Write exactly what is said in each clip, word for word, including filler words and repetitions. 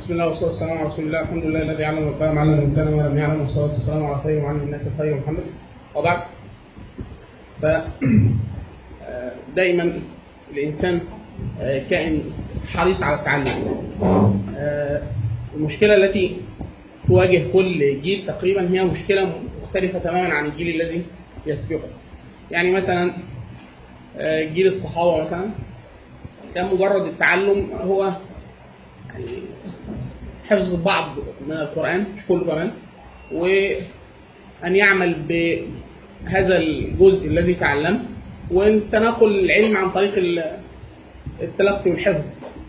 بسم الله والصلاه والسلام على رسول الله. الحمد لله الذي علم القلم علم الانسان ولم يعلم، والصلاه والسلام على خير وعلم الناس خير محمد. وبعد، ف دائما الانسان كائن حريص على التعلم. المشكله التي تواجه كل جيل تقريبا هي مشكله مختلفه تماما عن الجيل الذي يسبقه. يعني مثلا جيل الصحابه مثلا كان مجرد التعلم هو يعني حفظ بعض من القرآن، مش كل القرآن، وأن يعمل بهذا الجزء الذي تعلم، وتناقل العلم عن طريق التلقي والحفظ.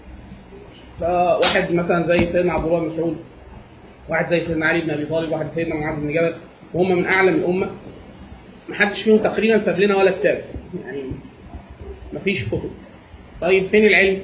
فواحد مثلا زي سيدنا عبد الله بن مسعود، واحد زي سيدنا علي بن أبي طالب، واحد سيدنا معاذ بن جبل، وهم من أعلم الأمة، محدش فيهم تقريبا ساب لنا ولا كتاب، يعني مفيش كتب. طيب فين العلم؟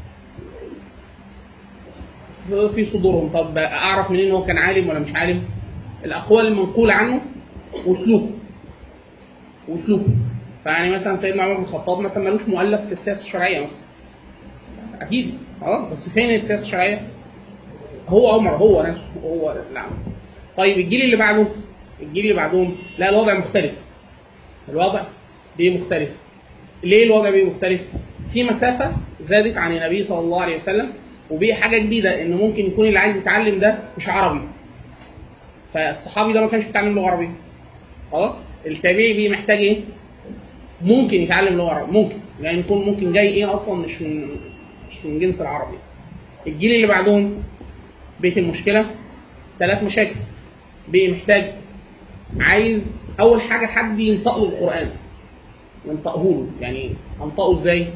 في صدورهم. طب اعرف منين هو كان عالم ولا مش عالم؟ الاقوال المنقوله عنه واسلوبه واسلوبه فيعني مثلا سيدنا عمر بن الخطاب مثلا ملوش مؤلف في السياسه الشرعيه مثلا، اكيد اه، بس فين السياسه الشرعيه؟ هو عمر هو نفسه هو لا. طيب الجيل اللي بعده، الجيل اللي بعدهم لا، الوضع مختلف. الوضع بيه مختلف. ليه الوضع بيه مختلف؟ في مسافه زادت عن النبي صلى الله عليه وسلم، وبقي حاجه جديده ان ممكن يكون اللي عايز يتعلم ده مش عربي. فالصحابي ده ما كانش بيتعلم لغه عربيه، خلاص. التابعي بيه محتاج ايه؟ ممكن يتعلم لغه عربيه، ممكن يعني يكون ممكن جاي ايه اصلا مش من مش من جنس العربي. الجيل اللي بعدهم بقت المشكله ثلاث مشاكل. بقي محتاج عايز اول حاجه حد ينطق له القران، ينطقه له، يعني انطقه ازاي؟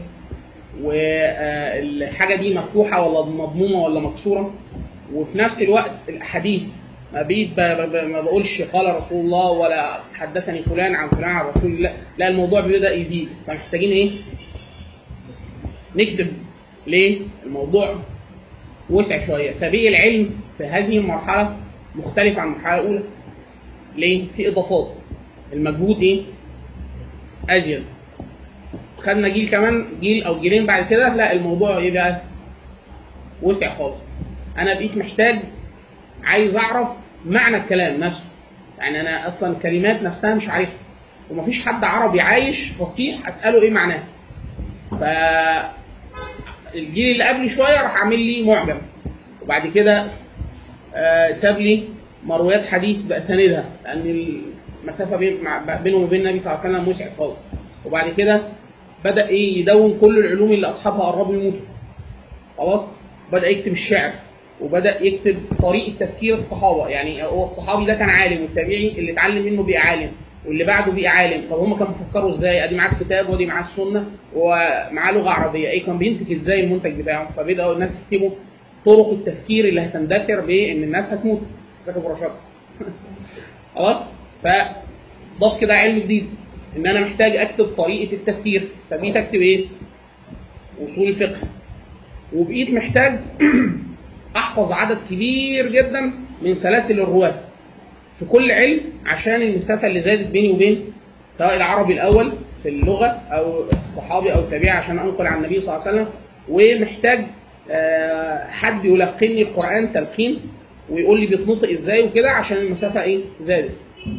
والحاجه دي مفتوحه ولا مضمومه ولا مكسوره؟ وفي نفس الوقت الاحاديث ما بيت ما بقولش قال رسول الله ولا حدثني فلان عن فلان عن رسول الله، لا، الموضوع بيبدا يزيد. فمحتاجين ايه؟ نكتب. ليه؟ الموضوع وسع شويه. فبقي العلم في هذه المرحله مختلف عن المرحله الاولى. ليه؟ في اضافات، المجهود ايه؟ ازيد. خدنا جيل كمان، جيل او جيلين بعد كده، لا، الموضوع ايه بقى؟ وسع خالص. انا بقيت محتاج عايز اعرف معنى الكلام نفسه، يعني انا اصلا الكلمات نفسها مش عارفها، ومفيش حد عربي عايش فصيح اساله ايه معناها. فالجيل اللي قبلي شويه راح عامل لي معجم، وبعد كده آه ساب لي مرويات حديث باسانيدها، لان المسافه بينهم وبين النبي صلى الله عليه وسلم وسعت خالص. وبعد كده بدأ ايه؟ يدون كل العلوم اللي اصحابها قربوا يموتوا، خلاص. بدأ يكتب الشعر، وبدأ يكتب طريقة تفكير الصحابة. يعني هو الصحابي ده كان عالم، والتابعي اللي اتعلم منه بقى عالم، واللي بعده بقى عالم. طب هم كانوا بيفكروا ازاي؟ ادي معاه الكتاب وادي معاه السنة ومعاه لغة عربية، ايه كان بينتج ازاي المنتج بتاعه؟ فبدأوا الناس يكتبوا طرق التفكير اللي هتندثر بان الناس هتموت زي ابو رشاد. خلاص. فضاف كده علم جديد، ان انا محتاج اكتب طريقه التفكير. فبقيت اكتب ايه؟ اصول الفقه. وبقيت محتاج احفظ عدد كبير جدا من سلاسل الرواه في كل علم، عشان المسافه اللي زادت بيني وبين سواء العربي الاول في اللغه او الصحابي او التابعي عشان انقل عن النبي صلى الله عليه وسلم. ومحتاج حد يلقني القران تلقين ويقول لي بيتنطق ازاي وكده، عشان المسافه ايه؟ زادت.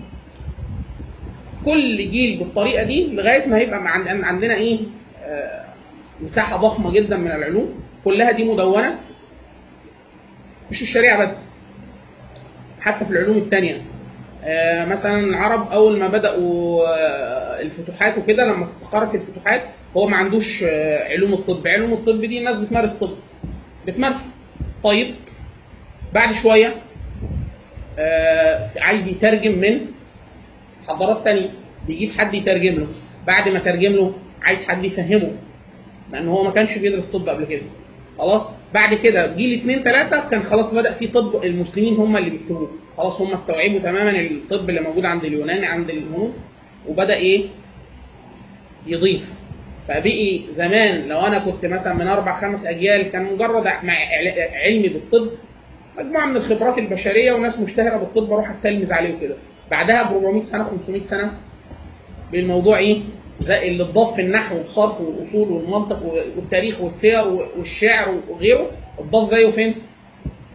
كل جيل بالطريقه دي لغايه ما هيبقى عندنا ايه؟ آه مساحه ضخمه جدا من العلوم، كلها دي مدونه، مش الشريعه بس، حتى في العلوم الثانيه. آه مثلا العرب اول ما بداوا آه الفتوحات وكده، لما استقرت الفتوحات هو ما عندوش آه علوم الطب. علوم الطب دي الناس بتمارس طب، بتمارس. طيب بعد شويه آه عايز يترجم من حضارات تانية، بيجيب حد يترجم له. بعد ما ترجم له عايز حد يفهمه، لان هو ما كانش بيدرس طب قبل كده، خلاص. بعد كده جيل اتنين تلاتة كان خلاص بدأ في طب المسلمين هم اللي بيكتبوه، خلاص هم استوعبوا تماما الطب اللي موجود عند اليونان عند الهنود، وبدأ ايه؟ يضيف. فبقي زمان لو انا كنت مثلا من اربع خمس اجيال كان مجرد مع علمي بالطب مجموعه من الخبرات البشريه وناس مشتهره بالطب اروح اتلمذ عليه وكده. بعدها ب أربعمائة سنه خمسمائة سنه بالموضوع ايه؟ زي اللي اتضاف في النحو والصرف والاصول والمنطق والتاريخ والسير والشعر وغيره، اتضاف زيه فين؟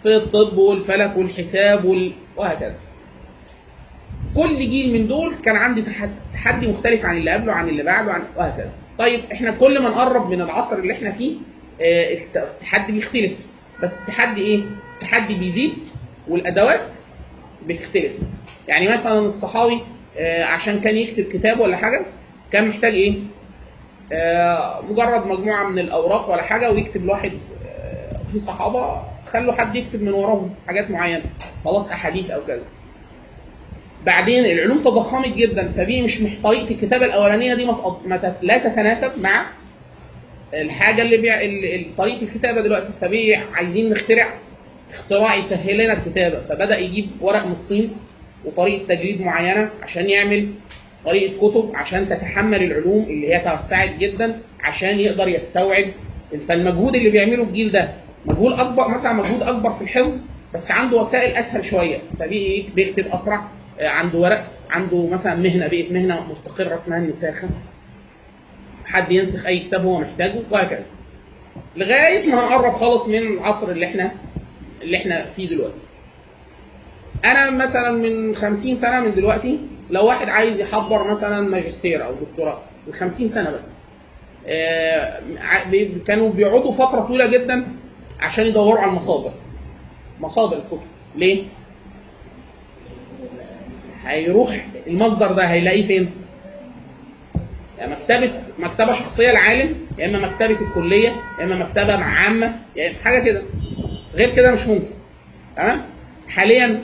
في الطب والفلك والحساب وال... وهكذا. كل جيل من دول كان عندي تحدي مختلف عن اللي قبله عن اللي بعده عن وهكذا. طيب احنا كل ما نقرب من العصر اللي احنا فيه اه التحدي بيختلف، بس التحدي ايه؟ التحدي بيزيد والادوات بتختلف. يعني مثلا الصحابي اه عشان كان يكتب كتاب ولا حاجه كان محتاج ايه؟ اه مجرد مجموعه من الاوراق ولا حاجه ويكتب لواحد اه في صحابه خلوا حد يكتب من وراهم حاجات معينه، خلاص احاديث او كذا. بعدين العلوم تضخمت جدا، فدي مش طريقه الكتابه الاولانيه دي ما لا تتناسب مع الحاجه اللي بيع طريقه الكتابه دلوقتي، فبي عايزين نخترع اختراع يسهل لنا الكتابه، فبدا يجيب ورق من الصين وطريقه تجريد معينه عشان يعمل طريقه كتب عشان تتحمل العلوم اللي هي توسعت جدا عشان يقدر يستوعب. فالمجهود اللي بيعمله الجيل ده مجهود اكبر، مثلا مجهود اكبر في الحفظ بس عنده وسائل اسهل شويه، فبي بيكتب اسرع، عنده ورق، عنده مثلا مهنه بقت مهنه مستقره اسمها النساخه، حد ينسخ اي كتاب هو محتاجه وهكذا، لغايه ما نقرب خالص من العصر اللي احنا اللي احنا فيه دلوقتي. انا مثلا من خمسين سنه من دلوقتي لو واحد عايز يحضر مثلا ماجستير او دكتوراه من خمسين سنه بس، كانوا بيقعدوا فتره طويله جدا عشان يدوروا على المصادر مصادر الكتب. ليه؟ هيروح المصدر ده هيلاقيه فين؟ يا يعني مكتبه مكتبه شخصيه لعالم، يا اما مكتبه الكليه، يا اما مكتبه مع عامه، يعني حاجه كده، غير كده مش ممكن. تمام؟ حاليا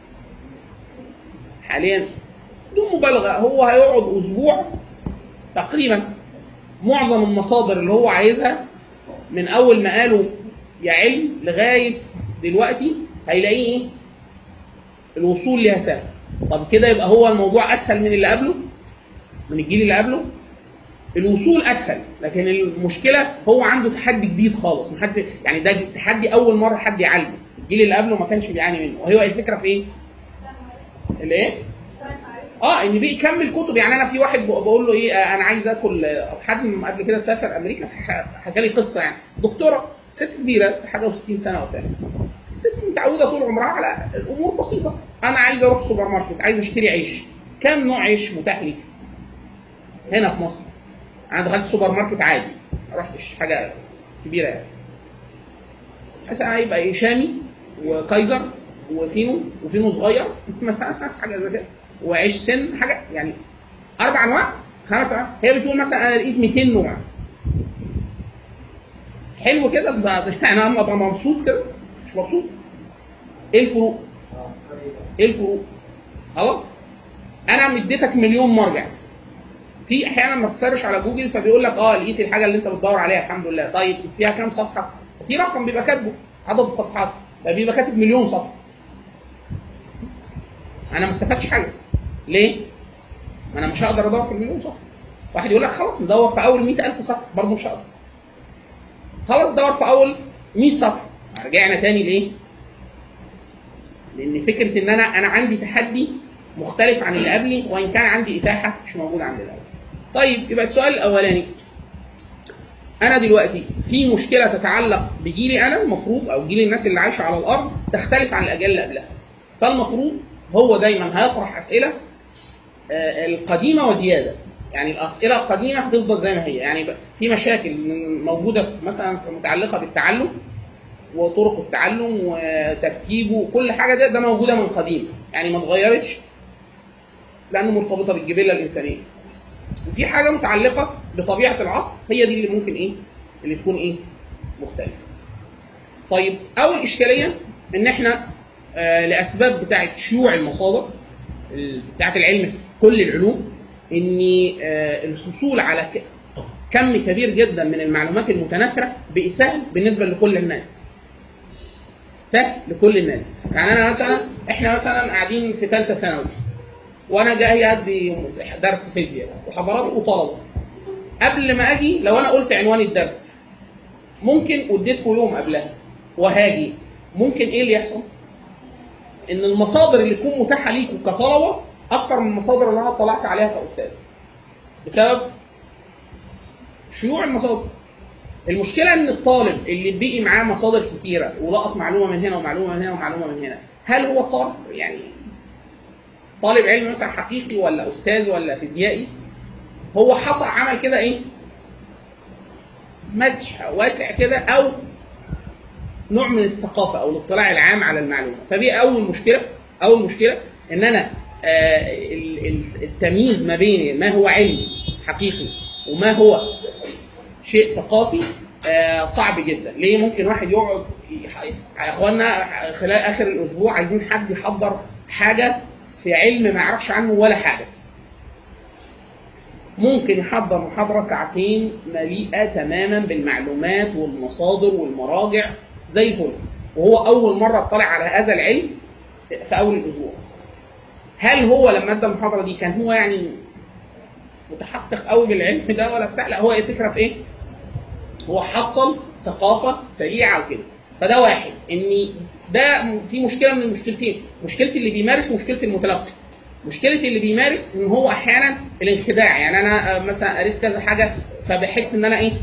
حاليا بدون مبالغه هو هيقعد اسبوع تقريبا معظم المصادر اللي هو عايزها من اول ما قالوا يا علم لغايه دلوقتي هيلاقيه ايه؟ الوصول ليها سهل. طب كده يبقى هو الموضوع اسهل من اللي قبله، من الجيل اللي قبله. الوصول اسهل، لكن المشكله هو عنده تحدي جديد خالص، محد يعني ده تحدي اول مره حد يعالجه. الجيل اللي قبله ما كانش بيعاني منه. وهي الفكره في ايه؟ الايه؟ اه ان بيكمل كتب. يعني انا في واحد بقول له ايه، انا عايز اكل، حد قبل كده سافر امريكا حكى لي قصه، يعني دكتوره ست كبيره حاجه وستين سنه وبتاع، ست متعوده طول عمرها على الامور بسيطه. انا عايز اروح سوبر ماركت عايز اشتري عيش، كام نوع عيش متاح لي هنا في مصر؟ انا دخلت سوبر ماركت عادي ما رحتش حاجه كبيره يعني، مثلا هيبقى شامي وكايزر وفينو وفينو صغير مثلا حاجه زي كده، وعيش سن حاجه، يعني اربع انواع خمس انواع. هي بتقول مثلا انا لقيت مئتين نوع. حلو كده، يعني انا ابقى مبسوط كده؟ مش مبسوط. ايه الفروق؟ ايه الفروق؟ خلاص انا مديتك مليون مرجع. في احيانا ما تسرش على جوجل فبيقول لك اه لقيت الحاجه اللي انت بتدور عليها الحمد لله. طيب فيها كام صفحه؟ في رقم بيبقى كاتبه عدد الصفحات، فبيبقى كاتب مليون صفحه. انا ما استفدتش حاجه. ليه؟ ما انا مش هقدر ادور في المليون صفحه. واحد يقول لك خلاص ندور في اول مئة ألف صفحه، برضه مش هقدر. خلاص دور في اول مئة صفحه. رجعنا تاني لايه؟ لان فكره ان انا انا عندي تحدي مختلف عن اللي قبلي، وان كان عندي اتاحه مش موجوده عند اللي قبلي. طيب يبقى السؤال الاولاني، انا دلوقتي في مشكله تتعلق بجيلي انا المفروض، او جيل الناس اللي عايشه على الارض تختلف عن الاجيال اللي قبلها، فالمفروض هو دايما هيطرح اسئله القديمه وزياده. يعني الاسئله القديمه هتفضل زي ما هي، يعني في مشاكل موجوده مثلا متعلقه بالتعلم وطرق التعلم وترتيبه وكل حاجه ده ده موجوده من قديم، يعني ما اتغيرتش لانه مرتبطه بالجبله الانسانيه. وفي حاجه متعلقه بطبيعه العصر، هي دي اللي ممكن ايه اللي تكون ايه مختلفه. طيب اول اشكاليه ان احنا آه لاسباب بتاعه شيوع المصادر بتاعه العلم في كل العلوم، ان آه الحصول على كم كبير جدا من المعلومات المتناثره بقى سهل بالنسبه لكل الناس. سهل لكل الناس. يعني انا مثلا احنا مثلا قاعدين في ثالثه ثانوي وانا جاي ادي درس فيزياء وحضرات وطلبه، قبل ما اجي لو انا قلت عنوان الدرس ممكن اديتكم يوم قبلها وهاجي، ممكن ايه اللي يحصل؟ ان المصادر اللي تكون متاحه ليكم كطلبه اكتر من المصادر اللي انا طلعت عليها كاستاذ، بسبب شيوع المصادر. المشكله ان الطالب اللي بيجي معاه مصادر كتيره ولقط معلومه من هنا ومعلومه من هنا ومعلومه من هنا، هل هو صار يعني طالب علم مثلا حقيقي ولا استاذ ولا فيزيائي؟ هو حصل عمل كده ايه؟ مسح واسع كده، او نوع من الثقافه او الاطلاع العام على المعلومه. فدي اول مشكله. اول مشكله ان انا آه التمييز ما بين ما هو علم حقيقي وما هو شيء ثقافي آه صعب جدا. ليه؟ ممكن واحد يقعد يا اخوانا خلال اخر الاسبوع عايزين حد يحضر حاجه في علم ما يعرفش عنه ولا حاجه، ممكن يحضر محاضره ساعتين مليئه تماما بالمعلومات والمصادر والمراجع زي الفل، وهو اول مره اطلع على هذا العلم في اول الاسبوع. هل هو لما ادى المحاضره دي كان هو يعني متحقق قوي بالعلم ده ولا بتاع؟ لا، هو الفكره في ايه؟ هو حصل ثقافه سريعه وكده. فده واحد، ان ده في مشكله من المشكلتين، مشكله اللي بيمارس ومشكله المتلقي. مشكله اللي بيمارس ان هو احيانا الانخداع، يعني انا مثلا قريت كذا حاجه فبحس ان انا ايه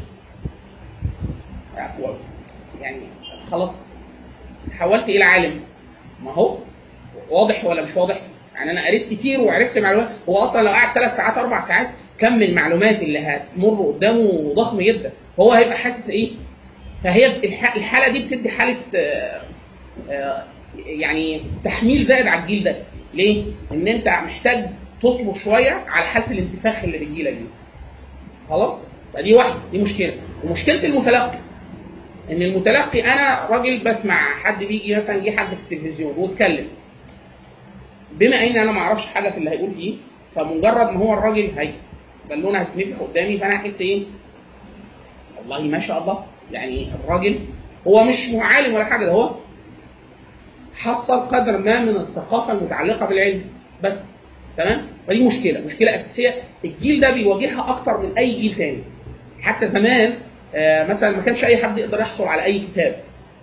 يعني خلاص حولت الى عالم. ما هو واضح ولا مش واضح؟ يعني انا قريت كتير وعرفت معلومات، هو اصلا لو قعد ثلاث ساعات اربع ساعات كم المعلومات اللي هتمر قدامه ضخم جدا، فهو هيبقى حاسس ايه؟ فهي الحاله دي بتدي حاله آآ آآ يعني تحميل زائد على الجيل ده. ليه؟ ان انت محتاج تصبر شويه على حاله الانتفاخ اللي بتجيلك دي. خلاص؟ فدي واحده، دي مشكله. ومشكله المتلقي ان المتلقي انا راجل بسمع حد بيجي مثلا جه حد في التلفزيون واتكلم، بما ان انا ما اعرفش حاجه في اللي هيقول فيه، فمجرد ما هو الراجل هي بالونه هتنفخ قدامي فانا احس ايه؟ والله ما شاء الله، يعني الراجل هو مش معالم ولا حاجه، ده هو حصل قدر ما من الثقافه المتعلقه بالعلم بس. تمام؟ فدي مشكله، مشكله اساسيه الجيل ده بيواجهها اكتر من اي جيل تاني. حتى زمان آه مثلا ما كانش اي حد يقدر يحصل على اي كتاب.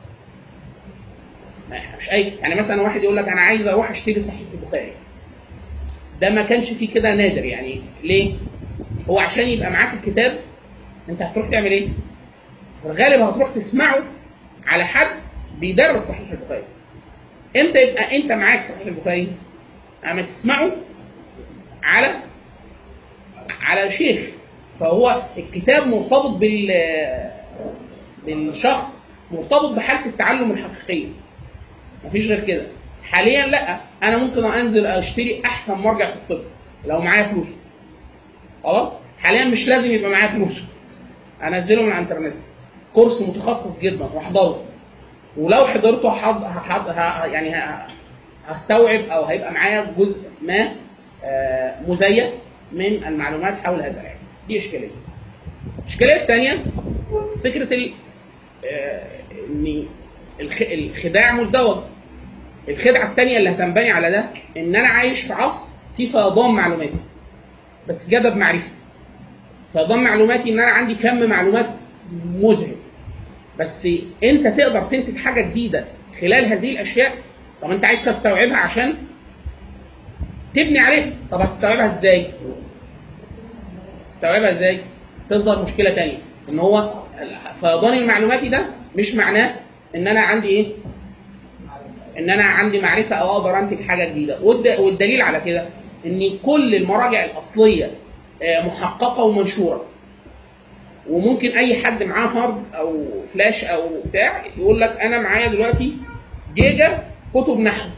مش اي يعني مثلا واحد يقول لك انا عايز اروح اشتري صحيح البخاري، ده ما كانش فيه كده، نادر. يعني ليه؟ هو عشان يبقى معاك الكتاب انت هتروح تعمل ايه؟ في الغالب هتروح تسمعه على حد بيدرس صحيح البخاري. امتى يبقى انت معاك صحيح البخاري؟ اما تسمعه على على شيخ. فهو الكتاب مرتبط بال بالشخص، مرتبط بحاله التعلم الحقيقيه، مفيش غير كده. حاليا لا، انا ممكن انزل اشتري احسن مرجع في الطب لو معايا فلوس. خلاص؟ حاليا مش لازم يبقى معايا فلوس، انزله من الانترنت كورس متخصص جدا واحضره، ولو حضرته حض... حض... ه... يعني ه... هستوعب او هيبقى معايا جزء ما آه مزيف من المعلومات حول هذا العلم. دي اشكاليه. الاشكاليه الثانيه فكره ال... آه... ان الخ... الخداع مزدوج. الخدعه الثانيه اللي هتنبني على ده ان انا عايش في عصر في فيضان معلوماتي بس جدب معرفي. فيضان معلوماتي ان انا عندي كم معلومات مذهل، بس انت تقدر تنتج حاجه جديده خلال هذه الاشياء. طب انت عايز تستوعبها عشان تبني عليها، طب هتستوعبها ازاي؟ تستوعبها ازاي؟ تظهر مشكله ثانيه، ان هو فيضان المعلوماتي ده مش معناه ان انا عندي ايه؟ ان انا عندي معرفه او اقدر انتج حاجه جديده. والدليل على كده ان كل المراجع الاصليه محققه ومنشوره، وممكن اي حد معاه هارد او فلاش او بتاع يقول لك انا معايا دلوقتي جيجا كتب نحو.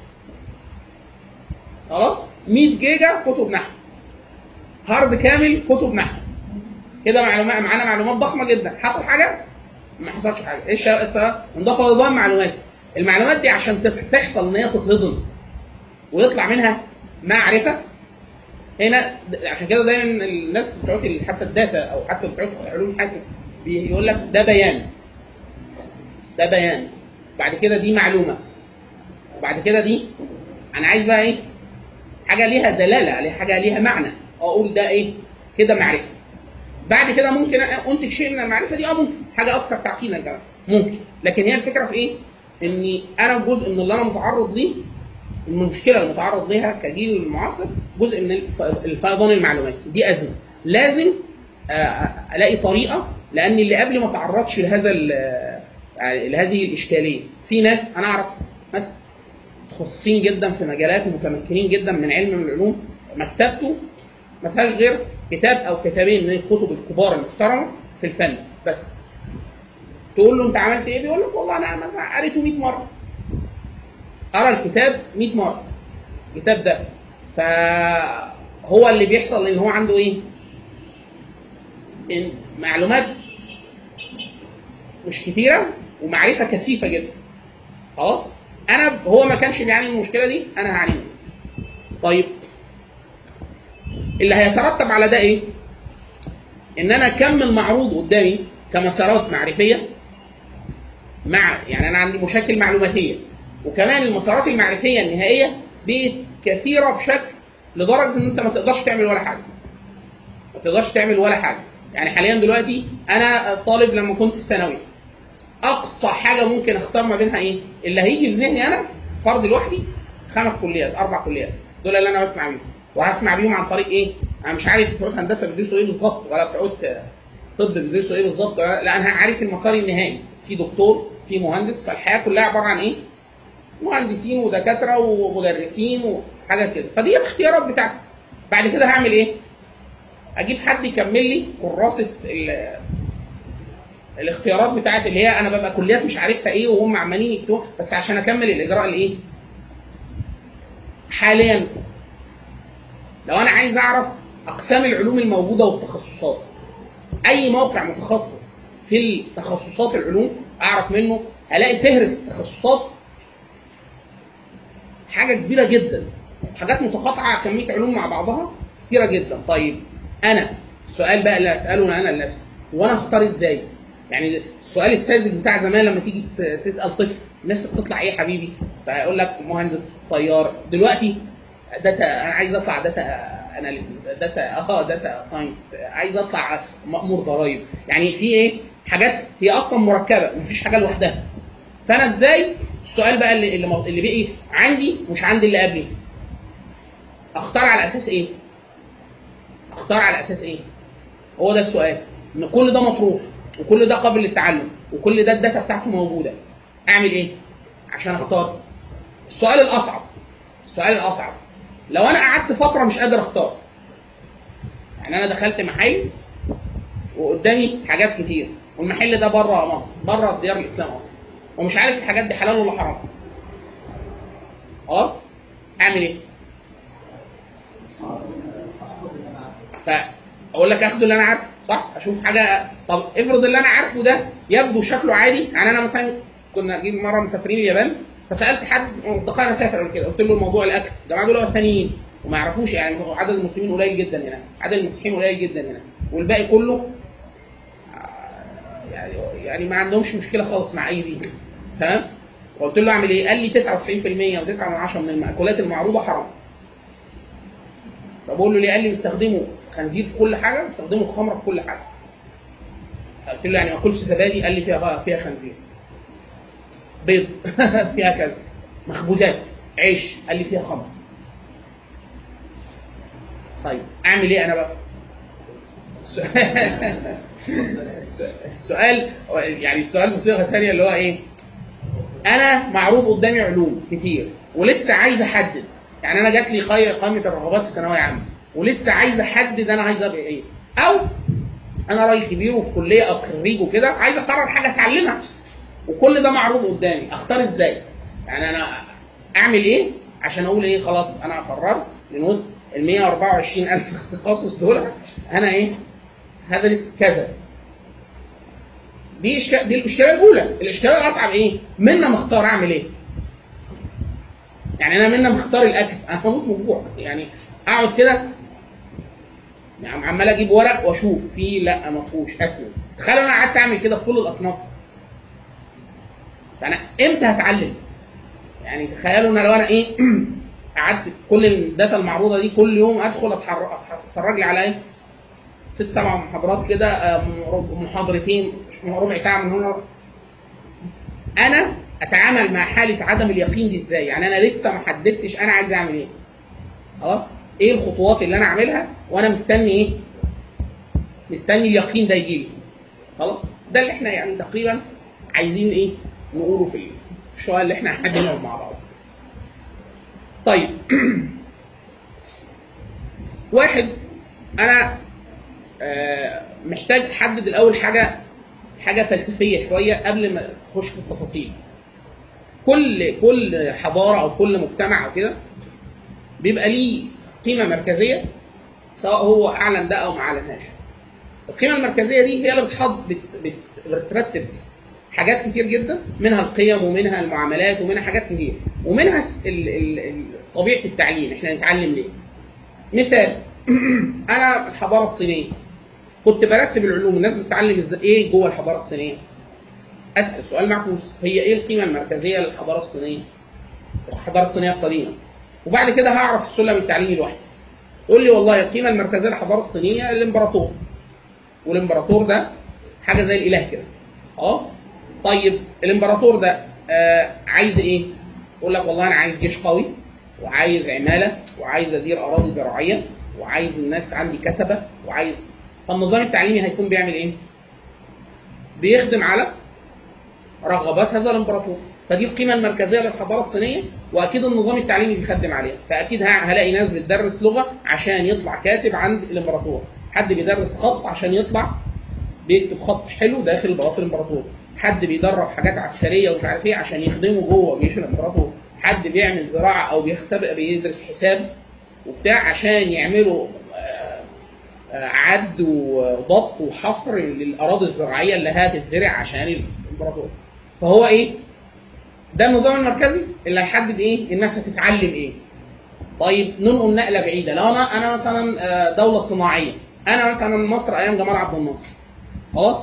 خلاص؟ مية جيجا كتب نحو، هارد كامل كتب نحو. كده معلومات، معانا معلومات ضخمه جدا. حصل حاجه؟ ما حصلش حاجه. ايش السبب؟ انضاف نظام معلوماتي. المعلومات دي عشان تحصل ان هي تتهضم ويطلع منها معرفه، هنا عشان كده دايما الناس بتوع حتى الداتا او حتى بتوع علوم الحاسب بيقول لك ده بيان، ده بيان، بعد كده دي معلومه، وبعد كده دي انا عايز بقى ايه؟ حاجه ليها دلاله عليه، حاجه ليها معنى، اقول ده ايه؟ كده معرفه. بعد كده ممكن انتج شيء من المعرفه دي، اه ممكن حاجه اكثر تعقيدا كمان ممكن. لكن هي الفكره في ايه؟ اني انا جزء من اللي انا متعرض ليه، المشكله اللي متعرض ليها كجيل المعاصر جزء من الفيضان المعلوماتي. دي ازمه، لازم الاقي طريقه لان اللي قبلي ما تعرضش لهذا لهذه الاشكاليه. في ناس انا اعرف ناس متخصصين جدا في مجالات ومتمكنين جدا من علم من العلوم، مكتبته ما فيهاش غير كتاب او كتابين من الكتب الكبار المحترمه في الفن بس. تقول له انت عملت ايه؟ بيقول لك والله انا قريته مئة مره. قرا الكتاب مئة مره الكتاب ده. فهو اللي بيحصل ان هو عنده ايه؟ إن معلومات مش كتيره ومعرفه كثيفه جدا. خلاص؟ انا هو ما كانش بيعاني من المشكله دي، انا هعاني منها. طيب اللي هيترتب على ده ايه؟ ان انا اكمل معروض قدامي كمسارات معرفيه، مع يعني انا عندي مشاكل معلوماتيه، وكمان المسارات المعرفيه النهائيه دي كثيره بشكل لدرجه ان انت ما تقدرش تعمل ولا حاجه. ما تقدرش تعمل ولا حاجه. يعني حاليا دلوقتي انا طالب لما كنت في الثانوي، اقصى حاجه ممكن اختار ما بينها ايه؟ اللي هيجي في ذهني انا فرض لوحدي خمس كليات، اربع كليات، دول اللي انا بسمع بيهم. وهسمع بيهم عن طريق ايه؟ انا مش عارف بتوع هندسه بيدرسوا ايه بالظبط، ولا بتوع طب بيدرسوا ايه بالظبط، لا انا عارف المسار النهائي، في دكتور، في مهندس، فالحياه كلها عباره عن ايه؟ مهندسين ودكاتره ومدرسين وحاجات كده. فدي الاختيارات بتاعتي. بعد كده هعمل ايه؟ اجيب حد يكمل لي كراسه الاختيارات بتاعت اللي هي انا ببقى كليات مش عارفها ايه وهم عمالين يكتبوا بس عشان اكمل الاجراء الايه؟ حاليا لو انا عايز اعرف اقسام العلوم الموجوده والتخصصات، اي موقع متخصص في تخصصات العلوم اعرف منه، هلاقي فهرس التخصصات حاجه كبيره جدا، حاجات متقاطعه، كميه علوم مع بعضها كتيره جدا. طيب انا السؤال بقى اللي اساله انا لنفسي، وانا اختار ازاي؟ يعني السؤال الساذج بتاع زمان لما تيجي تسال طفل الناس بتطلع ايه يا حبيبي؟ فيقول لك مهندس، طيار. دلوقتي داتا، انا عايز اطلع داتا اناليسيس، داتا اه داتا ساينس، عايز اطلع مأمور ضرايب. يعني في ايه؟ حاجات هي اصلا مركبه، مفيش حاجه لوحدها. فانا ازاي السؤال بقى اللي اللي بقي عندي مش عندي اللي قبلي، اختار على اساس ايه؟ اختار على اساس ايه؟ هو ده السؤال. ان كل ده مطروح وكل ده قابل للتعلم وكل ده الداتا بتاعته موجوده، اعمل ايه عشان اختار؟ السؤال الاصعب السؤال الاصعب لو انا قعدت فتره مش قادر اختار، يعني انا دخلت محل وقدامي حاجات كتير والمحل ده بره مصر، بره ديار الاسلام اصلا، ومش عارف الحاجات دي حلال ولا حرام، خلاص اعمل ايه؟ فاقول لك اخد اللي انا عارفه، صح؟ اشوف حاجه. طب افرض اللي انا عارفه ده يبدو شكله عادي. يعني انا مثلا كنا جيب مره مسافرين اليابان، فسالت حد من اصدقائنا سافر قبل كده، قلت له الموضوع الاكل، الجماعه دول وثنيين وما يعرفوش، يعني عدد المسلمين قليل جدا هنا، عدد المسيحيين قليل جدا هنا، والباقي كله يعني يعني ما عندهمش مشكله خالص مع اي دين، تمام؟ وقلت له اعمل ايه؟ قال لي تسعة وتسعين بالمئة وتسعة من عشرة من المأكولات المعروضه حرام. فبقول له ليه؟ قال لي بيستخدموا خنزير في كل حاجه، بيستخدموا خمره في كل حاجه. قلت له يعني ما اكلش زبادي؟ قال لي فيها فيها خنزير. بيض فيها كذا، مخبوزات، عيش، قال لي فيها خمر. طيب اعمل ايه انا بقى؟ السؤال يعني السؤال بصيغه ثانيه اللي هو ايه؟ انا معروض قدامي علوم كتير ولسه عايز احدد، يعني انا جات لي قائمه الرغبات في ثانويه عامه ولسه عايز احدد انا عايز ابقى ايه، او انا راجل كبير وفي كليه او خريج وكده عايز اقرر حاجه اتعلمها وكل ده معروض قدامي، اختار ازاي؟ يعني انا اعمل ايه عشان اقول ايه خلاص انا قررت من وسط ال مئة وأربعة وعشرين ألف تخصص دول انا ايه؟ هدرس كذا. دي اشكال، دي الاشكاليه الاولى. الاشكاليه الاصعب ايه؟ منا مختار اعمل ايه؟ يعني انا منا مختار الاكل، انا هموت من الجوع، يعني اقعد كده يعني عمال اجيب ورق واشوف فيه لا ما فيهوش اسود. تخيل انا قعدت اعمل كده في كل الاصناف، فانا امتى هتعلم؟ يعني تخيلوا ان لو انا ايه قعدت كل الداتا المعروضه دي كل يوم ادخل اتفرج لي على ايه؟ ست سبع محاضرات كده، محاضرتين ربع ساعه من هنا، انا اتعامل مع حاله عدم اليقين دي ازاي؟ يعني انا لسه ما حددتش انا عايز اعمل ايه. خلاص ايه الخطوات اللي انا اعملها وانا مستني ايه؟ مستني اليقين ده يجي لي. خلاص ده اللي احنا يعني تقريبا عايزين ايه نقوله في الشويه اللي احنا قاعدينهم مع بعض. طيب واحد انا آه محتاج احدد الاول حاجه حاجه فلسفيه شويه قبل ما اخش في التفاصيل. كل كل حضاره او كل مجتمع او كده بيبقى ليه قيمه مركزيه سواء هو اعلن ده او ما اعلنهاش. القيمه المركزيه دي هي اللي بتحط بت بترتب حاجات كتير جدا، منها القيم ومنها المعاملات ومنها حاجات كتير، ومنها ال ال طبيعه التعليم، احنا نتعلم ليه. مثال انا الحضاره الصينيه كنت برتب العلوم، الناس بتتعلم ازاي ايه جوه الحضاره الصينيه. اسال سؤال معكوس، هي ايه القيمه المركزيه للحضاره الصينيه؟ الحضاره الصينيه القديمه. وبعد كده هعرف السلم التعليمي لوحدي. قول لي والله القيمه المركزيه للحضاره الصينيه الامبراطور، والامبراطور ده حاجه زي الاله كده خلاص. طيب الامبراطور ده آه عايز ايه؟ يقول لك والله انا عايز جيش قوي، وعايز عماله، وعايز ادير اراضي زراعيه، وعايز الناس عندي كتبه، وعايز. فالنظام التعليمي هيكون بيعمل ايه؟ بيخدم على رغبات هذا الامبراطور. فدي القيمه المركزيه للحضاره الصينيه، واكيد النظام التعليمي بيخدم عليها. فاكيد هلاقي ناس بتدرس لغه عشان يطلع كاتب عند الامبراطور، حد بيدرس خط عشان يطلع بيكتب خط حلو داخل بلاط الامبراطور، حد بيدرب حاجات عسكريه ومش عارف ايه عشان يخدمه جوه جيش الامبراطور، حد بيعمل زراعه او بيختبئ بيدرس حساب وبتاع عشان يعملوا عد وضبط وحصر للاراضي الزراعيه اللي هتتزرع عشان الامبراطور. فهو ايه؟ ده النظام المركزي اللي هيحدد ايه الناس هتتعلم ايه. طيب ننقل نقله بعيده، لو انا انا مثلا دوله صناعيه، انا مثلا مصر ايام جمال عبد الناصر خلاص،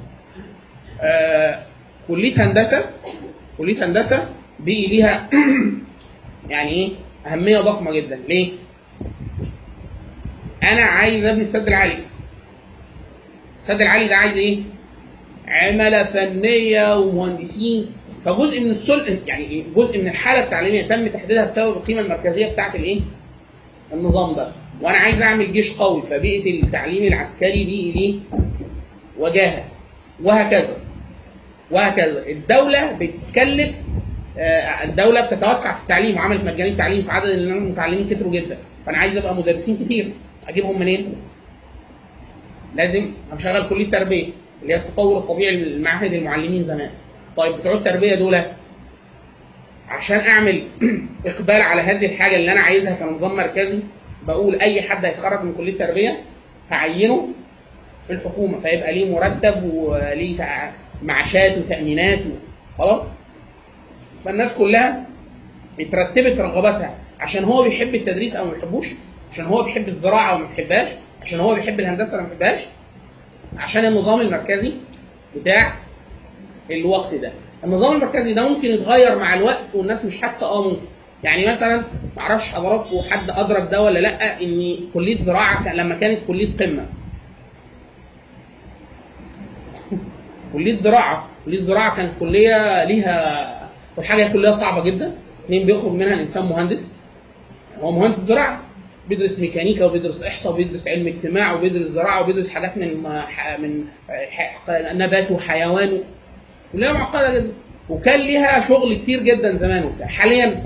آه كليه هندسه كليه هندسه بقي ليها يعني ايه اهميه ضخمه جدا. ليه؟ انا عايز ابني السد العالي. السد العالي ده عايز ايه؟ عماله فنيه ومهندسين. فجزء من السل يعني جزء من الحاله التعليميه تم تحديدها بسبب القيمه المركزيه بتاعه الايه؟ النظام ده. وانا عايز اعمل جيش قوي، فبيئه التعليم العسكري دي ليه وجاهه، وهكذا وهكذا. الدوله بتكلف، الدوله بتتوسع في التعليم وعملت مجاني التعليم، في عدد المتعلمين كتروا جدا، فانا عايز ابقى مدرسين كتير. اجيبهم منين؟ لازم اشغل كليه تربيه اللي هي التطور الطبيعي للمعاهد المعلمين زمان. طيب بتوع التربيه دول عشان اعمل اقبال على هذه الحاجه اللي انا عايزها كنظام مركزي، بقول اي حد هيتخرج من كليه تربيه هعينه في الحكومه، فيبقى ليه مرتب وليه معاشات وتامينات خلاص. فالناس كلها اترتبت رغباتها عشان هو بيحب التدريس او ما بيحبوش، عشان هو بيحب الزراعه او ما بيحبهاش، عشان هو بيحب الهندسه او ما بيحبهاش، عشان النظام المركزي بتاع الوقت ده. النظام المركزي ده ممكن يتغير مع الوقت والناس مش حاسه. اه ممكن يعني مثلا ما اعرفش حضراتكم حد ادرك ده ولا لا، ان كليه زراعه لما كانت كليه قمه، كليه زراعه كليه زراعه كانت كليه ليها، والحاجه كليه صعبه جدا. مين بيخرج منها الانسان مهندس، هو مهندس زراعه، بيدرس ميكانيكا وبيدرس احصاء وبيدرس علم اجتماع وبيدرس زراعه وبيدرس حاجات من من نبات وحيوان، كلها معقده جدا وكان ليها شغل كتير جدا زمان وبتاع. حاليا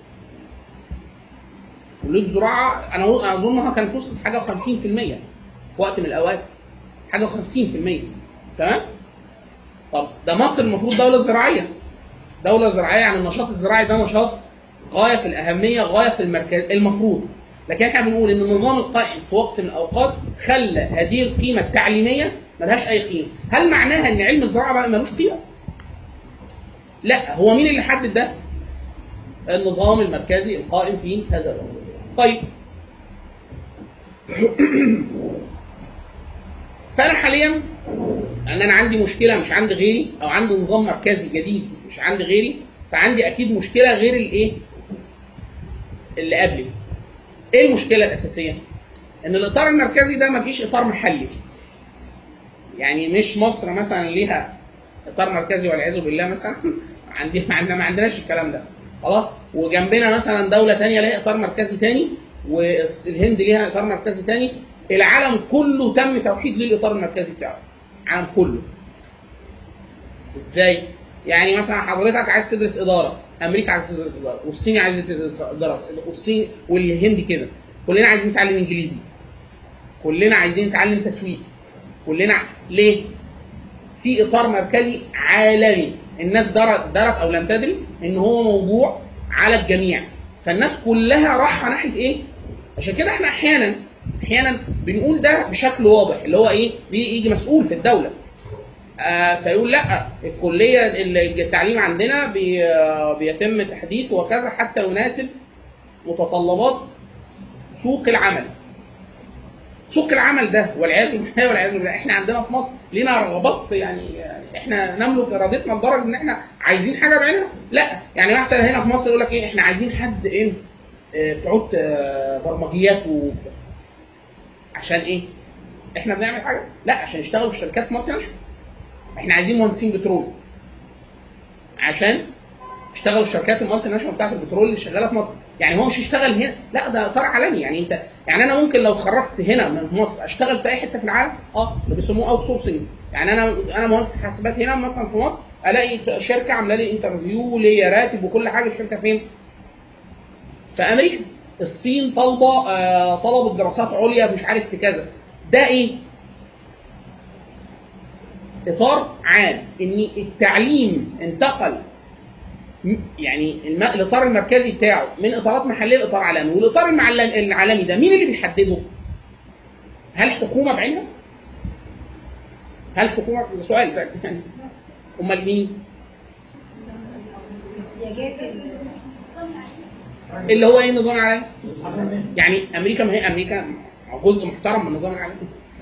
كليه الزراعه انا اظنها كانت توصل حاجه وخمسين في المية في وقت من الاوقات، حاجه وخمسين في المية. تمام؟ طب ده مصر المفروض دوله زراعيه، دوله زراعيه يعني النشاط الزراعي ده نشاط غايه في الاهميه، غايه في المركز المفروض. لكن احنا بنقول ان النظام القائم في وقت من الاوقات خلى هذه القيمه التعليميه ملهاش اي قيمه. هل معناها ان علم الزراعه بقى ملوش قيمه؟ لا، هو مين اللي حدد ده؟ النظام المركزي القائم في هذا الامر. طيب فانا حاليا ان انا عندي مشكله مش عند غيري، او عندي نظام مركزي جديد مش عند غيري، فعندي اكيد مشكله غير الايه اللي قبلي. ايه المشكله الاساسيه؟ ان الاطار المركزي ده ما فيش اطار محلي. يعني مش مصر مثلا ليها اطار مركزي والعياذ بالله مثلا عندنا ما عندناش الكلام ده خلاص، وجنبنا مثلا دوله ثانيه ليها اطار مركزي ثاني، والهند ليها اطار مركزي ثاني. العالم كله تم توحيد للاطار المركزي بتاعه، العالم كله ازاي؟ يعني مثلا حضرتك عايز تدرس اداره، امريكا عايز تدرس اداره، والصين عايز تدرس اداره، والصين والهند كده، كلنا عايزين نتعلم انجليزي، كلنا عايزين نتعلم تسويق، كلنا ليه؟ في اطار مركزي عالمي الناس درت درت او لم تدري ان هو موضوع على الجميع، فالناس كلها رايحه ناحيه ايه؟ عشان كده احنا احيانا احيانا بنقول ده بشكل واضح، اللي هو ايه؟ بيجي مسؤول في الدوله آه فيقول لا الكليه التعليم عندنا بي بيتم تحديثه وكذا حتى يناسب متطلبات سوق العمل. سوق العمل ده والعياذ بالله والعياذ بالله احنا عندنا في مصر لينا رغبات، يعني احنا نملك ارادتنا لدرجه ان احنا عايزين حاجه بعينها؟ لا، يعني مثلا هنا في مصر يقول لك ايه؟ احنا عايزين حد ايه؟ بتوع برمجيات و عشان ايه؟ احنا بنعمل حاجه؟ لا، عشان يشتغلوا في شركات مالتي ناشونال. احنا عايزين مهندسين بترول عشان يشتغلوا في شركات المالتي ناشونال بتاعت البترول اللي شغاله في مصر. يعني هو مش يشتغل هنا، لا ده اطار عالمي. يعني انت يعني انا ممكن لو اتخرجت هنا من مصر اشتغل في اي حته في العالم، اه اللي بيسموه اوت سورسنج. يعني انا انا مهندس حاسبات هنا مثلا في مصر، الاقي شركه عامله لي انترفيو ليا راتب وكل حاجه. الشركه فين؟ في امريكا. الصين طالبه آه طلبت دراسات عليا مش عارف في كذا. ده ايه؟ اطار عام ان التعليم انتقل، يعني الاطار المركزي بتاعه من اطارات محليه لاطار عالمي. والاطار العالمي ده مين اللي بيحدده؟ هل حكومه بعينها؟ هل حكومه؟ سؤال يعني امال مين؟ اللي هو ايه النظام العالمي؟ يعني امريكا، ما هي امريكا جزء محترم من النظام العالمي.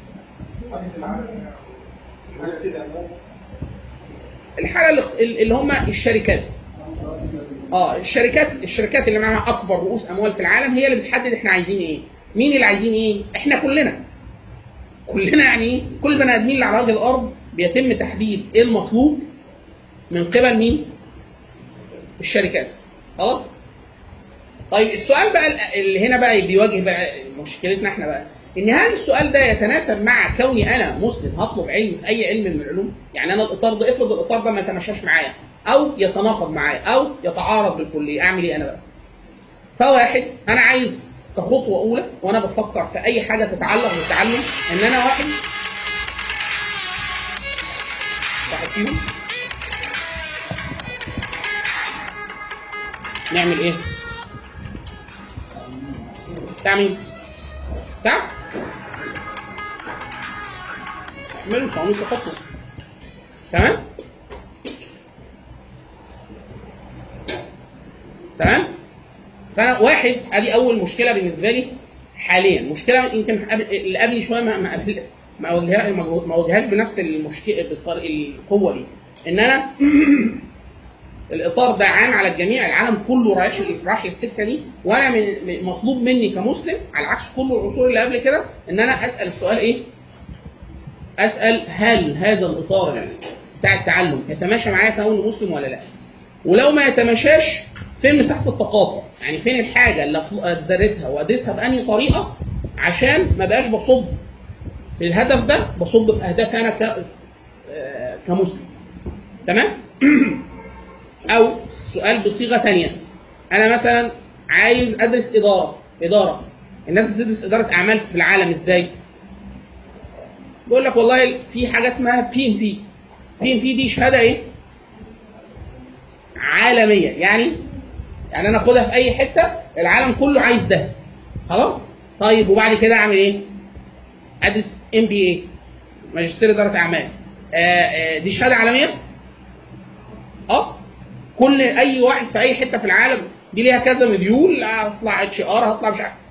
الحاله اللي هم الشركات، اه الشركات الشركات اللي معاها اكبر رؤوس اموال في العالم هي اللي بتحدد احنا عايزين ايه. مين اللي عايزين ايه؟ احنا كلنا كلنا يعني ايه؟ كل بني ادمين اللي على وجه الارض بيتم تحديد ايه المطلوب من قبل مين؟ الشركات. خلاص؟ طيب السؤال بقى اللي هنا بقى بيواجه بقى مشكلتنا احنا بقى، ان هل السؤال ده يتناسب مع كوني انا مسلم هطلب علم في اي علم من العلوم؟ يعني انا الاطار ده، افرض الاطار ده ما يتماشاش معايا او يتناقض معايا او يتعارض بالكليه، اعمل ايه انا بقى؟ فواحد انا عايز كخطوه اولى وانا بفكر في اي حاجه تتعلق بالتعلم ان انا واحد واحد فيهم نعمل ايه؟ بتاع مين؟ بتاع؟ اعملوا قانون تخطط. تمام؟ تمام؟ فانا واحد ادي اول مشكله بالنسبه لي حاليا. مشكله يمكن اللي قبلي شويه ما ما ما واجهها ما واجههاش بنفس المشكله بالقوه دي، ان انا الاطار ده عام على الجميع، العالم كله رايح رايح للسكه دي، وانا من مطلوب مني كمسلم على عكس كل العصور اللي قبل كده ان انا اسال السؤال ايه؟ اسال هل هذا الاطار بتاع التعلم يتماشى معايا كوني مسلم ولا لا؟ ولو ما يتماشاش فين مساحه التقاطع؟ يعني فين الحاجه اللي ادرسها وادرسها بأنهي طريقه عشان ما بقاش بصب في الهدف ده، بصب في اهدافي انا كمسلم. تمام؟ او السؤال بصيغه ثانيه، انا مثلا عايز ادرس اداره اداره الناس بتدرس اداره اعمال في العالم ازاي؟ بيقول لك والله في حاجه اسمها بي ام بي. بي ام بي دي شهاده ايه؟ عالميه. يعني يعني انا اخدها في اي حته العالم كله عايز ده. خلاص؟ طيب وبعد كده اعمل ايه؟ ادرس ام بي اي، ماجستير اداره اعمال. آآ آآ دي شهاده عالميه؟ اه كل اي واحد في اي حته في العالم دي ليها كذا مديول، هطلع اتش ار، هطلع مش عارف.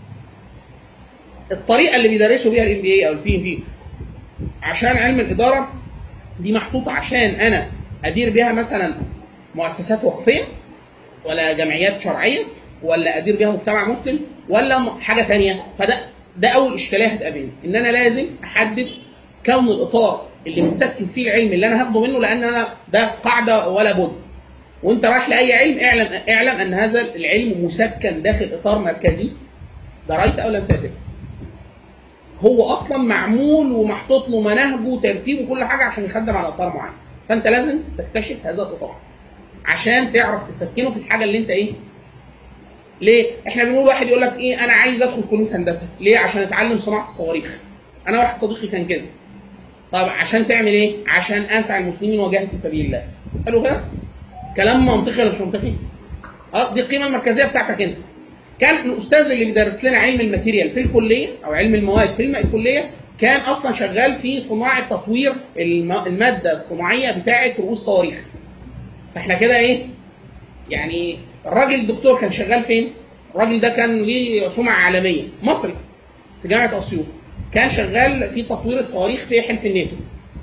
الطريقه اللي بيدرسوا بيها الام بي اي او البي ام بي عشان علم الاداره دي محطوطه عشان انا ادير بيها مثلا مؤسسات وقفيه ولا جمعيات شرعيه ولا ادير بيها مجتمع مسلم ولا حاجه ثانيه. فده ده اول اشكاليه هتقابلني، ان انا لازم احدد كون الاطار اللي متسكن فيه العلم اللي انا هاخده منه، لان انا ده قاعده ولا بد. وانت رايح لاي علم اعلم اعلم ان هذا العلم مسكن داخل اطار مركزي، دريت او لم تدر. هو اصلا معمول ومحطوط له مناهجه وترتيبه وكل حاجه عشان يخدم على اطار معين. فانت لازم تكتشف هذا القطاع عشان تعرف تسكنه في الحاجه اللي انت ايه. ليه؟ احنا بنقول واحد يقول لك ايه انا عايز ادخل كليه هندسه، ليه؟ عشان اتعلم صناعه الصواريخ. انا واحد صديقي كان كده. طب عشان تعمل ايه؟ عشان انفع المسلمين واجاهد في سبيل الله. حلو كده؟ كلام منطقي ولا مش منطقي؟ اه دي القيمه المركزيه بتاعتك انت. كان الاستاذ اللي بيدرس لنا علم الماتيريال في الكليه او علم المواد في الكليه كان اصلا شغال في صناعه تطوير الماده الصناعيه بتاعه رؤوس صواريخ. فاحنا كده ايه؟ يعني الراجل الدكتور كان شغال فين؟ الراجل ده كان ليه سمعه عالميه، مصري في جامعه اسيوط، كان شغال في تطوير الصواريخ في حلف الناتو.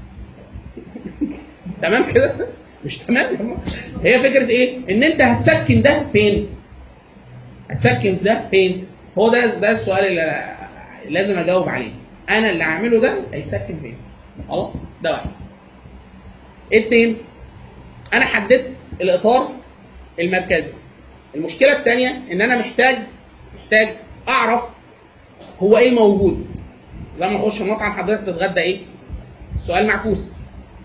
تمام كده؟ مش تمام؟ هي فكره ايه؟ ان انت هتسكن ده فين؟ هتسكن ده فين؟ هو ده ده السؤال اللي لازم اجاوب عليه. انا اللي هعمله ده هيسكن فين؟ خلاص؟ ده واحد. اتنين، انا حددت الاطار المركزي. المشكله الثانيه ان انا محتاج محتاج اعرف هو ايه الموجود. لما اخش المطعم حضرتك تتغدى ايه؟ السؤال معكوس.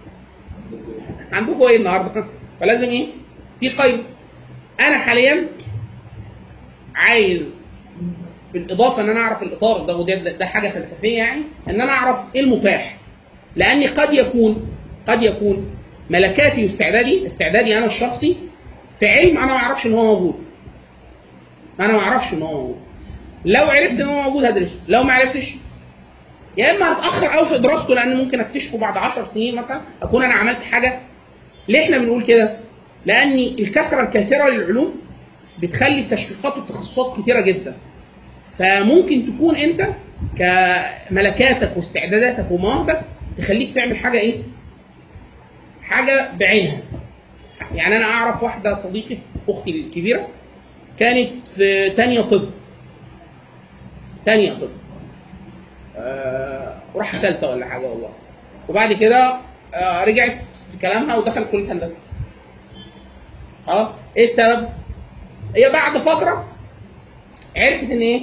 عندكم ايه النهارده؟ فلازم ايه؟ في قيد. انا حاليا عايز بالاضافه ان انا اعرف الاطار ده، وده ده حاجه فلسفيه يعني، ان انا اعرف ايه المتاح. لاني قد يكون قد يكون ملكاتي واستعدادي استعدادي انا الشخصي في علم انا ما اعرفش ان هو موجود. انا ما اعرفش ان هو موجود. لو عرفت ان هو موجود هدرسه، لو ما عرفتش يا اما هتاخر قوي في دراسته لان ممكن اكتشفه بعد عشر سنين مثلا، اكون انا عملت حاجه. ليه احنا بنقول كده؟ لان الكثره الكثيره للعلوم بتخلي التشقيقات والتخصصات كتيره جدا. فممكن تكون انت كملكاتك واستعداداتك ومواهبك تخليك تعمل حاجه ايه؟ حاجه بعينها. يعني انا اعرف واحده صديقه اختي الكبيره كانت في ثانيه طب ثانيه طب أه وراح ثالثه ولا حاجه والله، وبعد كده أه رجعت في كلامها ودخلت كليه هندسه. خلاص؟ ايه السبب؟ هي بعد فتره عرفت ان ايه؟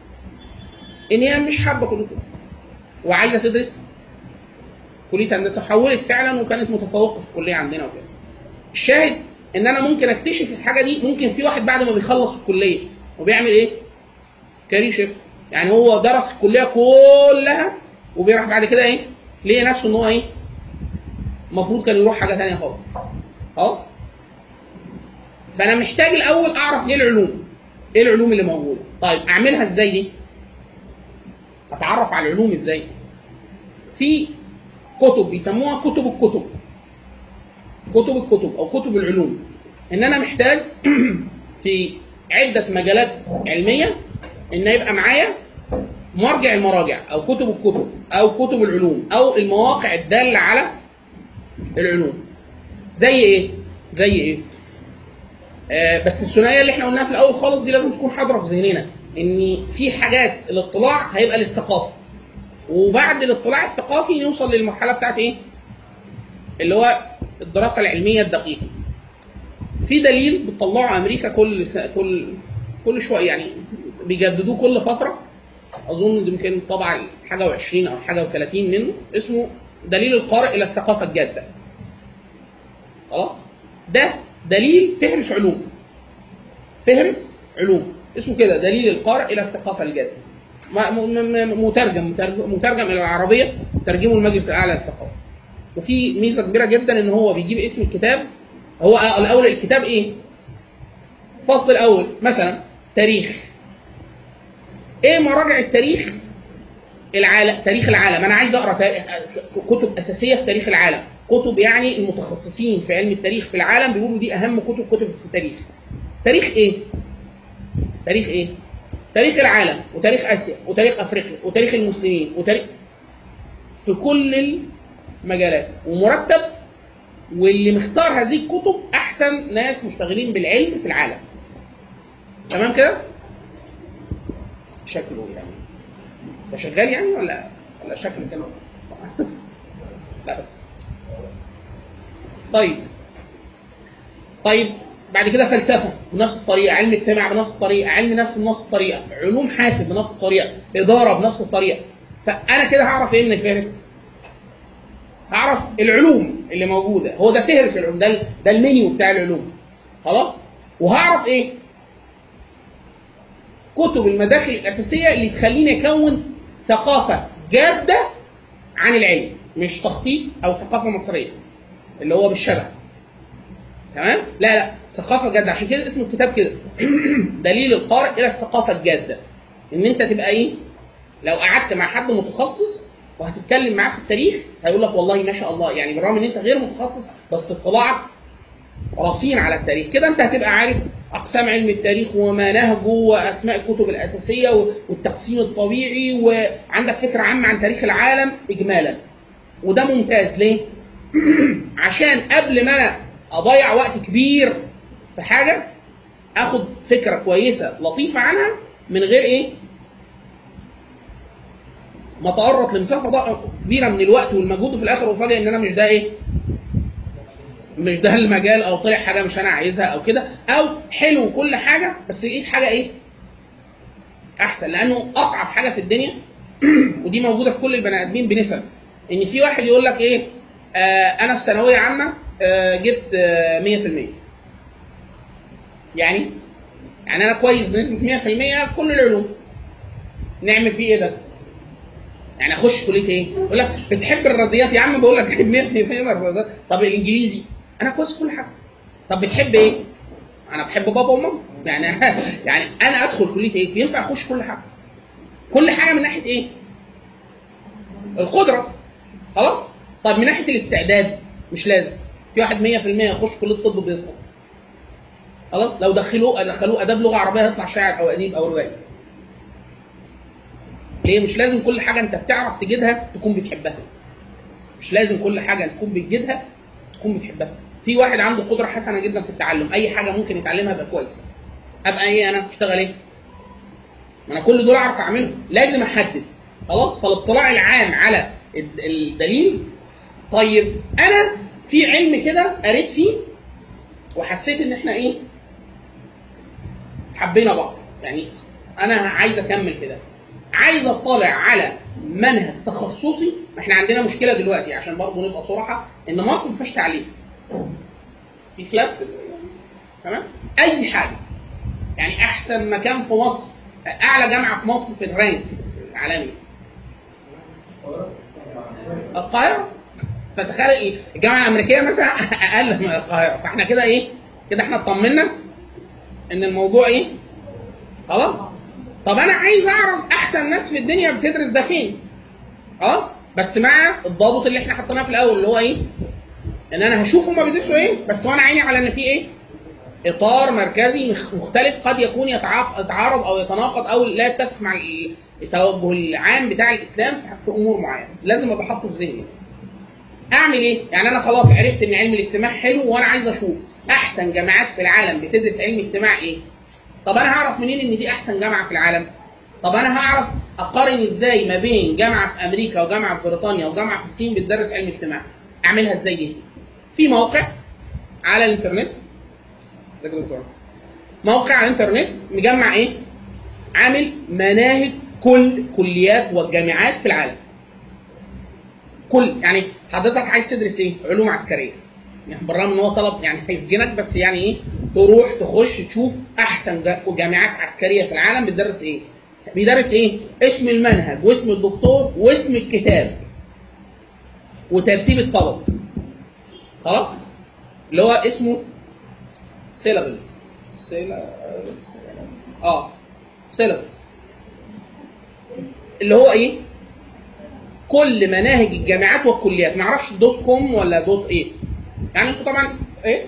ان هي مش حابه كليه وعايزه تدرس كليه هندسه، حولت فعلا وكانت متفوقه في الكليه عندنا وكده. الشاهد ان انا ممكن اكتشف الحاجه دي. ممكن في واحد بعد ما بيخلص الكليه وبيعمل ايه؟ كارير شيفت. يعني هو درس الكليه كلها وبيروح بعد كده ايه؟ ليه نفسه ان هو ايه؟ المفروض كان يروح حاجه ثانيه خالص. خلاص؟ فانا محتاج الاول اعرف ايه العلوم. ايه العلوم اللي موجوده؟ طيب اعملها ازاي دي؟ اتعرف على العلوم ازاي؟ في كتب بيسموها كتب الكتب. كتب الكتب او كتب العلوم. ان انا محتاج في عده مجالات علميه ان يبقى معايا مرجع المراجع او كتب الكتب او كتب العلوم او المواقع الداله على العلوم. زي ايه؟ زي ايه؟ آه بس الثنائيه اللي احنا قلناها في الاول خالص دي لازم تكون حاضره في ذهننا، ان في حاجات الاطلاع هيبقى للثقافه، وبعد الاطلاع الثقافي نوصل للمرحله بتاعت ايه؟ اللي هو الدراسه العلميه الدقيقه. في دليل بتطلعه امريكا كل كل كل شويه، يعني بيجددوه كل فتره. اظن يمكن طبعا حاجه وعشرين او حاجه وثلاثين منه، اسمه دليل القارئ الى الثقافه الجاده. خلاص؟ ده دليل فهرس علوم. فهرس علوم اسمه كده دليل القارئ الى الثقافه الجاده. مترجم مترجم الى العربيه، ترجمه المجلس الاعلى للثقافه. وفي ميزه كبيره جدا ان هو بيجيب اسم الكتاب. هو الاول الكتاب ايه؟ الفصل الاول مثلا تاريخ. ايه مراجع التاريخ؟ العالم، تاريخ العالم. انا عايز اقرا كتب اساسيه في تاريخ العالم. كتب يعني المتخصصين في علم التاريخ في العالم بيقولوا دي اهم كتب كتب في التاريخ. تاريخ ايه؟ تاريخ ايه؟ تاريخ العالم وتاريخ اسيا وتاريخ افريقيا وتاريخ المسلمين وتاريخ في كل المجالات ومرتب. واللي مختار هذه الكتب احسن ناس مشتغلين بالعلم في العالم. تمام كده؟ شكله يعني ده شغال يعني ولا ولا شكله كده؟ لا بس طيب طيب بعد كده فلسفه بنفس الطريقه، علم اجتماع بنفس الطريقه، علم نفس بنفس الطريقه، علوم حاسب بنفس الطريقه، اداره بنفس الطريقه. فانا كده هعرف ايه من الفهرس؟ هعرف العلوم اللي موجوده، هو ده فهرس العلوم، ده ده المنيو بتاع العلوم خلاص. وهعرف ايه؟ كتب المداخل الاساسيه اللي تخليني اكون ثقافه جاده عن العلم، مش تخطيط او ثقافه مصريه اللي هو بالشبه. تمام؟ لا لا، ثقافه جاده. عشان كده اسم الكتاب كده دليل القارئ الى الثقافه الجاده. ان انت تبقى ايه؟ لو قعدت مع حد متخصص وهتتكلم معاه في التاريخ هيقول لك والله ما شاء الله، يعني بالرغم ان انت غير متخصص بس اطلاعك رصين على التاريخ. كده انت هتبقى عارف اقسام علم التاريخ ومناهجه واسماء الكتب الاساسيه والتقسيم الطبيعي، وعندك فكره عامه عن تاريخ العالم اجمالا. وده ممتاز ليه؟ عشان قبل ما انا اضيع وقت كبير في حاجه اخد فكره كويسه لطيفه عنها من غير ايه؟ ما اتعرض لمسافه كبيره من الوقت والمجهود، وفي الاخر افاجئ ان انا مش ده ايه؟ مش ده المجال، او طلع حاجه مش انا عايزها او كده، او حلو كل حاجه بس لقيت حاجه ايه؟ احسن. لانه اصعب حاجه في الدنيا ودي موجوده في كل البني ادمين بنسب، ان في واحد يقول لك ايه؟ آه انا في ثانويه عامه آه جبت آه مية في المية. يعني يعني انا كويس بنسبه مية في المية في كل العلوم. نعمل فيه ايه ده؟ يعني اخش كليه ايه؟ يقول لك بتحب الرياضيات يا عم، بقول لك مية في المية الرياضيات. طب الانجليزي انا كويس كل حاجه. طب بتحب ايه؟ انا بحب بابا وماما. يعني يعني انا ادخل كليه ايه؟ ينفع اخش كل حاجه. كل حاجه من ناحيه ايه؟ القدره. خلاص؟ طب من ناحيه الاستعداد مش لازم. في واحد مية في المية يخش كليه الطب بيسقط. خلاص؟ لو دخلوه دخلوه اداب لغه عربيه هيطلع شاعر او اديب او روائي. ليه؟ مش لازم كل حاجه انت بتعرف تجدها تكون بتحبها. مش لازم كل حاجه تكون بتجدها تكون بتحبها. في واحد عنده قدره حسنه جدا في التعلم، اي حاجه ممكن يتعلمها يبقى كويس. ابقى ايه انا؟ اشتغل ايه؟ ما انا كل دول اعرف اعملهم، لازم احدد. خلاص؟ فالاطلاع العام على الدليل. طيب انا في علم كده قريت فيه وحسيت ان احنا ايه؟ حبينا بعض، يعني انا عايز اكمل كده، عايز اطلع على منهج تخصصي. احنا عندنا مشكله دلوقتي عشان برضه نبقى صراحه، ان مصر ما فيهاش تعليم. في خلاف تمام؟ اي حاجه يعني احسن مكان في مصر، اعلى جامعه في مصر في الرانك العالمي القاهره. فتخيل الجامعه الامريكيه مثلا اقل من القاهره. فاحنا كده ايه؟ كده احنا اطمنا ان الموضوع ايه؟ خلاص. طب انا عايز اعرف احسن ناس في الدنيا بتدرس ده فين. خلاص؟ بس مع الضابط اللي احنا حطيناه في الاول اللي هو ايه؟ ان انا هشوف هما بيدرسوا ايه، بس وانا عيني على ان في ايه؟ اطار مركزي مختلف قد يكون يتعارض او يتناقض او لا يتفق مع التوجه العام بتاع الاسلام في امور معينه. لازم ابقى حاطه في ذهني. اعمل ايه؟ يعني انا خلاص عرفت ان علم الاجتماع حلو، وانا عايز اشوف احسن جامعات في العالم بتدرس علم اجتماع ايه. طب انا هعرف منين ان دي احسن جامعه في العالم؟ طب انا هعرف اقارن ازاي ما بين جامعه في امريكا وجامعه في بريطانيا وجامعه في الصين بتدرس علم اجتماع؟ اعملها ازاي دي؟ في موقع على الانترنت، موقع على الانترنت مجمع ايه؟ عامل مناهج كل كليات والجامعات في العالم. كل يعني حضرتك عايز تدرس ايه؟ علوم عسكريه. يعني بالرغم ان هو طلب يعني هيسجنك، بس يعني ايه؟ تروح تخش تشوف احسن جامعات عسكريه في العالم بتدرس ايه؟ بيدرس ايه؟ اسم المنهج واسم الدكتور واسم الكتاب وترتيب الطلب. خلاص؟ اللي هو اسمه سيلابلز. سيلا اه سيلابلز اللي هو ايه؟ كل مناهج الجامعات والكليات. ما اعرفش دوت كوم ولا دوت ايه. يعني انتوا طبعا ايه؟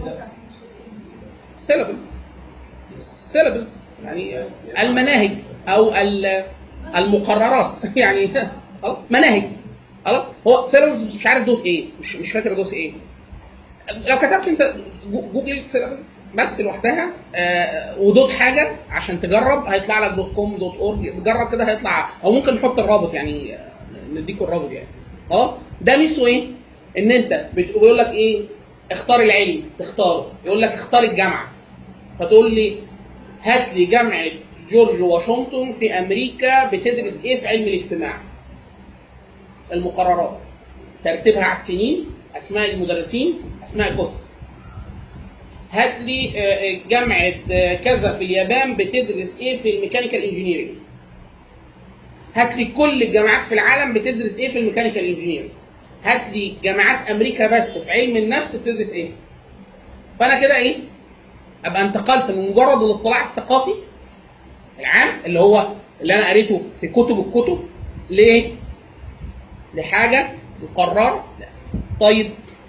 سيلابلز سيلابلز يعني المناهج او المقررات يعني مناهج. خلاص؟ هو سيلابلز مش عارف دوت ايه، مش مش فاكر دوت ايه. لو كتبت انت جوجل سيلابلز بس لوحدها آه ودوت حاجه عشان تجرب هيطلع لك دوت كوم دوت اورج. تجرب كده هيطلع، او ممكن نحط الرابط يعني نديكوا الرابط يعني. خلاص؟ ده ميزته ايه؟ ان انت بيقول لك ايه؟ اختار العلم، تختاره. يقول لك اختار الجامعه، فتقول لي هات لي جامعه جورج واشنطن في امريكا بتدرس ايه في علم الاجتماع. المقررات ترتيبها على السنين، اسماء المدرسين، اسماء الكتب. هات لي جامعه كذا في اليابان بتدرس ايه في الميكانيكال انجينيرنج. هات لي كل الجامعات في العالم بتدرس ايه في الميكانيكال انجينيرنج. هات لي جامعات امريكا بس في علم النفس بتدرس ايه. فانا كده ايه؟ ابقى انتقلت من مجرد الاطلاع الثقافي العام اللي هو اللي انا قريته في كتب الكتب ليه؟ لحاجه مقرره. طيب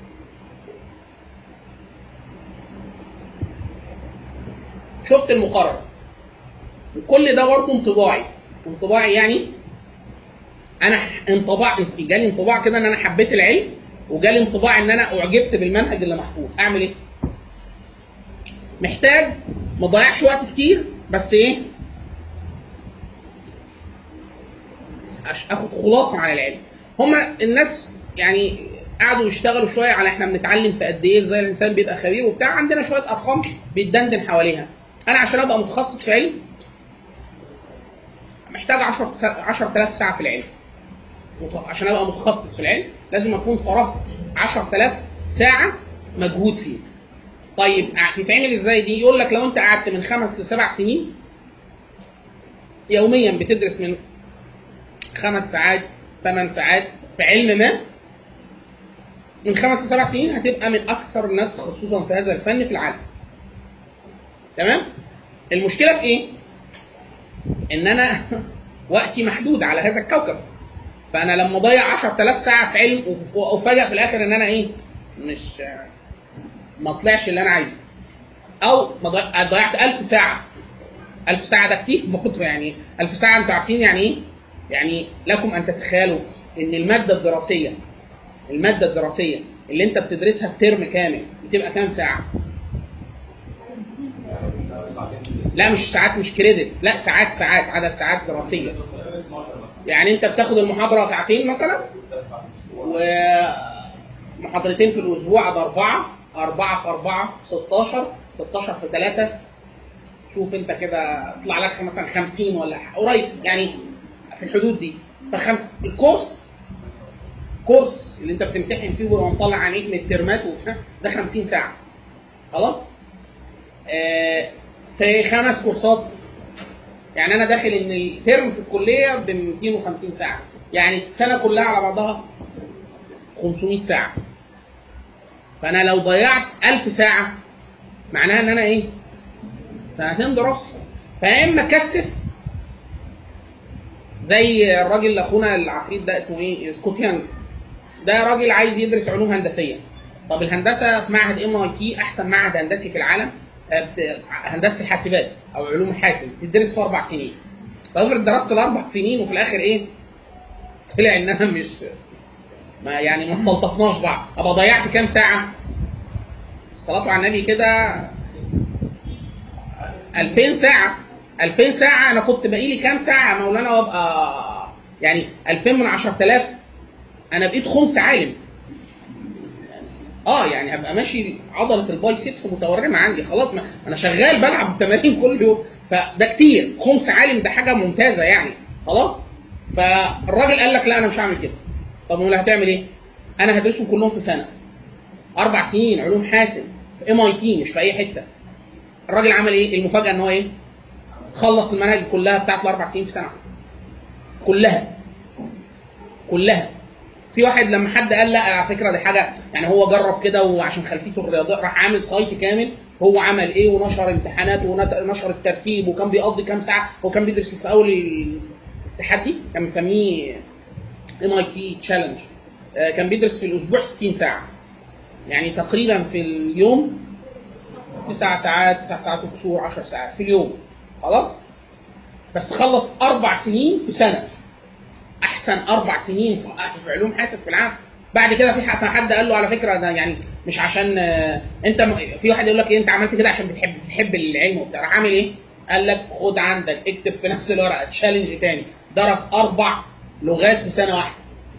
شفت المقرر وكل ده برضه انطباعي. انطباعي يعني انا انطباع جالي انطباع كده ان انا حبيت العلم، وجالي انطباع ان انا اعجبت بالمنهج اللي محطوط. اعمل ايه؟ محتاج ما اضيعش وقت كتير، بس ايه؟ اخد خلاصه عن العلم. هما الناس يعني قعدوا يشتغلوا شويه على احنا بنتعلم في قد ايه، ازاي الانسان بيبقى خبير وبتاع. عندنا شويه ارقام بيتدندن حواليها. انا عشان ابقى متخصص في علم محتاج عشرة آلاف ساعه في العلم. عشان ابقى متخصص في العلم لازم اكون صرفت عشرة آلاف ساعه مجهود فيه. طيب هتتعمل ازاي دي؟ يقول لك لو انت قعدت من خمس لسبع سنين يوميا بتدرس من خمس ساعات ثمان ساعات في علم ما، من خمس لسبع سنين هتبقى من اكثر الناس تخصصا في هذا الفن في العالم. تمام؟ المشكله في ايه؟ ان انا وقتي محدود على هذا الكوكب. فانا لما اضيع عشرة آلاف ساعه في علم وافاجئ في الاخر ان انا ايه؟ مش ما طلعش اللي انا عايزه. او ضيعت ألف ساعه. ألف ساعه ده كتير برضه يعني. ألف ساعه انتوا عارفين يعني ايه؟ يعني لكم ان تتخيلوا ان الماده الدراسيه الماده الدراسيه اللي انت بتدرسها في ترم كامل بتبقى كام ساعه؟ لا مش ساعات، مش كريدت، لا ساعات ساعات عدد ساعات دراسيه. يعني انت بتاخد المحاضره ساعتين مثلا، ومحاضرتين في الاسبوع ده اربعه، اربعه في اربعه ستاشر، ستاشر في ثلاثه، شوف انت كده اطلع لك مثلا خمسين ولا قريب يعني في الحدود دي. فخمس الكورس كورس اللي انت بتمتحن فيه ومطلع عليك من الترمات ده خمسين ساعه. خلاص؟ آه في خمس كورسات يعني انا داخل ان الترم في الكليه ب مئتين وخمسين ساعه، يعني السنه كلها على بعضها خمسمئة ساعه. فانا لو ضيعت ألف ساعه معناها ان انا ايه؟ سنتين دراسه. فاما كثف زي الراجل اللي اخونا العفريت ده اسمه ايه؟ سكوت يانج. ده راجل عايز يدرس علوم هندسيه. طب الهندسه في معهد ام اي تي احسن معهد هندسي في العالم، هندسه الحاسبات او علوم الحاسب، تدرس في اربع سنين. فافرض درست الاربع سنين وفي الاخر ايه؟ طلع ان انا مش ما يعني ما استلطفناش بعض. ابقى ضيعت كام ساعه؟ صلاه على النبي كده ألفين ساعه. ألفين ساعه انا كنت باقي لي كام ساعه مولانا وابقى يعني ألفين من عشرة آلاف انا بقيت خمس عالم. اه يعني هبقى ماشي عضله البايسبس متورمه عندي خلاص، ما انا شغال بلعب التمارين كل يوم. فده كتير، خمس عالم ده حاجه ممتازه يعني. خلاص؟ فالراجل قال لك لا انا مش هعمل كده. طب امال هتعمل ايه؟ انا هدرسهم كلهم في سنه، اربع سنين علوم حاسب في ام اي تي مش في اي حته. الراجل عمل ايه؟ المفاجاه ان هو ايه؟ خلص المناهج كلها بتاعت الاربع سنين في سنه كلها كلها. في واحد لما حد قال لا على فكره دي حاجه يعني هو جرب كده وعشان خلفيته الرياضيه راح عامل سايت كامل هو عمل ايه ونشر امتحانات ونشر الترتيب وكان بيقضي كام ساعه. هو كان بيدرس في اول التحدي كان مسميه ام اي تي تشالنج، كان بيدرس في الاسبوع ستين ساعه، يعني تقريبا في اليوم تسع ساعات تسع ساعات وكسور عشر ساعات في اليوم. خلاص؟ بس خلص اربع سنين في سنه، احسن اربع سنين في علوم حاسب في العالم. بعد كده في حد قال له على فكره ده يعني مش عشان انت م... في واحد يقول لك ايه انت عملت كده عشان بتحب بتحب العلم وبتاع. راح عامل ايه؟ قال لك خد عندك اكتب في نفس الورقه تشالنج تاني، درس اربع لغات في سنه واحده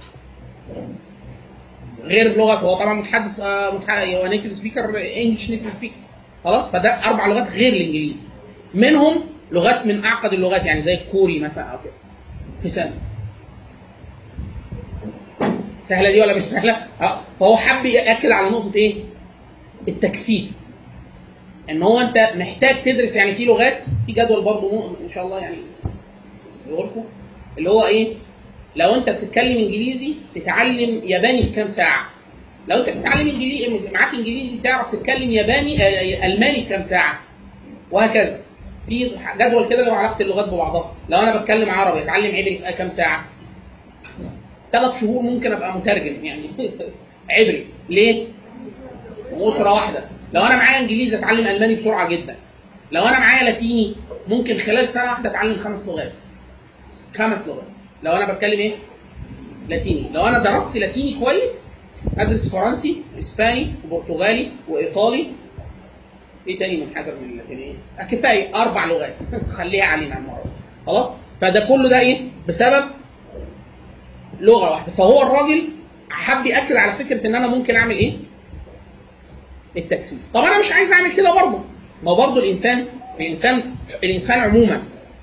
غير لغه. هو طبعا متحدث هو نيتيف سبيكر انجلش نيتيف سبيكر. خلاص؟ فده اربع لغات غير الانجليزي، منهم لغات من اعقد اللغات يعني زي الكوري مثلا او كده في سنه. سهله دي ولا مش سهله؟ اه فهو حب ياكد على نقطه ايه؟ التكثيف. ان هو انت محتاج تدرس، يعني في لغات في جدول برضه ان شاء الله يعني يقول لكم اللي هو ايه؟ لو انت بتتكلم انجليزي تتعلم ياباني في كام ساعه؟ لو انت بتتعلم انجليزي معاك انجليزي تعرف تتكلم ياباني آه الماني في كام ساعه؟ وهكذا. في جدول كده لو علاقه اللغات ببعضها. لو انا بتكلم عربي اتعلم عبري في كام ساعه؟ ثلاث شهور ممكن ابقى مترجم يعني عبري. ليه؟ اسره واحده. لو انا معايا انجليزي اتعلم الماني بسرعه جدا. لو انا معايا لاتيني ممكن خلال سنه واحده اتعلم خمس لغات. خمس لغات لو انا بتكلم ايه؟ لاتيني. لو انا درست لاتيني كويس ادرس فرنسي واسباني وبرتغالي وايطالي. ايه تاني من حاجه من اللاتينيه؟ كفايه اربع لغات خليها علينا المره دي. خلاص؟ فده كله ده ايه؟ بسبب لغه واحده. فهو الراجل حب ياكد على فكره ان انا ممكن اعمل ايه؟ التكثيف. طب انا مش عايز اعمل كده برضه. ما هو برضه الانسان الانسان الانسان عموما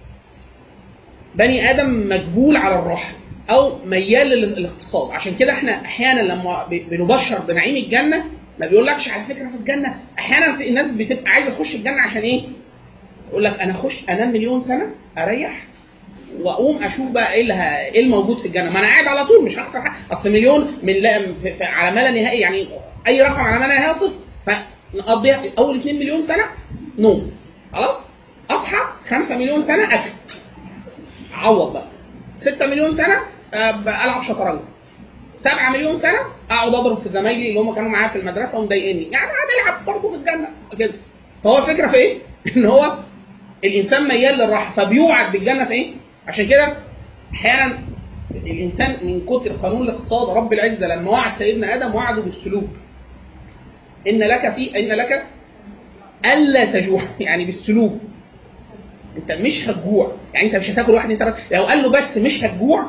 بني ادم مجبول على الراحه او ميال للاقتصاد. عشان كده احنا احيانا لما بنبشر بنعيم الجنه ما بيقولكش على فكره في الجنه. احيانا في الناس بتبقى عايزه تخش الجنه عشان ايه؟ يقول لك انا اخش انام مليون سنه اريح واقوم اشوف بقى ايه اللي ايه الموجود في الجنه. ما انا قاعد على طول مش هخسر حاجه. اصل مليون من لا على ما لا نهائي، يعني اي رقم على ما لا نهائي صفر. فنقضي اول اتنين مليون سنه نوم، خلاص اصحى خمسة مليون سنه اكل اعوض بقى، ستة مليون سنه العب شطرنج، سبعة مليون سنه اقعد اضرب في زمايلي اللي هم كانوا معايا في المدرسه ومضايقني، يعني قاعد العب برضه في الجنه كده. فهو الفكره في ايه؟ ان هو الانسان ميال للراحه فبيوعد بالجنه في ايه؟ عشان كده احيانا الانسان من كتر قانون الاقتصاد رب العزه لما وعد سيدنا ادم وعده بالسلوك. ان لك في ان لك الا تجوع، يعني بالسلوك انت مش هتجوع، يعني انت مش هتاكل واحد اتنين تلاته. لو قال له بس مش هتجوع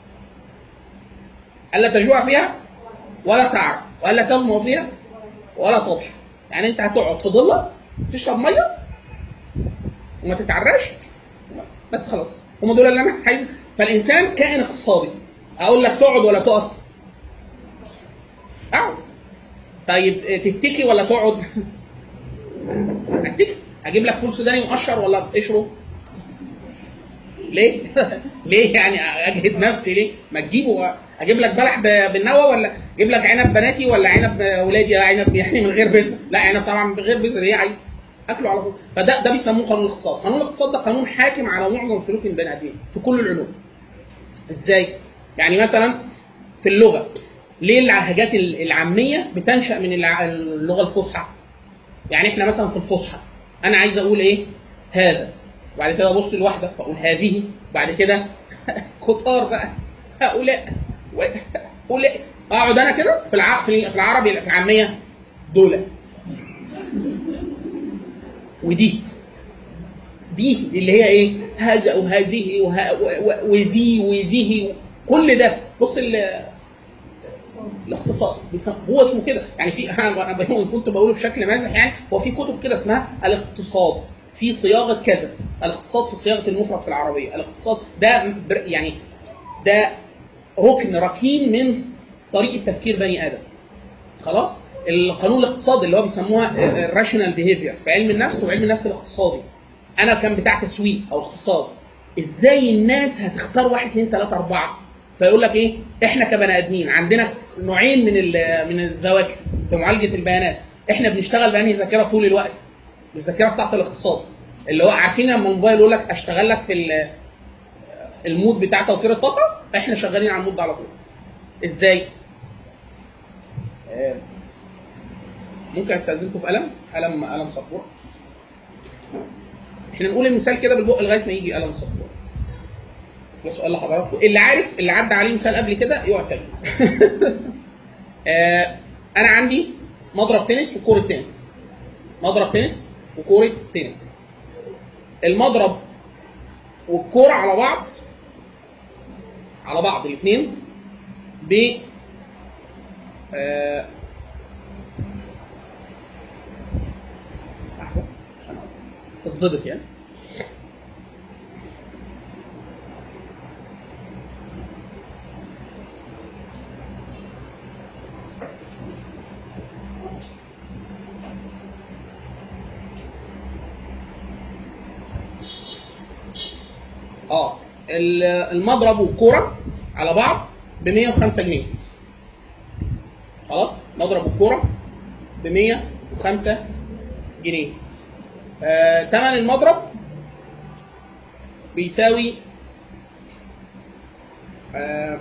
الا تجوع فيها ولا تعرف ولا تظمأ فيها ولا تضحى، يعني انت هتقعد في ضله تشرب ميه وما تتعرش بس خلاص. هم دول اللي انا عايز. فالانسان كائن اقتصادي. اقول لك تقعد ولا تقف؟ اقعد. طيب تتكي ولا تقعد؟ اتكي. اجيب لك فول سوداني مقشر ولا تقشره؟ ليه؟ ليه يعني اجهد نفسي ليه؟ ما تجيبه. اجيب لك بلح بالنوى ولا اجيب لك عنب بناتي ولا عنب ولادي؟ عنب يعني من غير بذر. لا عنب طبعا من غير بذر. ايه عايز اكله على طول. فده ده بيسموه قانون الاقتصاد. قانون الاقتصاد ده قانون حاكم على معظم سلوك البني ادمين في كل العلوم. ازاي؟ يعني مثلا في اللغه ليه اللهجات العاميه بتنشا من اللغه الفصحى؟ يعني احنا مثلا في الفصحى انا عايز اقول ايه؟ هذا، وبعد كده ابص لواحده فاقول هذه، بعد كده كتار بقى هؤلاء هؤلاء. اقعد انا كده في الع... في العربي في العاميه دول ودي دي اللي هي ايه؟ هذا وهذه وه... وذي وذه. كل ده بص الاقتصاد هو اسمه كده. يعني في انا كنت بقوله بشكل مازح، يعني هو في كتب كده اسمها الاقتصاد في صياغه كذا، الاقتصاد في صياغه المفرد في العربيه. الاقتصاد ده يعني ده ركن ركين من طريقه تفكير بني ادم. خلاص؟ القانون الاقتصادي اللي هو بيسموها الراشونال بيهيفير في علم النفس وعلم النفس الاقتصادي. انا كان بتاع تسويق او اقتصاد. ازاي الناس هتختار واحد اثنين ثلاثه اربعه؟ فيقول لك ايه؟ احنا كبني ادمين عندنا نوعين من من الذواكر في معالجه البيانات. احنا بنشتغل بانهي ذاكره طول الوقت؟ الذاكره بتاعت الاقتصاد اللي هو عارفين لما الموبايل يقول لك اشتغل لك في المود بتاع توفير الطاقه، احنا شغالين على المود ده على طول. ازاي؟ ممكن استاذنكم في قلم قلم قلم سبوره. احنا نقول المثال كده بالبق لغايه ما يجي قلم سبوره. ده سؤال لحضراتكم اللي عارف اللي عدى عليه مثال قبل كده يعتبر. آه انا عندي مضرب تنس وكوره تنس. مضرب تنس وكوره تنس. المضرب والكوره على بعض على بعض الاثنين ب آه احسن تتظبط يعني. اه المضرب والكوره على بعض ب مية وخمسة جنيه. خلاص مضرب الكوره ب مية وخمسة جنيه. آه، ثمن المضرب بيساوي آه،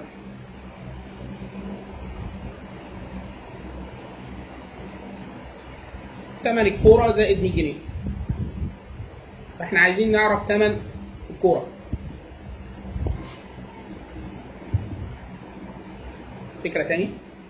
ثمن الكوره زائد مية جنيه. فاحنا عايزين نعرف ثمن الكوره. فكره ثانيه،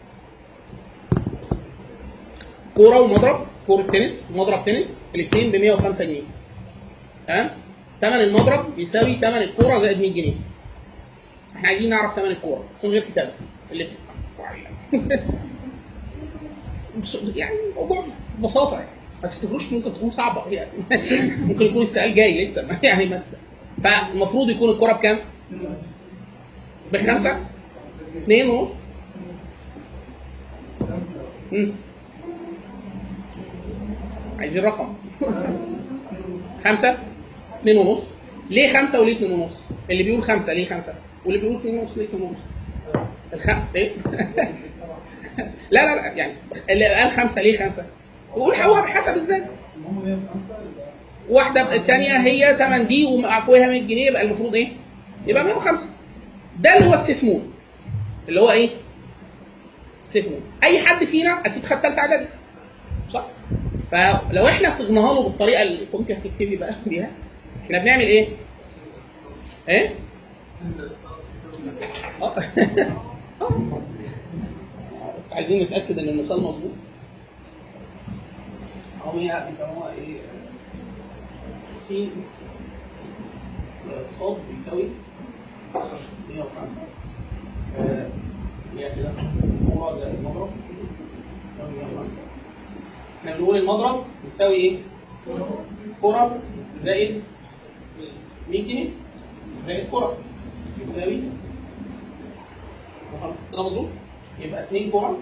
كوره ومضرب، كوره تنس ومضرب تنس الاثنين ب مية وخمسة جنيه. تمام؟ ثمن المضرب بيساوي ثمن الكوره زائد مية جنيه. احنا عايزين نعرف ثمن الكوره بس من غير كتابه اللي يعني الموضوع ببساطه يعني ما تفتكروش ممكن تكون صعبه يعني ممكن يكون السؤال جاي لسه يعني مثلا. فالمفروض يكون الكوره بكام؟ بخمسه؟ اثنين ونص؟ امم عايزين رقم. خمسه؟ اثنين ونص؟ ليه خمسه وليه اثنين ونص؟ اللي بيقول خمسه ليه خمسه؟ واللي بيقول اثنين ونص ليه اثنين ونص؟ الخ... ايه؟ لا لا لا يعني اللي قال خمسه ليه خمسه؟ يقول هو بحسب ازاي؟ واحده الثانيه هي ثمن دي ومعفوها مية جنيه يبقى المفروض ايه؟ يبقى مية وخمسة. ده اللي هو السفمون. اللي هو ايه؟ السفمون. اي حد فينا اكيد خد ثالثه اعدادي صح؟ فلو احنا صغناها له بالطريقه اللي ممكن هتكتبي بقى بيها احنا بنعمل ايه؟ ايه؟ اه بس عايزين نتاكد ان المثال مظبوط. هم هي بيسموها ايه؟ س صاد بيساوي مية وخمسة. آه هي كده هو ده المضرب. احنا بنقول المضرب بيساوي ايه؟ كرة زائد مية جنيه زائد كرة بيساوي كده مظبوط؟ يبقى اتنين كرة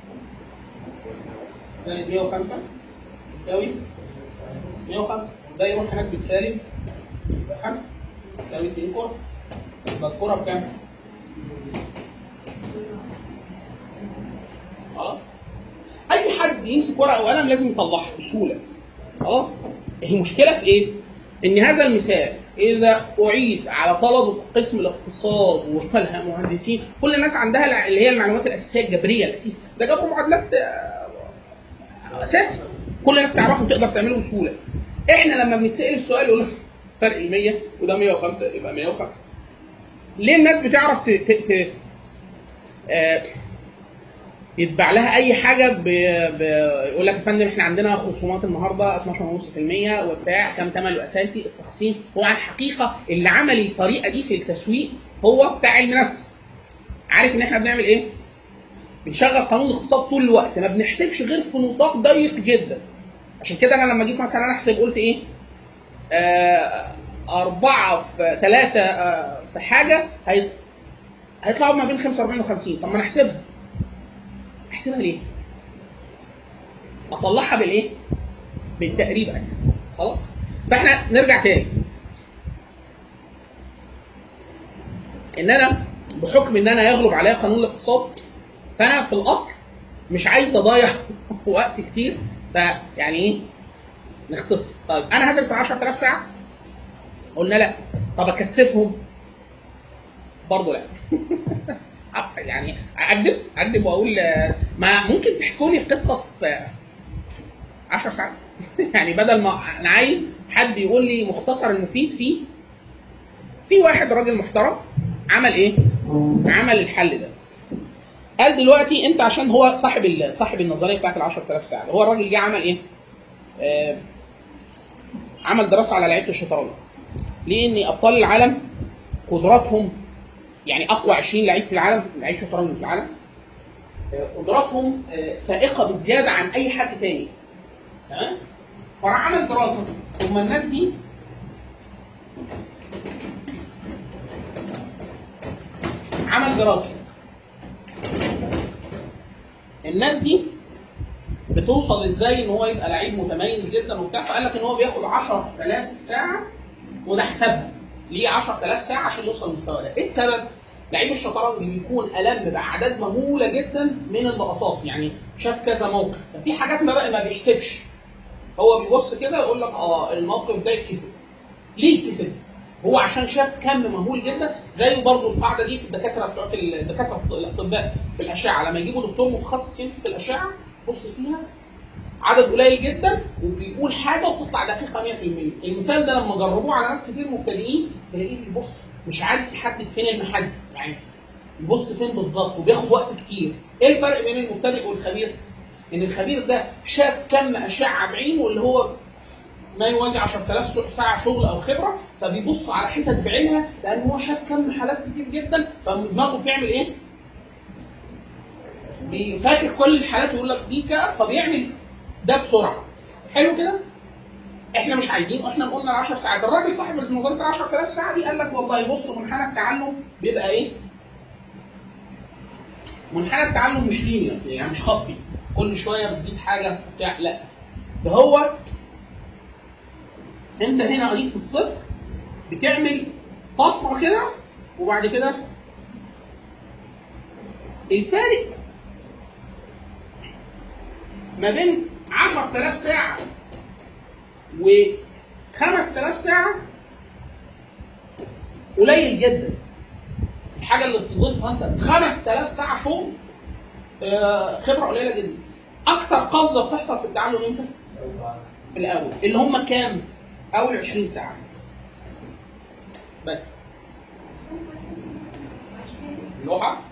زائد مية وخمسة يساوي مية وخمسة. وده يروح هناك بالسالب يبقى خمسة يساوي اتنين كرة. يبقى الكرة بكام؟ خلاص؟ أي حد يمسك ورقة وقلم لازم يطلعها بسهولة. خلاص؟ المشكلة في إيه؟ إن هذا المثال إذا أعيد على طلبة قسم الاقتصاد والمهندسين كل الناس عندها اللي هي المعلومات الأساسية الجبرية الأساسية. ده جبر معادلات أساسي كل الناس تعرفه وتقدر تعمله بسهولة. إحنا لما بنتسأل السؤال يقول فرق ال مية وده مية وخمسة يبقى مية وخمسة. ليه الناس بتعرف ت... ت... ت... آه... يتبع لها اي حاجه ب... ب... يقول لك يا فندم احنا عندنا خصومات النهارده اتناشر فاصلة خمسة بالمية وبتاع كام ثمن الاساسي التخصيم. هو على الحقيقه اللي عمل الطريقه دي في التسويق هو بتاع علم نفس. عارف ان احنا بنعمل ايه؟ بنشغل قانون الاقتصاد طول الوقت ما بنحسبش غير في نطاق ضيق جدا. عشان كده انا لما جيت مثلا احسب قلت ايه؟ آه... أربعة في ثلاثة آه... في حاجه هي... هيطلعوا ما بين خمسة وأربعين وخمسين. طب ما نحسبها احسبها ليه؟ اطلعها بالايه؟ بالتقريب اسهل. خلاص؟ فاحنا نرجع تاني ان انا بحكم ان انا يغلب عليا قانون الاقتصاد فانا في الاصل مش عايز اضيع وقت كتير فيعني ايه؟ نختصر. طيب انا هدرس عشرة آلاف ساعه؟ قلنا لا. طب اكثفهم؟ برضه لا. يعني اكذب اكذب واقول ما ممكن تحكوا لي قصه في عشر ساعات يعني بدل ما انا عايز حد يقول لي مختصر المفيد فيه. في واحد راجل محترم عمل ايه؟ عمل الحل ده. قال دلوقتي انت عشان هو صاحب صاحب النظريه بتاعت ال عشرة آلاف ساعه. هو الراجل جه عمل ايه؟ آه عمل دراسه على لعيبه الشطرنج. لان ابطال العالم قدراتهم يعني اقوى عشرين لعيب في العالم لعيب شطرنج في العالم قدراتهم فائقه بزياده عن اي حد تاني. تمام؟ فراح عمل دراسه ثم الناس دي عمل دراسه الناس دي بتوصل ازاي ان هو يبقى لعيب متميز جدا وبتاع. فقال لك ان هو بياخد عشرة آلاف ساعه وده حسابها ليه عشرة آلاف ساعه عشان يوصل للمستوى ده. ايه السبب؟ لعيب الشطرنج بيكون الم باعداد مهوله جدا من اللقطات، يعني شاف كذا موقف، ففي حاجات ما بقى ما بيحسبش، هو بيبص كده يقول لك اه الموقف ده اتكسب. ليه اتكسب؟ هو عشان شاف كم مهول جدا. زي برضه القاعده دي في الدكاتره بتوع الدكاتره الاطباء في الاشعه، لما يجيبوا دكتور متخصص يمسك الاشعه بص فيها عدد قليل جدا وبيقول حاجه وتطلع دقيقه مية في المية. المثال ده لما جربوه على ناس كتير مبتدئين تلاقيه بيبص مش عارف يحدد فين المحدد، يعني يبص فين بالظبط وبياخد وقت كتير. ايه الفرق بين المبتدئ والخبير؟ ان الخبير ده شاف كم اشعه بعينه اللي هو ما يوازي عشرة آلاف ساعه شغل او خبره، فبيبص على حتت بعينها لان هو شاف كم حالات كتير جدا، فدماغه بيعمل ايه؟ بيفاكر كل الحالات ويقول لك دي كده، فبيعمل ده بسرعه. حلو كده؟ احنا مش عايزين، احنا قلنا ال عشر ساعات. الراجل صاحب نظريه ال عشرة آلاف ساعه دي قال لك والله بص منحنى التعلم بيبقى ايه؟ منحنى التعلم مش لينير، يعني مش خطي كل شويه بتزيد حاجه بتاع، لا ده هو انت هنا قريب في الصفر بتعمل طفره كده وبعد كده الفارق ما بين عشرة آلاف ساعه و خمسة آلاف ساعه قليل جدا. الحاجه اللي بتضيفها انت خمسة آلاف ساعه شغل خبره قليله جدا. اكثر قفزه بتحصل في التعلم امتى؟ في الاول، اللي هم كام؟ اول عشرين ساعه بس. اللوحه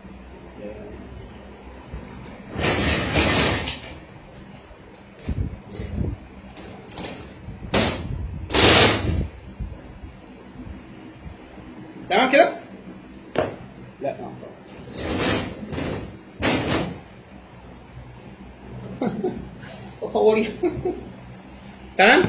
تمام كده؟ لا تصوري تمام؟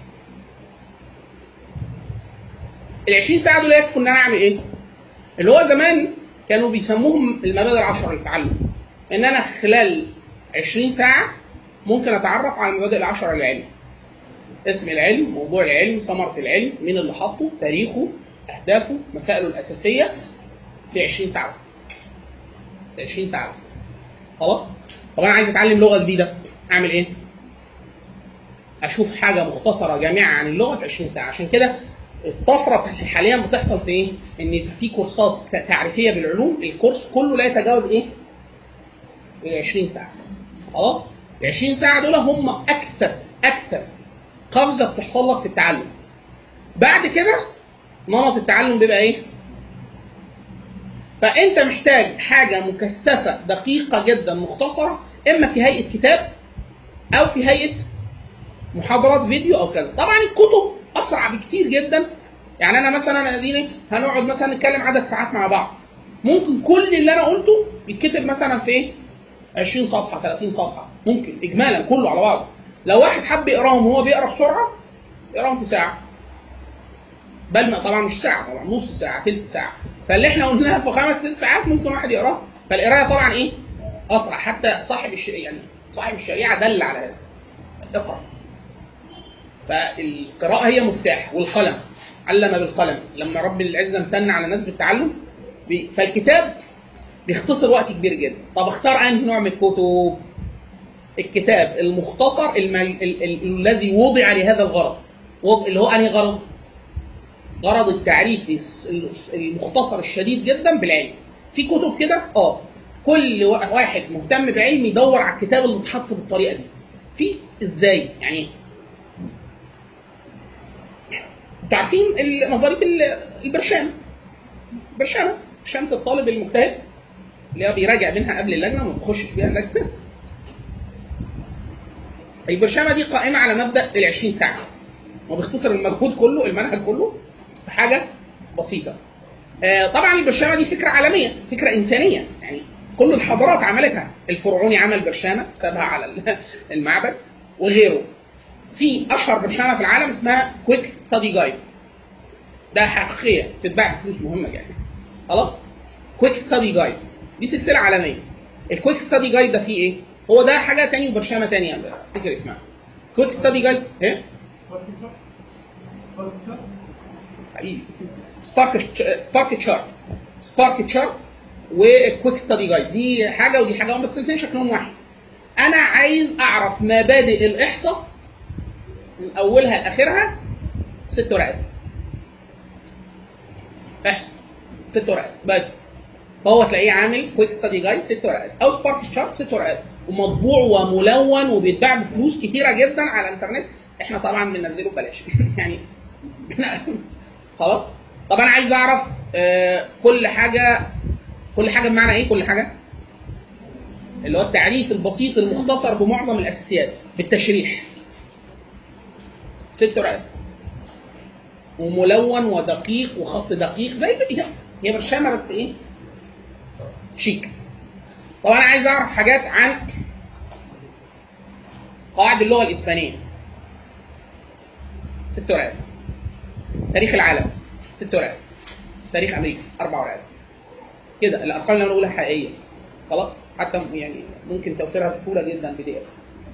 ال عشرين ساعه دول يكفوا ان انا اعمل ايه؟ اللي هو زمان كانوا بيسموهم المبادئ العشرة للتعلم، ان انا خلال عشرين ساعه ممكن اتعرف على المبادئ العشرة للعلم. اسم العلم، موضوع العلم، ثمره العلم، مين اللي حطه، تاريخه، اهدافه، مسائله الاساسيه، في عشرين ساعه بس. في عشرين ساعه بس. خلاص؟ طب انا عايز اتعلم لغه جديده، اعمل ايه؟ اشوف حاجه مختصره جامعه عن اللغه في عشرين ساعه. عشان كده الطفره حاليا بتحصل في ايه؟ ان في كورسات تعريفيه بالعلوم، الكورس كله لا يتجاوز ايه؟ ال عشرين ساعه. خلاص؟ ال عشرين ساعه دول هم اكثر اكثر قفزه بتحصل لك في التعلم. بعد كده نمط التعلم بيبقى ايه؟ فانت محتاج حاجه مكثفه دقيقه جدا مختصره، اما في هيئه كتاب او في هيئه محاضرات فيديو او كذا. طبعا الكتب اسرع بكتير جدا. يعني انا مثلا اديني هنقعد مثلا نتكلم عدد ساعات مع بعض، ممكن كل اللي انا قلته يتكتب مثلا في ايه؟ عشرين صفحه ثلاثين صفحه، ممكن اجمالا كله على بعضه. لو واحد حب يقراهم وهو بيقرا بسرعه يقراهم في ساعه، بل ما طبعا مش ساعه، طبعا نص ساعه ثلث ساعه. فاللي احنا قلناها في خمس ست ساعات ممكن واحد يقراه. فالقرايه طبعا ايه؟ اسرع. حتى صاحب الشريعه يعني صاحب الشريعه دل على هذا. اقرا. فالقراءه هي مفتاح. والقلم، علم بالقلم. لما رب العزه امتن على الناس بالتعلم، فالكتاب بيختصر وقت كبير جدا. طب اختار انهي نوع من الكتب؟ الكتاب المختصر الذي وضع لهذا الغرض. اللي هو انهي غرض؟ غرض التعريف المختصر الشديد جدا بالعلم. في كتب كده اه كل واحد مهتم بعلم يدور على الكتاب اللي اتحط بالطريقه دي. في ازاي يعني؟ انتوا عارفين نظريه البرشام. برشامه برشامه الطالب المجتهد اللي هو بيراجع بينها قبل اللجنه وما بيخشش بيها اللجنه. البرشامه دي قائمه على مبدا ال عشرين ساعه، وبيختصر المجهود كله، المنهج كله في حاجه بسيطه. آه طبعا البرشامه دي فكره عالميه، فكره انسانيه، يعني كل الحضارات عملتها. الفرعوني عمل برشامه سابها على المعبد وغيره. في اشهر برشامه في العالم اسمها كويك ستادي جايد، ده حقيقيه تتباع بفلوس مهمه يعني. خلاص؟ كويك ستادي جايد دي سلسله عالميه. الكويك ستادي جايد ده فيه ايه؟ هو ده حاجه ثانيه وبرشامه ثانيه افتكر اسمها. كويك ستادي جايد ايه؟ حقيقي سبارك سبارك تشارت سبارك تشارت وكويك ستادي جايد دي حاجه ودي حاجه، بس الاثنين شكلهم واحد. انا عايز اعرف مبادئ الاحصاء من اولها لاخرها، ست ورقات احصاء، ست ورقات بس. فهو تلاقيه عامل كويك ستادي جايد ست ورقات او سبارك تشارت ست ورقات، ومطبوع وملون وبيتباع بفلوس كتيره جدا على الانترنت. احنا طبعا بننزله ببلاش يعني خلاص. طب انا عايز اعرف آه كل حاجه، كل حاجه بمعنى ايه؟ كل حاجه اللي هو التعريف البسيط المختصر بمعظم الاساسيات بالتشريح، ست ورقات وملون ودقيق وخط دقيق زي كده، هي برشامه بس ايه شيك. طب انا عايز اعرف حاجات عن قواعد اللغه الاسبانيه، ست ورقات. تاريخ العالم ست ورقات. تاريخ امريكا اربع ورقات. كده الارقام اللي انا بقولها حقيقيه خلاص، حتى يعني ممكن توفيرها بسهوله جدا بي دي اف.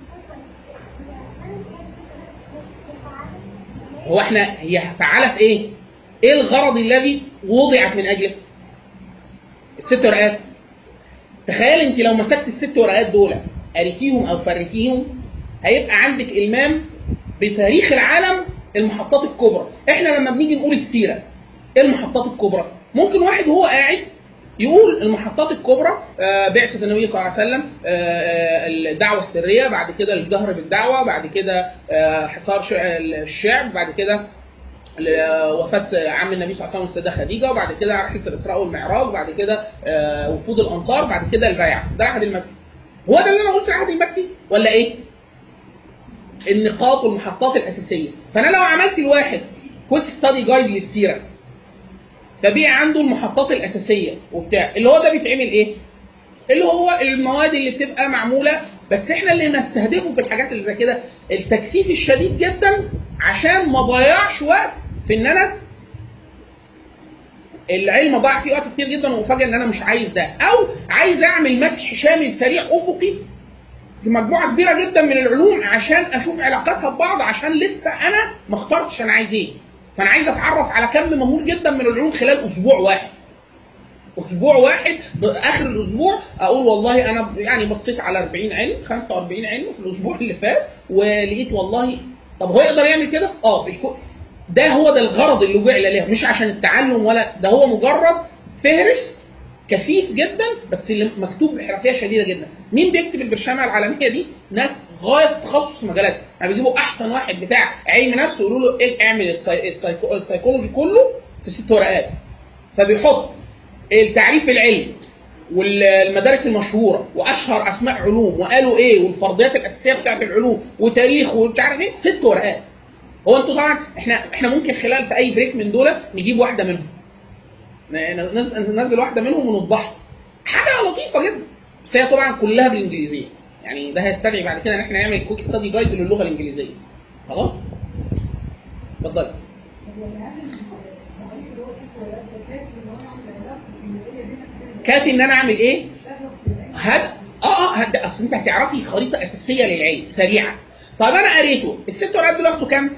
هو احنا هي فعاله في ايه؟ ايه الغرض الذي وضعت من اجله؟ الست ورقات. تخيل انت لو مسكت الست ورقات دول قريتيهم او فريتيهم، هيبقى عندك المام بتاريخ العالم، المحطات الكبرى. احنا لما بنيجي نقول السيره، ايه المحطات الكبرى؟ ممكن واحد وهو قاعد يقول المحطات الكبرى آه بعثه النبي صلى الله عليه وسلم، آه الدعوه السريه، بعد كده الجهر بالدعوه، بعد كده آه حصار الشعب، بعد كده وفاه عم النبي صلى الله عليه وسلم السيده خديجه، وبعد كده رحله الاسراء والمعراج، بعد كده آه وفود الانصار، بعد كده البيعه. ده العهد المكي. هو ده اللي انا قلت العهد المكي ولا ايه؟ النقاط والمحطات الاساسيه. فانا لو عملت الواحد كويك ستادي جايد للسيره، فبيع عنده المحطات الاساسيه وبتاع، اللي هو ده بيتعمل ايه؟ اللي هو المواد اللي بتبقى معموله، بس احنا اللي نستهدفه في الحاجات اللي زي كده التكثيف الشديد جدا، عشان ما ضيعش وقت في ان انا العلم ضاع فيه وقت كتير جدا وافاجئ ان انا مش عايز ده، او عايز اعمل مسح شامل سريع افقي في مجموعه كبيره جدا من العلوم عشان اشوف علاقاتها ببعض، عشان لسه انا ما اخترتش انا عايز ايه. فانا عايز اتعرف على كم مهول جدا من العلوم خلال اسبوع واحد. اسبوع واحد اخر الاسبوع اقول والله انا يعني بصيت على أربعين علم خمسة وأربعين علم في الاسبوع اللي فات ولقيت والله. طب هو يقدر يعمل كده؟ اه ده هو ده الغرض اللي جعل له، مش عشان التعلم ولا ده، هو مجرد فهرس كثيف جدا بس اللي مكتوب بحرفيه شديده جدا. مين بيكتب البرشامه العالميه دي؟ ناس غايه في تخصص مجالات، يعني بيجيبوا احسن واحد بتاع علم نفس ويقولوا له ايه اعمل السايكو... السايكولوجي كله في ست ورقات. فبيحط التعريف العلمي والمدارس المشهوره واشهر اسماء علوم وقالوا ايه والفرضيات الاساسيه بتاعت العلوم وتاريخ ومش عارف ايه، ست ورقات. هو انتوا طبعا احنا احنا ممكن خلال في اي بريك من دول نجيب واحده منهم، ننزل واحده منهم ونوضحها، حاجه لطيفه جدا، بس هي طبعا كلها بالانجليزيه. يعني ده هيستدعي بعد كده ان احنا نعمل كويك ستادي جايد للغه الانجليزيه. خلاص اتفضل. كافي ان انا اعمل ايه؟ هد اه هد اصل انت هتعرفي خريطه اساسيه للعلم سريعه. طب انا قريته الست ورقات دول اخدوا كام؟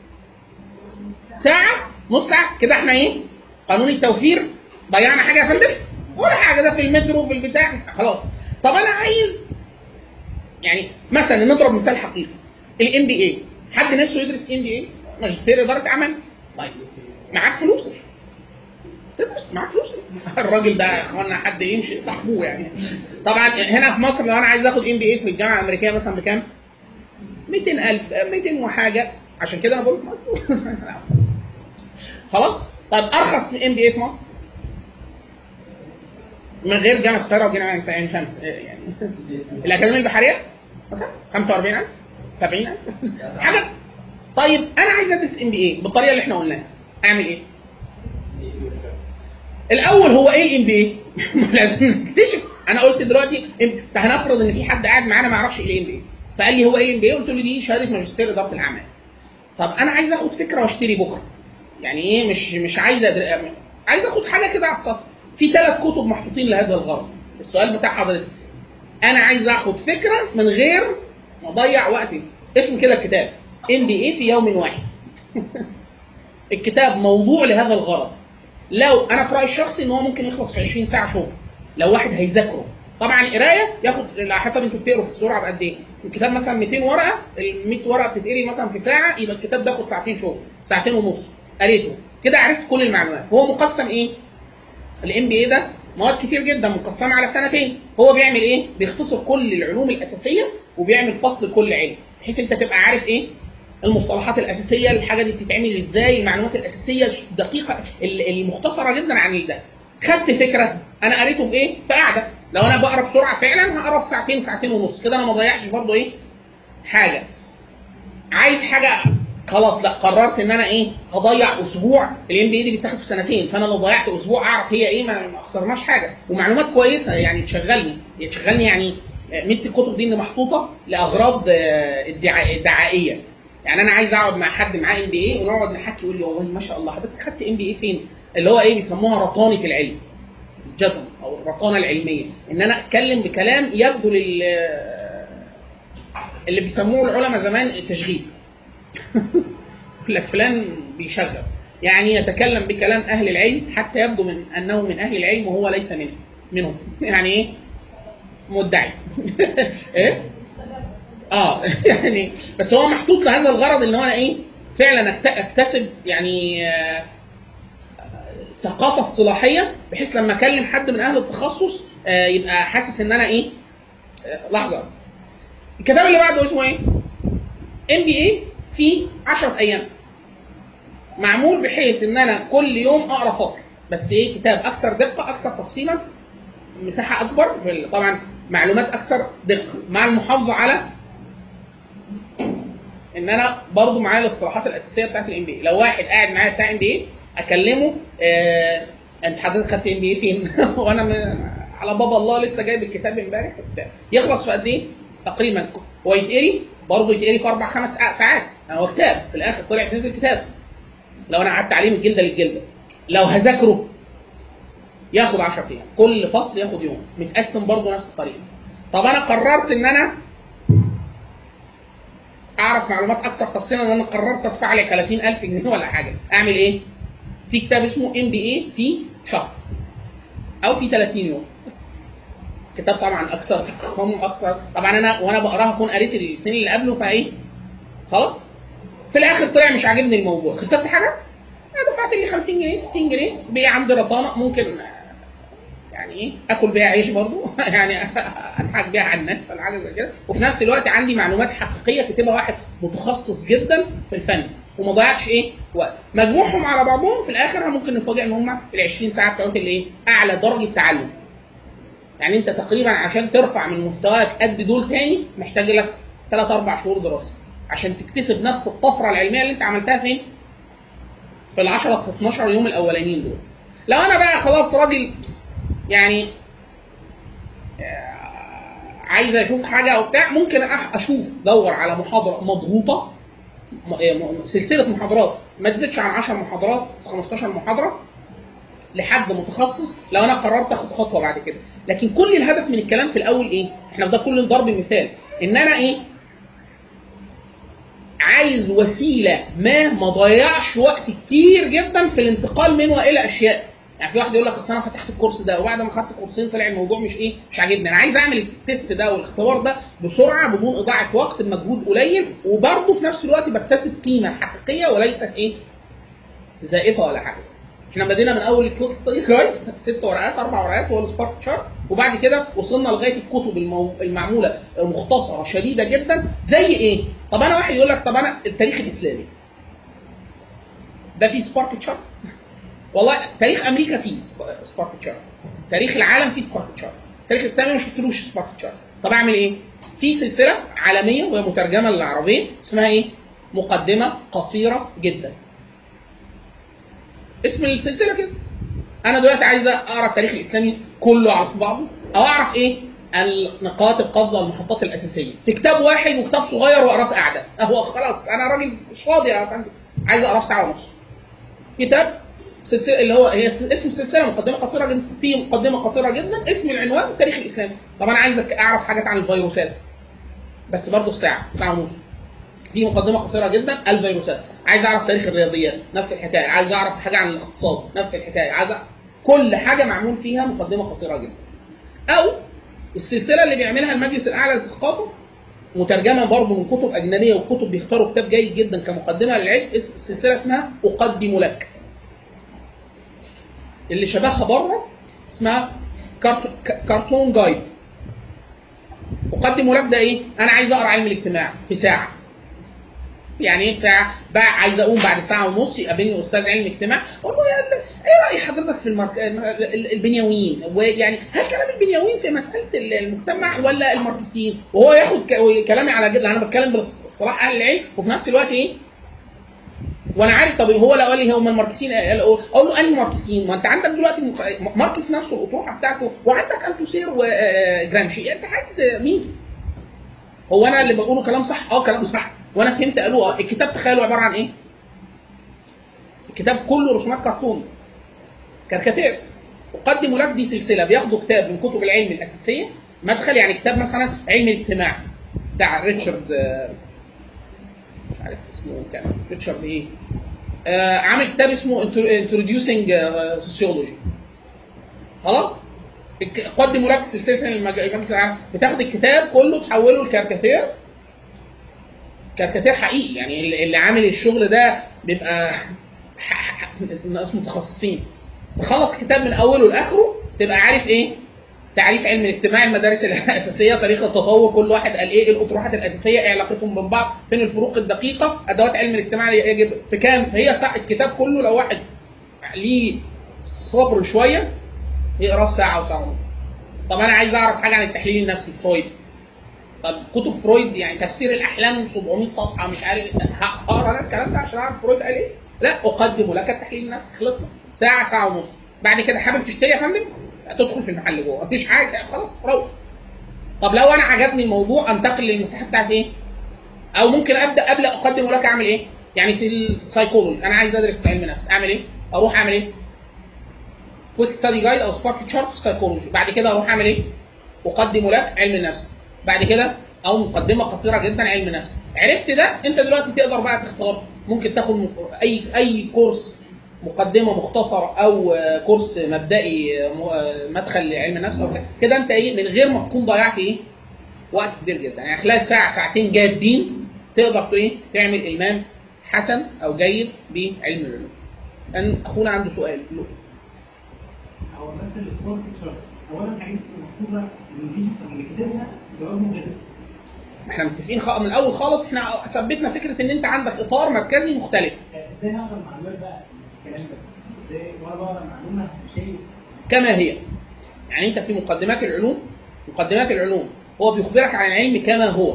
ساعه نص ساعه كده. احنا ايه؟ قانون التوفير ضيعنا حاجه يا فندم؟ ولا حاجه، ده في المترو في البتاع خلاص. طب انا عايز يعني مثلا نضرب مثال حقيقي، الام بي اي. حد نفسه يدرس ام بي اي ماجستير اداره اعمال؟ طيب معاك فلوس تدرس، معاك فلوس. الراجل ده يا اخوانا حد يمشي صاحبه يعني. طبعا هنا في مصر لو انا عايز اخد ام بي اي في الجامعه الامريكيه مثلا بكام؟ مئتين ألف مئتين وحاجه، عشان كده انا بقول خلاص. طيب ارخص من ام بي اي في مصر من غير جامعه القاهره وجامعه عين شمس يعني الاكاديميه البحريه مثلا خمسة وأربعين ألف سبعين ألف حاجه. طيب انا عايز ادرس ام بي اي بالطريقه اللي احنا قلناها، اعمل ايه؟ الاول هو ايه الام بي اي؟ لازم نكتشف. انا قلت دلوقتي هنفرض ان في حد قاعد معانا ما يعرفش ايه الام بي اي، فقال لي هو ايه الام بي اي؟ قلت له دي شهاده ماجستير اداره الاعمال. طب انا عايز اخد فكره واشتري بكره، يعني ايه؟ مش مش عايز أدر... عايز اخد حاجه كده على السطح. في ثلاث كتب محطوطين لهذا الغرض. السؤال بتاع حضرتك، انا عايز اخد فكره من غير ما اضيع وقتي. اسم كده الكتاب ام بي اي في يوم واحد. الكتاب موضوع لهذا الغرض. لو انا في رايي الشخصي ان هو ممكن يخلص في عشرين ساعه شغل لو واحد هيذاكره. طبعا القرايه ياخد على حسب انتوا بتقروا في السرعه بقد ايه. الكتاب مثلا مئتين ورقه، ال مئة ورقه بتتقري مثلا في ساعه، يبقى الكتاب ده ياخد ساعتين شغل، ساعتين ونص قريته كده، عرفت كل المعلومات. هو مقسم ايه؟ الام بي اي ده مواد كتير جدا مقسمه على سنتين. هو بيعمل ايه؟ بيختصر كل العلوم الاساسيه وبيعمل فصل لكل علم، بحيث انت تبقى عارف ايه المصطلحات الاساسيه، الحاجه دي بتتعمل ازاي، المعلومات الاساسيه دقيقه المختصره جدا عن ده. خدت فكره انا قريته في ايه؟ في قاعده. لو انا بقرا بسرعه فعلا هقرا في ساعتين ساعتين ونص كده، انا ما ضيعتش برضه ايه حاجه. عايز حاجه خلاص، لا قررت ان انا ايه هضيع اسبوع. الام بي اي دي بتاخد في سنتين، فانا لو ضيعت اسبوع اعرف هي ايه، ما اخسرناش حاجه، ومعلومات كويسه يعني تشغلني تشغلني يعني. مثل الكتب دي اللي محطوطه لاغراض الدعائيه. يعني انا عايز اقعد مع حد معاه ام بي اي ونقعد نحكي، يقول لي والله ما شاء الله حضرتك خدت ام بي اي فين؟ اللي هو ايه بيسموها رطانه العلم، الجزم او الرطانه العلميه، ان انا اتكلم بكلام يبدو لل اللي بيسموه العلماء زمان التشغيل. يقول لك فلان بيشغل، يعني يتكلم بكلام اهل العلم حتى يبدو من انه من اهل العلم وهو ليس منه منهم. يعني ايه مدعي. ايه اه يعني بس هو محطوط لهذا الغرض، ان هو ايه فعلا اكتسب يعني آه ثقافه اصطلاحيه، بحيث لما اكلم حد من اهل التخصص آه يبقى حاسس ان انا ايه آه لحظه. الكتاب اللي بعده اسمه ايه؟ ام بي اي في عشرة ايام، معمول بحيث ان انا كل يوم اقرا فصل، بس ايه كتاب اكثر دقه اكثر تفصيلا، مساحه اكبر، طبعا معلومات اكثر دقه، مع المحافظه على ان انا برضو معايا الاصطلاحات الاساسيه بتاعت الام بي اي. لو واحد قاعد معايا بتاع ام بي اي اكلمه آه انت حضرتك خدت ام بي اي فين؟ وانا على باب الله لسه جايب الكتاب امبارح وبتاع. يخلص في قد ايه تقريبا؟ هو يتقري برضه يتقري في اربع خمس ساعات، هو كتاب في الاخر طلع نزل كتاب. لو انا قعدت عليه من الجلده للجلده، لو هذاكره ياخد عشرة ايام، كل فصل ياخد يوم، متقسم برضه نفس الطريقه. طب انا قررت ان انا اعرف معلومات اكثر تفصيلا، ان انا قررت ادفع لي ثلاثين ألف جنيه ولا حاجه، اعمل ايه؟ في كتاب اسمه ام بي اي في شهر او في ثلاثين يوم. كتاب طبعا اكثر تفخم اكثر، طبعا انا وانا بقراها اكون قريت الاثنين اللي قبله، فايه خلاص في الاخر طلع مش عاجبني الموضوع، خسرت حاجه؟ انا دفعت لي خمسين جنيه ستين جنيه، بقى عندي رطانه ممكن يعني ايه اكل بيها عيش برضو يعني اضحك بيها على الناس ولا حاجه زي كده، وفي نفس الوقت عندي معلومات حقيقيه كتبها واحد متخصص جدا في الفن، وما ضيعتش ايه وقت. مجموعهم على بعضهم في الاخر ممكن نفاجئ ان هم ال عشرين ساعه بتوعت اللي ايه اعلى درجه تعلم. يعني انت تقريبا عشان ترفع من مستواك قد دول تاني محتاج لك ثلاث اربع شهور دراسه عشان تكتسب نفس الطفره العلميه اللي انت عملتها فين في ال عشرة اتناشر يوم الاولانيين دول. لو انا بقى خلاص راجل يعني عايز اشوف حاجه وبتاع، ممكن اشوف دور على محاضره مضغوطه، سلسله محاضرات ما تزيدش عن عشر محاضرات خمستاشر محاضره لحد متخصص، لو انا قررت اخد خطوه بعد كده. لكن كل الهدف من الكلام في الاول ايه؟ احنا ده كل ضرب مثال ان انا ايه عايز وسيله ما ما ضيعش وقت كتير جدا في الانتقال من والى اشياء. يعني في واحد يقول لك اصل انا فتحت الكورس ده وبعد ما خدت كورسين طلع الموضوع مش ايه مش عاجبني، انا عايز اعمل التيست ده والاختبار ده بسرعه بدون اضاعه وقت بمجهود قليل، وبرضه في نفس الوقت بكتسب قيمه حقيقيه وليست ايه زائفه ولا حاجه. احنا بدينا من اول الكورس لغايه ست ورقات اربع ورقات هو السبارك شارت، وبعد كده وصلنا لغايه الكتب المو... المعموله مختصره شديده جدا. زي ايه؟ طب انا واحد يقول لك طب انا التاريخ الاسلامي ده فيه سبارك شارت؟ والله تاريخ امريكا فيه سبارك شارت، تاريخ العالم فيه سبارك شارت، التاريخ الاسلامي ما شفتلوش سبارك شارت. طب اعمل ايه؟ في سلسله عالميه وهي مترجمه للعربيه اسمها ايه؟ مقدمه قصيره جدا. اسم السلسله كده. انا دلوقتي عايز اقرا التاريخ الاسلامي كله على بعضه، او اعرف ايه النقاط القفزه والمحطات الاساسيه في كتاب واحد وكتاب صغير واقراه في قعده. اهو خلاص انا راجل مش فاضي عايز اقرا في ساعه ونص. كتاب سلسله اللي هو هي اسم السلسله مقدمه قصيره جدا، في مقدمه قصيره جدا اسم العنوان التاريخ الاسلامي. طب انا عايز اعرف حاجات عن الفيروسات بس برضه في ساعه ساعه ونص، دي مقدمه قصيره جدا الفيروسات. عايز اعرف تاريخ الرياضيات نفس الحكايه، عايز اعرف حاجه عن الاقتصاد نفس الحكايه، عايز أعرف كل حاجه معمول فيها مقدمه قصيره جدا. او السلسله اللي بيعملها المجلس الاعلى للثقافه مترجمه برضه من كتب اجنبيه وكتب بيختاروا كتاب جيد جدا كمقدمه للعلم، السلسله اسمها اقدم لك. اللي شبهها بره اسمها كارتون جايد. اقدم لك ده ايه؟ انا عايز اقرا علم الاجتماع في ساعه. يعني ايه ساعه؟ بقى عايز اقوم بعد ساعه ونص يقابلني استاذ علم اجتماع اقول له ايه راي حضرتك في المارك... البنيويين؟ ويعني هل كلام البنيويين في مساله المجتمع ولا الماركسيين؟ وهو ياخد كلامي على جد، انا بتكلم باصطلاح اهل العلم وفي نفس الوقت ايه؟ وانا عارف. طب هو لو قال لي هم الماركسيين اقول له انهي ماركسيين؟ ما انت عندك دلوقتي ماركس نفسه الاطروحه بتاعته، وعندك التوسير وجرامشي، انت عايز مين؟ هو انا اللي بقوله كلام صح؟ اه كلام صح، وانا فهمت قالوا اه. الكتاب تخيلوا عباره عن ايه؟ الكتاب كله رسومات كرتون كاريكاتير. اقدم لك دي سلسله بياخدوا كتاب من كتب العلم الاساسيه مدخل، يعني كتاب مثلا علم الاجتماع بتاع ريتشارد مش عارف اسمه كان ريتشارد ايه، آه عامل كتاب اسمه Introducing Sociology. خلاص؟ قدموا لك سلسله المجلس العام بتاخد الكتاب كله تحوله لكاريكاتير، كاريكاتير حقيقي. يعني اللي عامل الشغل ده بيبقى ناس متخصصين. تخلص الكتاب من اوله لاخره تبقى عارف ايه؟ تعريف علم الاجتماع، المدارس الاساسيه، تاريخ التطور، كل واحد قال ايه، الاطروحات الاساسيه، ايه علاقتهم بين بعض، فين الفروق الدقيقه، ادوات علم الاجتماع اللي يجب في كام. هي ساعه الكتاب كله لو واحد ليه صبر شويه يقرا ساعه او ساعه ونص. طب انا عايز اعرف حاجه عن التحليل النفسي فرويد. طب كتب فرويد يعني تفسير الاحلام سبعمية صفحه مش عارف، هقرا انا الكلام ده عشان اعرف فرويد قال ايه؟ لا، اقدم لك التحليل النفسي. خلصنا ساعه ساعه ونص. بعد كده حابب تشتري يا فندم تدخل في المحل جوه، مفيش حاجه خلاص روح. طب لو انا عجبني الموضوع انتقل للمساحه بتاعت ايه؟ او ممكن ابدا قبل اقدم لك اعمل ايه؟ يعني في السايكولوجي انا عايز ادرس علم نفس، اعمل ايه؟ اروح اعمل ايه؟ كويك ستادي جايد او سبارك تشارت في السايكولوجي. بعد كده اروح اعمل ايه؟ اقدم لك علم النفس. بعد كده او مقدمه قصيره جدا علم نفس. عرفت ده؟ انت دلوقتي تقدر بقى تختار، ممكن تاخد اي اي كورس مقدمه مختصره او كورس مبدئي مدخل لعلم النفس او كده. انت ايه من غير ما تكون ضيعت ايه وقت كبير جدا، يعني خلال ساعه ساعتين جادين تقدر ايه تعمل المام حسن او جيد بعلم العلوم. ان اخونا عنده سؤال. هو مثل السبورت شارت اولا حاجه مكتوبه بالانجليزي اللي كتبها جواب مجدد. احنا متفقين خ... من الاول خالص احنا ثبتنا فكره ان انت عندك اطار مركزي مختلف. ازاي هقدر المعلومات بقى الكلام ده؟ ازاي وانا بقرا معلومه شيء كما هي؟ يعني انت في مقدمات العلوم، مقدمات العلوم هو بيخبرك عن العلم كما هو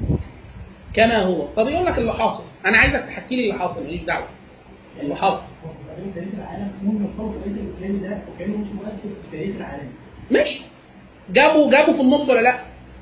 كما هو. طب يقول لك اللي حاصل، انا عايزك تحكي لي اللي حاصل، ماليش دعوه اللي حاصل. تاريخ العالم ممكن يفرض الرئيس الاسلامي ده وكانه مش مؤثر في تاريخ العالم. ماشي، جابوا جابوا في النص ولا لا؟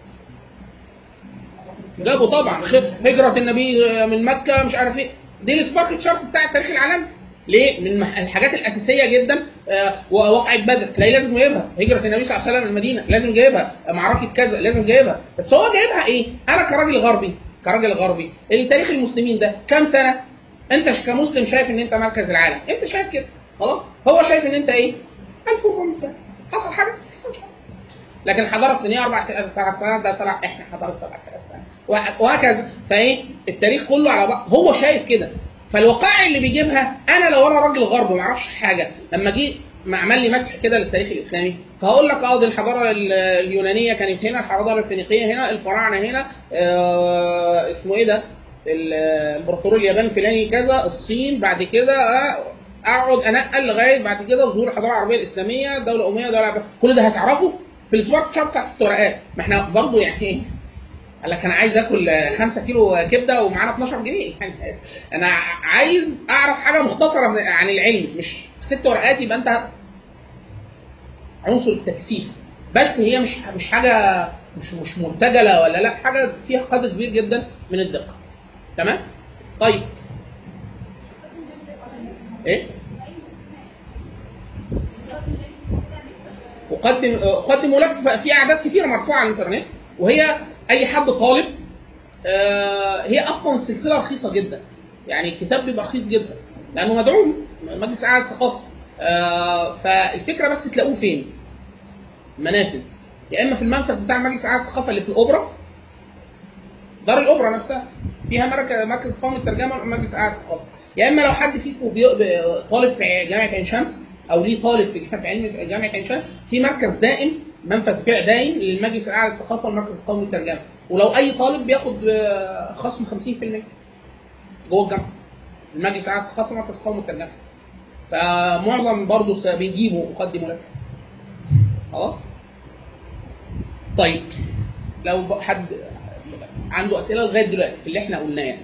جابوا طبعا. هجره النبي من مكه مش عارف ايه، دي السبارك شارت بتاع التاريخ العالمي. ليه؟ من الحاجات الاساسيه جدا. آه وواقعه بدر تلاقي لازم جايبها، هجره النبي صلى الله عليه وسلم المدينه لازم جايبها، معركه كذا لازم جايبها. بس هو جايبها ايه؟ انا كراجل غربي كراجل غربي التاريخ المسلمين ده كام سنه؟ انت كمسلم شايف ان انت مركز العالم، انت شايف كده خلاص. هو شايف ان انت ايه؟ ألف وأربعمية سنه. حصل حاجه؟ حصل حاجه. لكن الحضاره الصينيه اربع سنوات، ده سبع، احنا حضاره سبع سنوات وهكذا. فايه التاريخ كله على بعض هو شايف كده. فالوقائع اللي بيجيبها انا لو انا راجل غربي ما اعرفش حاجه، لما جه عمل لي مسح كده للتاريخ الاسلامي فهقول لك اه دي الحضاره اليونانيه كانت هنا، الحضاره الفينيقيه هنا، الفراعنه هنا، آه اسمه ايه ده الامبراطوريه اليابان الفلاني كذا، الصين بعد كده آه اقعد انقل لغايه بعد كده ظهور الحضاره العربيه الاسلاميه، دوله امويه، دوله عربية. كل ده هتعرفه في السبارك شارت بتاع ست ورقات. ما احنا برضه يعني ايه؟ قال لك انا عايز اكل خمسة كيلو كبده ومعانا اتناشر جنيه. انا عايز اعرف حاجه مختصره عن العلم، مش ست ورقات يبقى انت عنصر التكثيف. بس هي مش مش حاجه مش مش مرتجله ولا لا، حاجه فيها قدر كبير جدا من الدقه. تمام؟ طيب ايه؟ اقدم اقدم لك في اعداد كثيره مرفوعه على الانترنت، وهي اي حد طالب آه هي اصلا سلسله رخيصه جدا. يعني الكتاب بيبقى رخيص جدا لانه مدعوم مجلس اعلى الثقافه. آه فالفكره بس تلاقوه فين؟ منافذ، يا اما في المنفذ بتاع المجلس الاعلى للثقافه اللي في الاوبرا، دار الاوبرا نفسها فيها مركز مركز قومي للترجمه مجلس اعلى للثقافه، يا اما لو حد فيكم طالب في جامعه عين شمس او ليه طالب في علم جامعه عين شمس، في مركز دائم منفذ بيع دايم للمجلس الاعلى للثقافه والمركز القومي للترجمه، ولو اي طالب بياخد خصم خمسين في المية جوه الجامعه. المجلس الاعلى للثقافه والمركز القومي للترجمه، فمعظم برضه بيجيبوا مقدمه لك. خلاص؟ طيب لو حد عنده اسئله لغايه دلوقتي في اللي احنا قلناه يعني.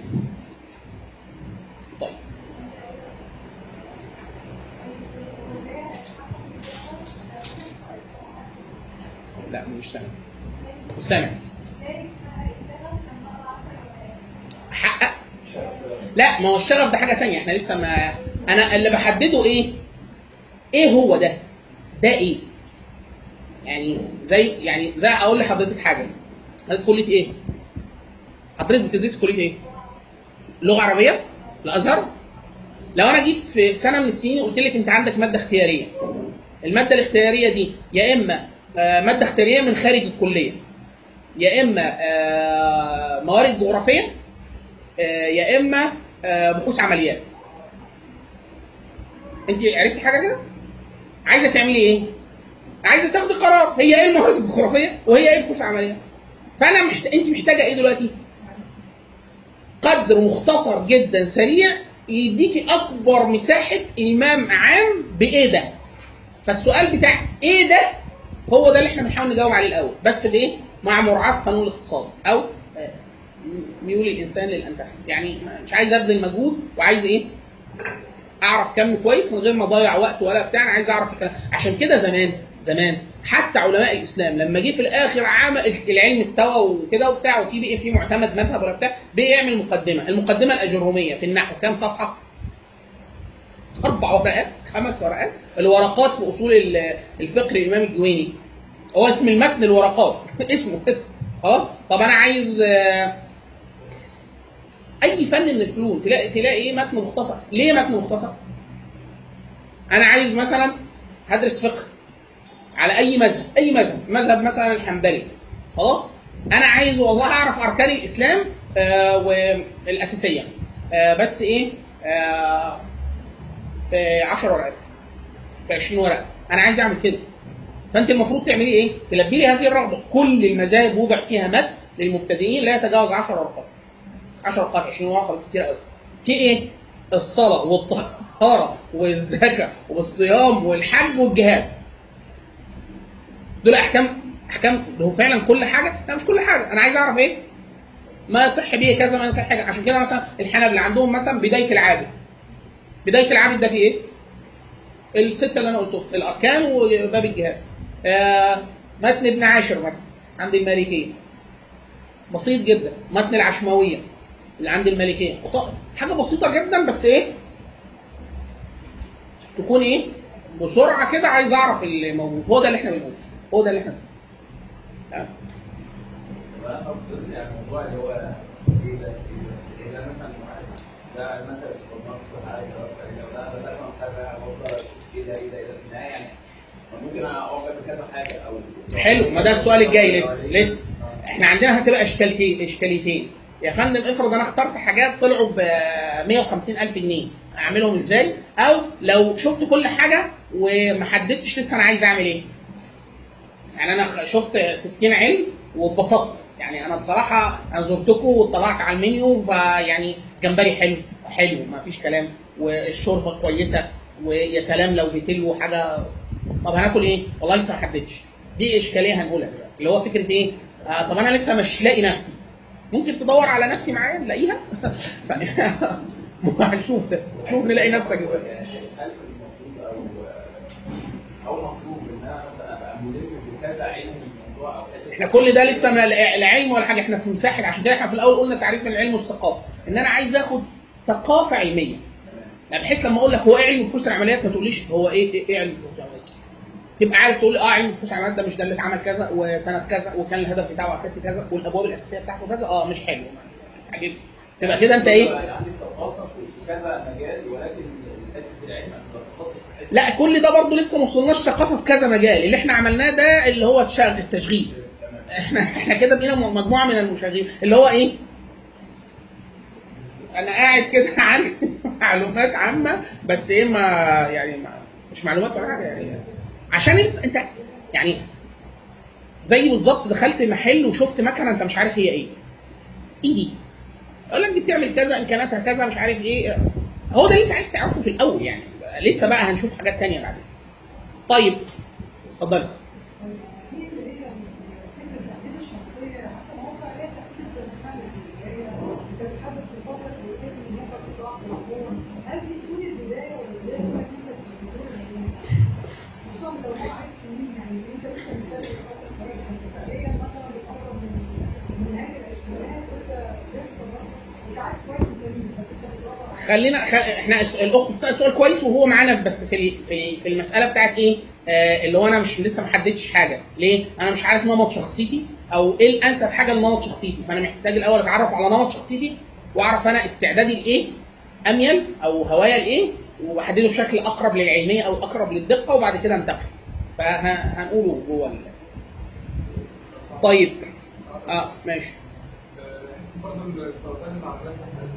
طيب لا مش سامع. مش سامع. حقق. لا ما هو الشغف ده حاجه ثانيه، احنا لسه ما انا اللي بحدده ايه؟ ايه هو ده؟ ده ايه؟ يعني زي يعني زي اقول لحضرتك حاجه، حضرتك كليه ايه؟ حضرتك بتدرس كليه ايه؟ لغه عربيه؟ الازهر؟ لو انا جيت في سنه من السنين وقلت لك انت عندك ماده اختياريه، الماده الاختياريه دي يا اما ماده اختياريه من خارج الكليه، يا اما موارد جغرافيه، يا اما بحوث عمليات. انت عرفتي حاجه كده؟ عايزه تعملي ايه؟ عايزه تاخدي قرار، هي ايه الموارد الجغرافيه وهي ايه بحوث عمليات. فانا محت... انت محتاجه ايه دلوقتي؟ قدر مختصر جدا سريع يديكي اكبر مساحه المام عام بايه ده. فالسؤال بتاع ايه ده هو ده اللي احنا بنحاول نجاوب عليه الاول، بس بايه؟ مع مراعاه قانون الاقتصاد او ميول الانسان للانتفاع. يعني مش عايز ابذل مجهود وعايز ايه؟ اعرف كم كويس من غير ما اضيع وقت ولا بتاع. انا عايز اعرف الكلام. عشان كده زمان زمان حتى علماء الاسلام لما جه في الاخر عام العلم استوى وكده وبتاع وفي بقى في معتمد مذهب ولا بتاع، بقى يعمل مقدمه. المقدمه الاجروميه في النحو كام صفحه؟ اربع ورقات خمس ورقات. الورقات في اصول الفقه الامام الجويني هو اسم المتن الورقات اسمه كده. خلاص. طب انا عايز اي فن من الفنون تلاقي تلاقي ايه؟ متن مختصر. ليه متن مختصر؟ انا عايز مثلا هدرس فقه على اي مذهب، اي مذهب مذهب مثلا الحنبلي. خلاص. انا عايز والله اعرف اركان الاسلام آه والاساسيه آه بس ايه؟ آه في عشر ورقات، في عشرين ورقه. انا عايز اعمل كده. فانت المفروض تعملي ايه؟ تلبي لي هذه الرغبه. كل المذاهب وضع فيها متن للمبتدئين لا يتجاوز عشر ورقات. عشر ورقات عشرين ورقه كتير قوي. في ايه؟ الصلاه والطهاره والزكاه والصيام والحج والجهاد. دول احكام احكام هو فعلا كل حاجه؟ لا مش كل حاجه. انا عايز اعرف ايه؟ ما يصح به كذا، ما يصح حاجه. عشان كده مثلا الحنابلة عندهم مثلا بدايه العابد. بدايه العابد ده في ايه؟ السته اللي انا قلتهم، الاركان وباب الجهاد. آه متن ابن عاشر مثلا عند المالكيه بسيط جدا. متن العشماويه اللي عند المالكيه حاجه بسيطه جدا، بس ايه؟ تكون ايه؟ بسرعه كده عايز اعرف اللي موجود. هو ده اللي احنا بنقوله. هو ده اللي احنا بنقوله. يعني الموضوع اللي هو ايه ده؟ ايه ده مثلا ده مثلا سوبر ماركت ولا حاجه ده بفهم حاجه بفضل ايه ده ايه ده ايه ده في النهايه يعني ممكن اعوض بكذا حاجه او حلو. ما ده السؤال الجاي لسه لسه احنا عندنا هتبقى اشكاليتين اشكاليتين يا فندم. افرض انا اخترت حاجات طلعوا ب مية وخمسين ألف جنيه، اعملهم ازاي؟ او لو شفت كل حاجه وما حددتش لسه انا عايز اعمل ايه. يعني انا شفت ستين علم واتبسطت. يعني انا بصراحه انا زرتكم واطلعت على المنيو، فيعني جمبري حلو حلو ما فيش كلام، والشوربه كويسه، ويا سلام لو بتلو حاجه. طب هناكل ايه؟ والله لسه ما حددتش. دي اشكاليه هنقولها اللي هو فكره ايه؟ آه طب انا لسه مش لاقي نفسي. ممكن تدور على نفسي معايا نلاقيها. هنشوف ده. شوف نلاقي نفسك ازاي. او مطلوب ان انا مثلا ابقى ملم بكذا علم من الموضوع او احنا كل ده لسه من العلم ولا حاجه. احنا في مساحه. عشان كده احنا في الاول قلنا تعريف من العلم والثقافه ان انا عايز اخد ثقافه علميه. يعني بحيث لما اقول لك هو ايه علم بحوث العمليات ما تقوليش هو ايه ايه, إيه علم بحوث العمليات. تبقى عارف تقول اه علم بحوث العمليات ده مش ده اللي اتعمل كذا وسنه كذا وكان الهدف بتاعه اساسي كذا والابواب الاساسيه بتاعته كذا. اه مش حلو عجيب. تبقى كده انت ايه؟ عندي ثقافه كذا مجال ولكن حته العلم لا كل ده برضه لسه ما وصلناش ثقافه في كذا مجال. اللي احنا عملناه ده اللي هو التشغيل. احنا احنا كده بقينا مجموعه من المشاغبين اللي هو ايه؟ انا قاعد كده عندي معلومات عامه بس ايه ما يعني ما مش معلومات ولا حاجه يعني عشان انت يعني زي بالظبط دخلت محل وشفت مكنه انت مش عارف هي ايه. ايه دي؟ اقول لك دي بتعمل كذا امكانياتها كذا مش عارف ايه. هو ده اللي انت عايز تعرفه في الاول يعني. لسه بقى هنشوف حاجات ثانيه بعدين. طيب اتفضل. خلينا خ... احنا الاخت بتسال سؤال كويس وهو معانا بس في في في المساله بتاعت ايه آه اللي هو انا مش لسه ما حددتش حاجه. ليه؟ انا مش عارف نمط شخصيتي او ايه الانسب حاجه لنمط شخصيتي. فانا محتاج الاول اتعرف على نمط شخصيتي واعرف انا استعدادي لايه اميل او هوايا لايه واحدده بشكل اقرب للعلميه او اقرب للدقه وبعد كده انتقل. فهنقوله جوه ال... طيب اه ماشي. برضه الفرضان العمليات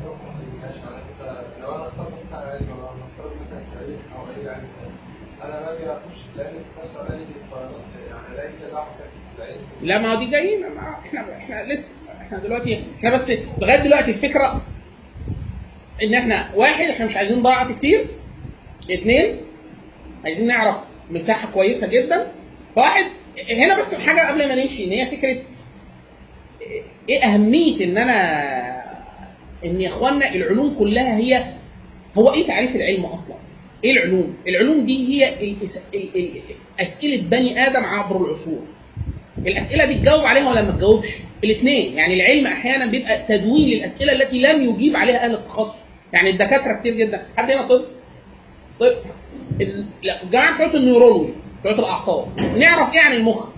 لو انا اخترت مثلا علم او اخترت مثلا تاريخ او اي علم انا باجي اخش لان استشعر علي يعني الاقي كده لا ما هو دي جايين احنا احنا لسه احنا دلوقتي احنا بس لغايه دلوقتي الفكره ان احنا واحد احنا مش عايزين نضيع وقت كتير. اثنين عايزين نعرف مساحه كويسه جدا. فواحد هنا بس حاجه قبل ما نمشي ان هي فكره ايه اهميه ان انا ان يا اخوانا العلوم كلها هي هو ايه تعريف العلم اصلا؟ ايه العلوم؟ العلوم دي هي اسئله بني ادم عبر العصور. الاسئله دي تجاوب عليها ولا ما تجاوبش؟ الاثنين. يعني العلم احيانا بيبقى تدوين للاسئله التي لم يجيب عليها اهل التخصص. يعني الدكاتره كتير جدا. حد هنا طب؟ طب الجماعه بتوع النيورولوجي بتوع الاعصاب نعرف ايه عن المخ؟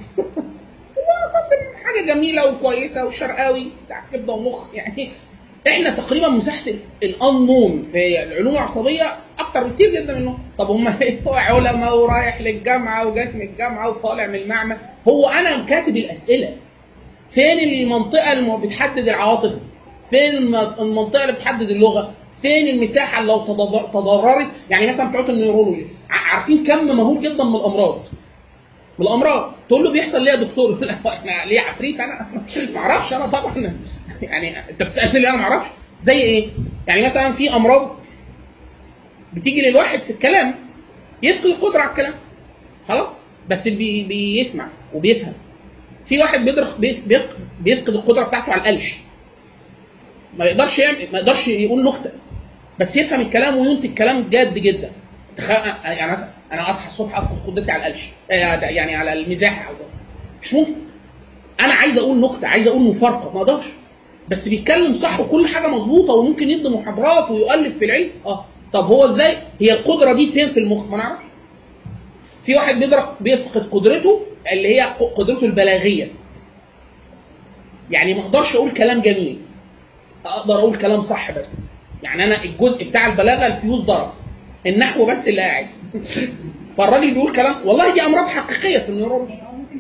حاجه جميله وكويسه والشرقاوي بتاع كبده ومخ يعني. احنا تقريبا مساحه الانون في العلوم العصبيه اكتر بكتير جدا منه. طب هم هو علماء ورايح للجامعه وجات من الجامعه وطالع من المعمل. هو انا كاتب الاسئله. فين المنطقه اللي بتحدد العواطف؟ فين المنطقه اللي بتحدد اللغه؟ فين المساحه اللي لو تضررت؟ يعني مثلا بتوع النيورولوجي عارفين كم مهول جدا من الامراض. من الامراض تقول له بيحصل ليه يا دكتور؟ لا احنا ليه عفريت انا ما اعرفش انا طبعا يعني انت بتسالني ليه انا ما اعرفش. زي ايه؟ يعني مثلا في امراض بتيجي للواحد في الكلام يفقد القدره على الكلام خلاص بس بي بيسمع وبيفهم. في واحد بيدرخ بيفقد القدره بتاعته على القلش ما يقدرش يعمل ما يقدرش يقول نكته بس يفهم الكلام وينتج كلام جاد جدا. يعني مثلا انا اصحى الصبح افقد قدرتي على القلش يعني على المزاح او مش ممكن. انا عايز اقول نكته عايز اقول مفارقه ما اقدرش بس بيتكلم صح وكل حاجه مظبوطه وممكن يدي محاضرات ويؤلف في العلم. اه طب هو ازاي هي القدره دي فين في المخ؟ ما نعرفش. في واحد بيدرك بيفقد قدرته اللي هي قدرته البلاغيه. يعني ما اقدرش اقول كلام جميل اقدر اقول كلام صح بس. يعني انا الجزء بتاع البلاغه الفيوز ضرب النحو بس اللي قاعد فالراجل بيقول كلام والله دي امراض حقيقيه في النيورولوجي.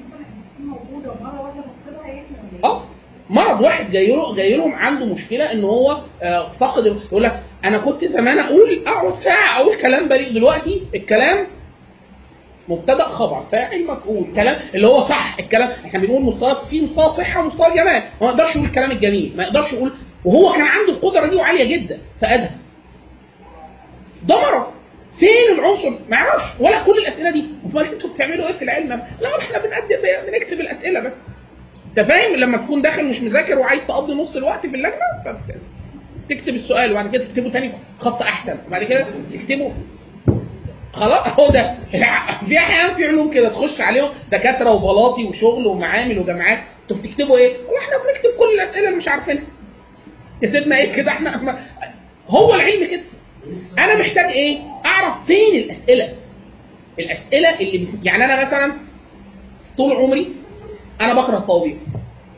اه مرض واحد جاي له جاي لهم عنده مشكله ان هو آه فقد. يقول لك انا كنت زمان اقول اقعد ساعه اقول كلام بريء دلوقتي الكلام مبتدا خبر فاعل مفعول كلام اللي هو صح. الكلام احنا بنقول مستوى في مستوى صحه ومستوى جمال. ما يقدرش يقول الكلام الجميل ما يقدرش يقول وهو كان عنده القدره دي وعاليه جدا فادها. ده مرض. فين العنصر؟ ما يعرفش ولا كل الاسئله دي. امال انتوا بتعملوا ايه في العلم؟ لا احنا بنقدم بنكتب الاسئله بس. انت فاهم لما تكون داخل مش مذاكر وعايز تقضي نص الوقت في اللجنه تكتب السؤال وبعد كده تكتبه تاني خط احسن وبعد كده تكتبه خلاص. هو ده في احيان في علوم كده تخش عليهم دكاتره وبلاطي وشغل ومعامل وجامعات. انتوا بتكتبوا ايه؟ واحنا بنكتب كل الاسئله اللي مش عارفينها. يا سيدنا ايه كده احنا هو العلم كده. انا محتاج ايه؟ اعرف فين الاسئله. الاسئله اللي يعني انا مثلا طول عمري انا بكره الطوابير.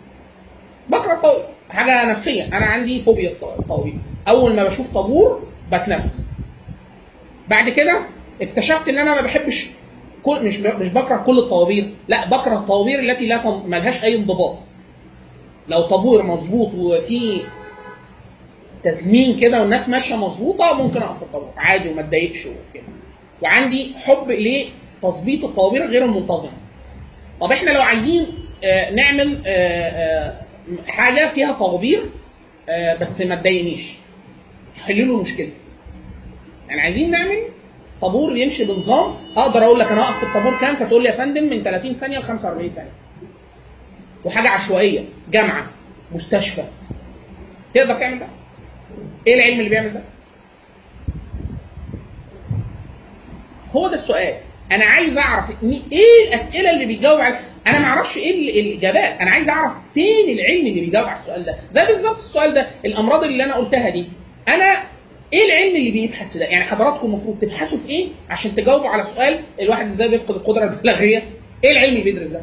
بكره الطوابير حاجه نفسيه. انا عندي فوبيا الطوابير. اول ما بشوف طابور بتنفس. بعد كده اكتشفت ان انا ما بحبش كل مش مش بكره كل الطوابير، لا بكره الطوابير التي لا تن... ملهاش اي انضباط. لو طابور مظبوط وفي تزمين كده والناس ماشيه مظبوطه ممكن اقف في الطابور عادي وما اتضايقش وكده. وعندي حب لتظبيط الطوابير غير المنتظمه. طب احنا لو عايزين آه نعمل آه آه حاجه فيها طوابير آه بس ما تضايقنيش، حلوا له المشكله. يعني عايزين نعمل طابور يمشي بنظام، اقدر اقول لك انا هقف في الطابور كام فتقول لي يا فندم من ثلاثين ثانيه ل خمسة وأربعين ثانيه. وحاجه عشوائيه، جامعه، مستشفى، تقدر تعمل ده؟ ايه العلم اللي بيعمل ده؟ هو ده السؤال. انا عايز اعرف ايه الاسئله اللي بيجاوب على، انا ما اعرفش ايه الاجابات، انا عايز اعرف فين العلم اللي بيجاوب على السؤال ده. ده بالظبط السؤال ده، الامراض اللي انا قلتها دي، انا ايه العلم اللي بيبحث ده؟ يعني حضراتكم المفروض تبحثوا في ايه عشان تجاوبوا على سؤال الواحد ازاي بيفقد القدره البلاغيه؟ ايه العلم اللي بيدرس ده؟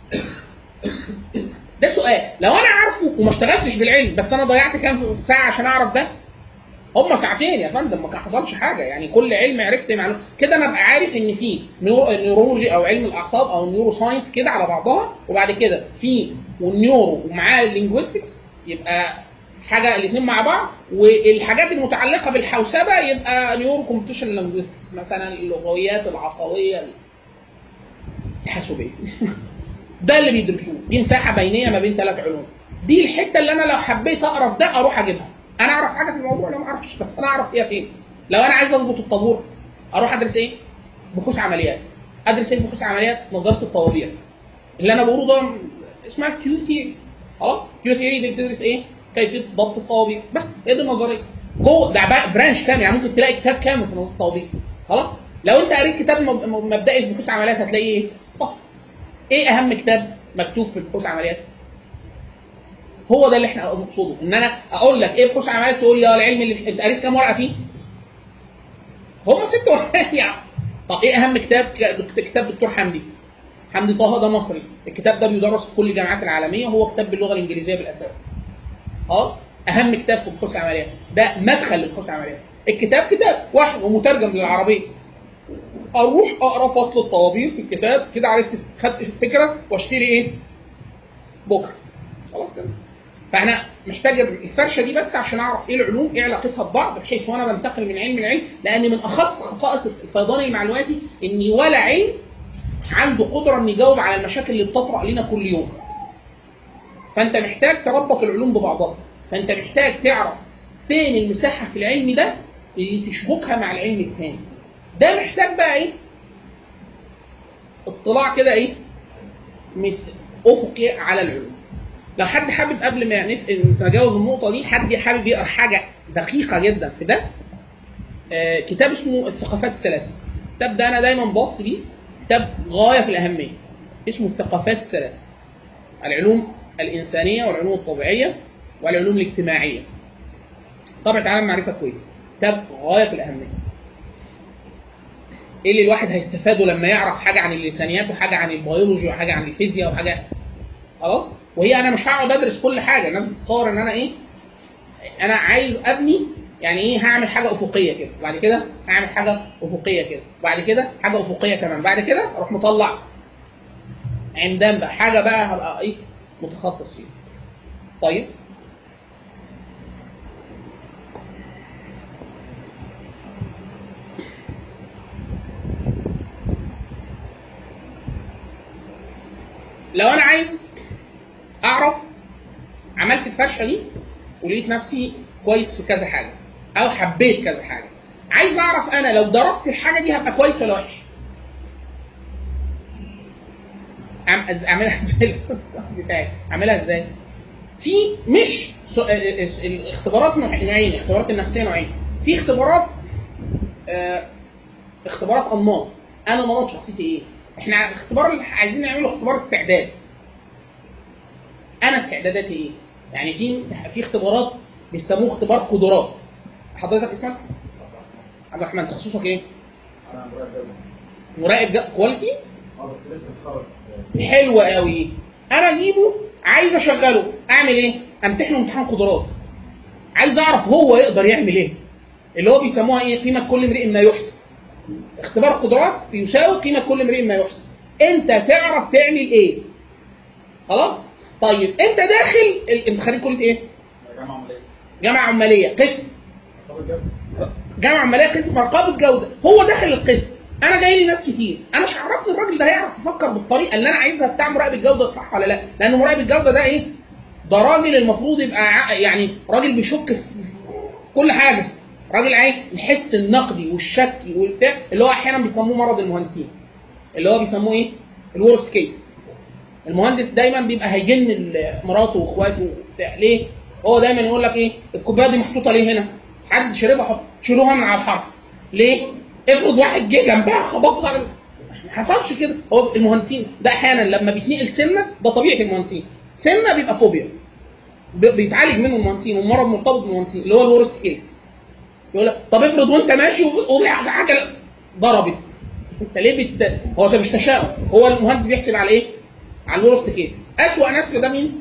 ده سؤال. لو انا عارفه وما اشتغلتش بالعلم بس انا ضيعت كام ساعه عشان اعرف ده، هم ساعتين يا فندم ما حصلش حاجه. يعني كل علم عرفت معلومه كده، انا ابقى عارف ان في نيورولوجي او علم الاعصاب او النيورو ساينس كده على بعضها، وبعد كده في والنيورو ومعاه اللينجويستكس، يبقى حاجه الاثنين مع بعض. والحاجات المتعلقه بالحوسبه يبقى نيورو كومبيوتيشن لينجويستكس، مثلا اللغويات العصبيه الحاسوبيه. ده اللي بيدرسوه. دي مساحه بينيه ما بين ثلاث علوم. دي الحته اللي انا لو حبيت اقرا في ده اروح اجيبها. انا اعرف حاجه في الموضوع؟ لا ما اعرفش، بس انا اعرف فيها فين. لو انا عايز اظبط الطابور اروح ادرس ايه؟ بحوث عمليات. ادرس ايه بحوث عمليات؟ نظريه الطوابير. اللي انا بقوله ده اسمها كيو ثيوري. خلاص؟ كيو ثيوري دي بتدرس ايه؟ كيفيه ضبط الطوابير. بس هي دي النظريه. جوه ده برانش كامل، يعني ممكن تلاقي كتاب كامل في نظريه الطوابير. خلاص؟ لو انت قريت كتاب مبدئي في بحوث عمليات هتلاقي ايه؟ فصل. ايه اهم كتاب مكتوب في بحوث عمليات؟ هو ده اللي احنا نقصده. ان انا اقول لك ايه بحوث عمليات تقول لي اه العلم اللي انت قريت كام ورقه فيه؟ هم ست ورقات يعني. طب ايه اهم كتاب؟ كتاب دكتور حمدي حمدي طه، ده مصري. الكتاب ده بيدرس في كل الجامعات العالميه، هو كتاب باللغه الانجليزيه بالاساس. اه اهم كتاب في بحوث عمليات، ده مدخل لبحوث عمليات. الكتاب كتاب واحد ومترجم للعربيه. اروح اقرا فصل الطوابير في الكتاب كده، عرفت خدت الفكره واشتري ايه بكره. خلاص كده. فاحنا محتاج الفرشه دي بس عشان اعرف ايه العلوم، ايه علاقتها ببعض، بحيث وانا بنتقل من علم لعلم، لان من اخص خصائص الفيضان المعلوماتي ان ولا علم عنده قدره انه يجاوب على المشاكل اللي بتطرأ لنا كل يوم. فانت محتاج تربط العلوم ببعضها، فانت محتاج تعرف فين المساحه في العلم ده اللي تشبكها مع العلم الثاني. ده محتاج بقى ايه؟ اطلاع كده ايه؟ افقي على العلوم. لو حد حابب قبل ما نتجاوز النقطه دي، حد حابب يقرا حاجه دقيقه جدا في ده، آه كتاب اسمه الثقافات الثلاثه. الكتاب ده انا دايما باص بيه، كتاب غايه في الاهميه، اسمه الثقافات الثلاثه: العلوم الانسانيه والعلوم الطبيعيه والعلوم الاجتماعيه. طبعا عالم معرفه كويس، كتاب غايه في الاهميه. ايه اللي الواحد هيستفاده لما يعرف حاجه عن اللسانيات وحاجه عن البيولوجي وحاجه عن الفيزياء وحاجه. خلاص؟ وهي انا مش هقعد ادرس كل حاجه. الناس بتتصور ان انا ايه، انا عايز ابني يعني ايه، هعمل حاجه افقيه كده، وبعد كده هعمل حاجه افقيه كده، وبعد كده حاجه افقيه كمان، بعد كده اروح مطلع عمدان بقى حاجه بقى هبقى ايه متخصص فيها. طيب لو انا عايز اعرف، عملت الفرشه دي ولقيت نفسي كويس في كذا حاجه او حبيت كذا حاجه، عايز اعرف انا لو درست الحاجه دي هبقى كويس ولا وحش. اعملها ازاي؟ بتاعي اعملها ازاي؟ في مش الاختبارات نوعين، اختبارات النفسيه نوعين. في اختبارات اه اختبارات انماط. انا نمط شخصيتي ايه؟ احنا الاختبار اللي عايزين نعمله اختبار استعداد. انا استعداداتي ايه؟ يعني في في اختبارات بيسموه اختبار قدرات. حضرتك اسمك عبد الرحمن، تخصصك ايه؟ انا مراقب مراقب كواليتي. اه بس لسه متخرج. حلو قوي. انا اجيبه عايز اشغله، اعمل ايه؟ امتحنه امتحان قدرات. عايز اعرف هو يقدر يعمل ايه. اللي هو بيسموها ايه؟ قيمه كل امرئ ما يحسن. اختبار القدرات يساوي قيمه كل امرئ ما يحسن. انت تعرف تعمل ايه؟ خلاص؟ طيب انت داخل انت خريج كليه ايه؟ جامعه عمليه. جامعه عماليه قسم جامعه عماليه قسم رقابه جوده. هو داخل القسم، انا جاي لي ناس كتير، انا مش عرفني الراجل ده هيعرف يفكر بالطريقه اللي انا عايزها بتاع مراقب الجوده صح ولا لا؟ لان مراقب الجوده ده ايه؟ ده راجل المفروض يبقى يعني راجل بيشك في كل حاجه، راجل عايز يحس النقدي والشكي والبتاع اللي هو احيانا بيسموه مرض المهندسين، اللي هو بيسموه ايه؟ الورست كيس. المهندس دايما بيبقى هيجن مراته واخواته وبتاع. ليه؟ هو دايما يقول لك ايه؟ الكوبايه دي محطوطه ليه هنا؟ حد شربها حط شيلوها من على الحرف. ليه؟ افرض واحد جه جنبها خبطها، ما حصلش كده. هو المهندسين ده احيانا لما بيتنقل سنه، ده طبيعه المهندسين، سنه بيبقى فوبيا بيتعالج منه المهندسين، ومرض مرتبط بالمهندسين اللي هو الورست كيس. يقول لك طب افرض وانت ماشي وحاجه ضربت، انت ليه بت... هو ده مش تشاؤم، هو المهندس بيحسب على ايه؟ على الورست كيس. اسوأ ناس في ده مين؟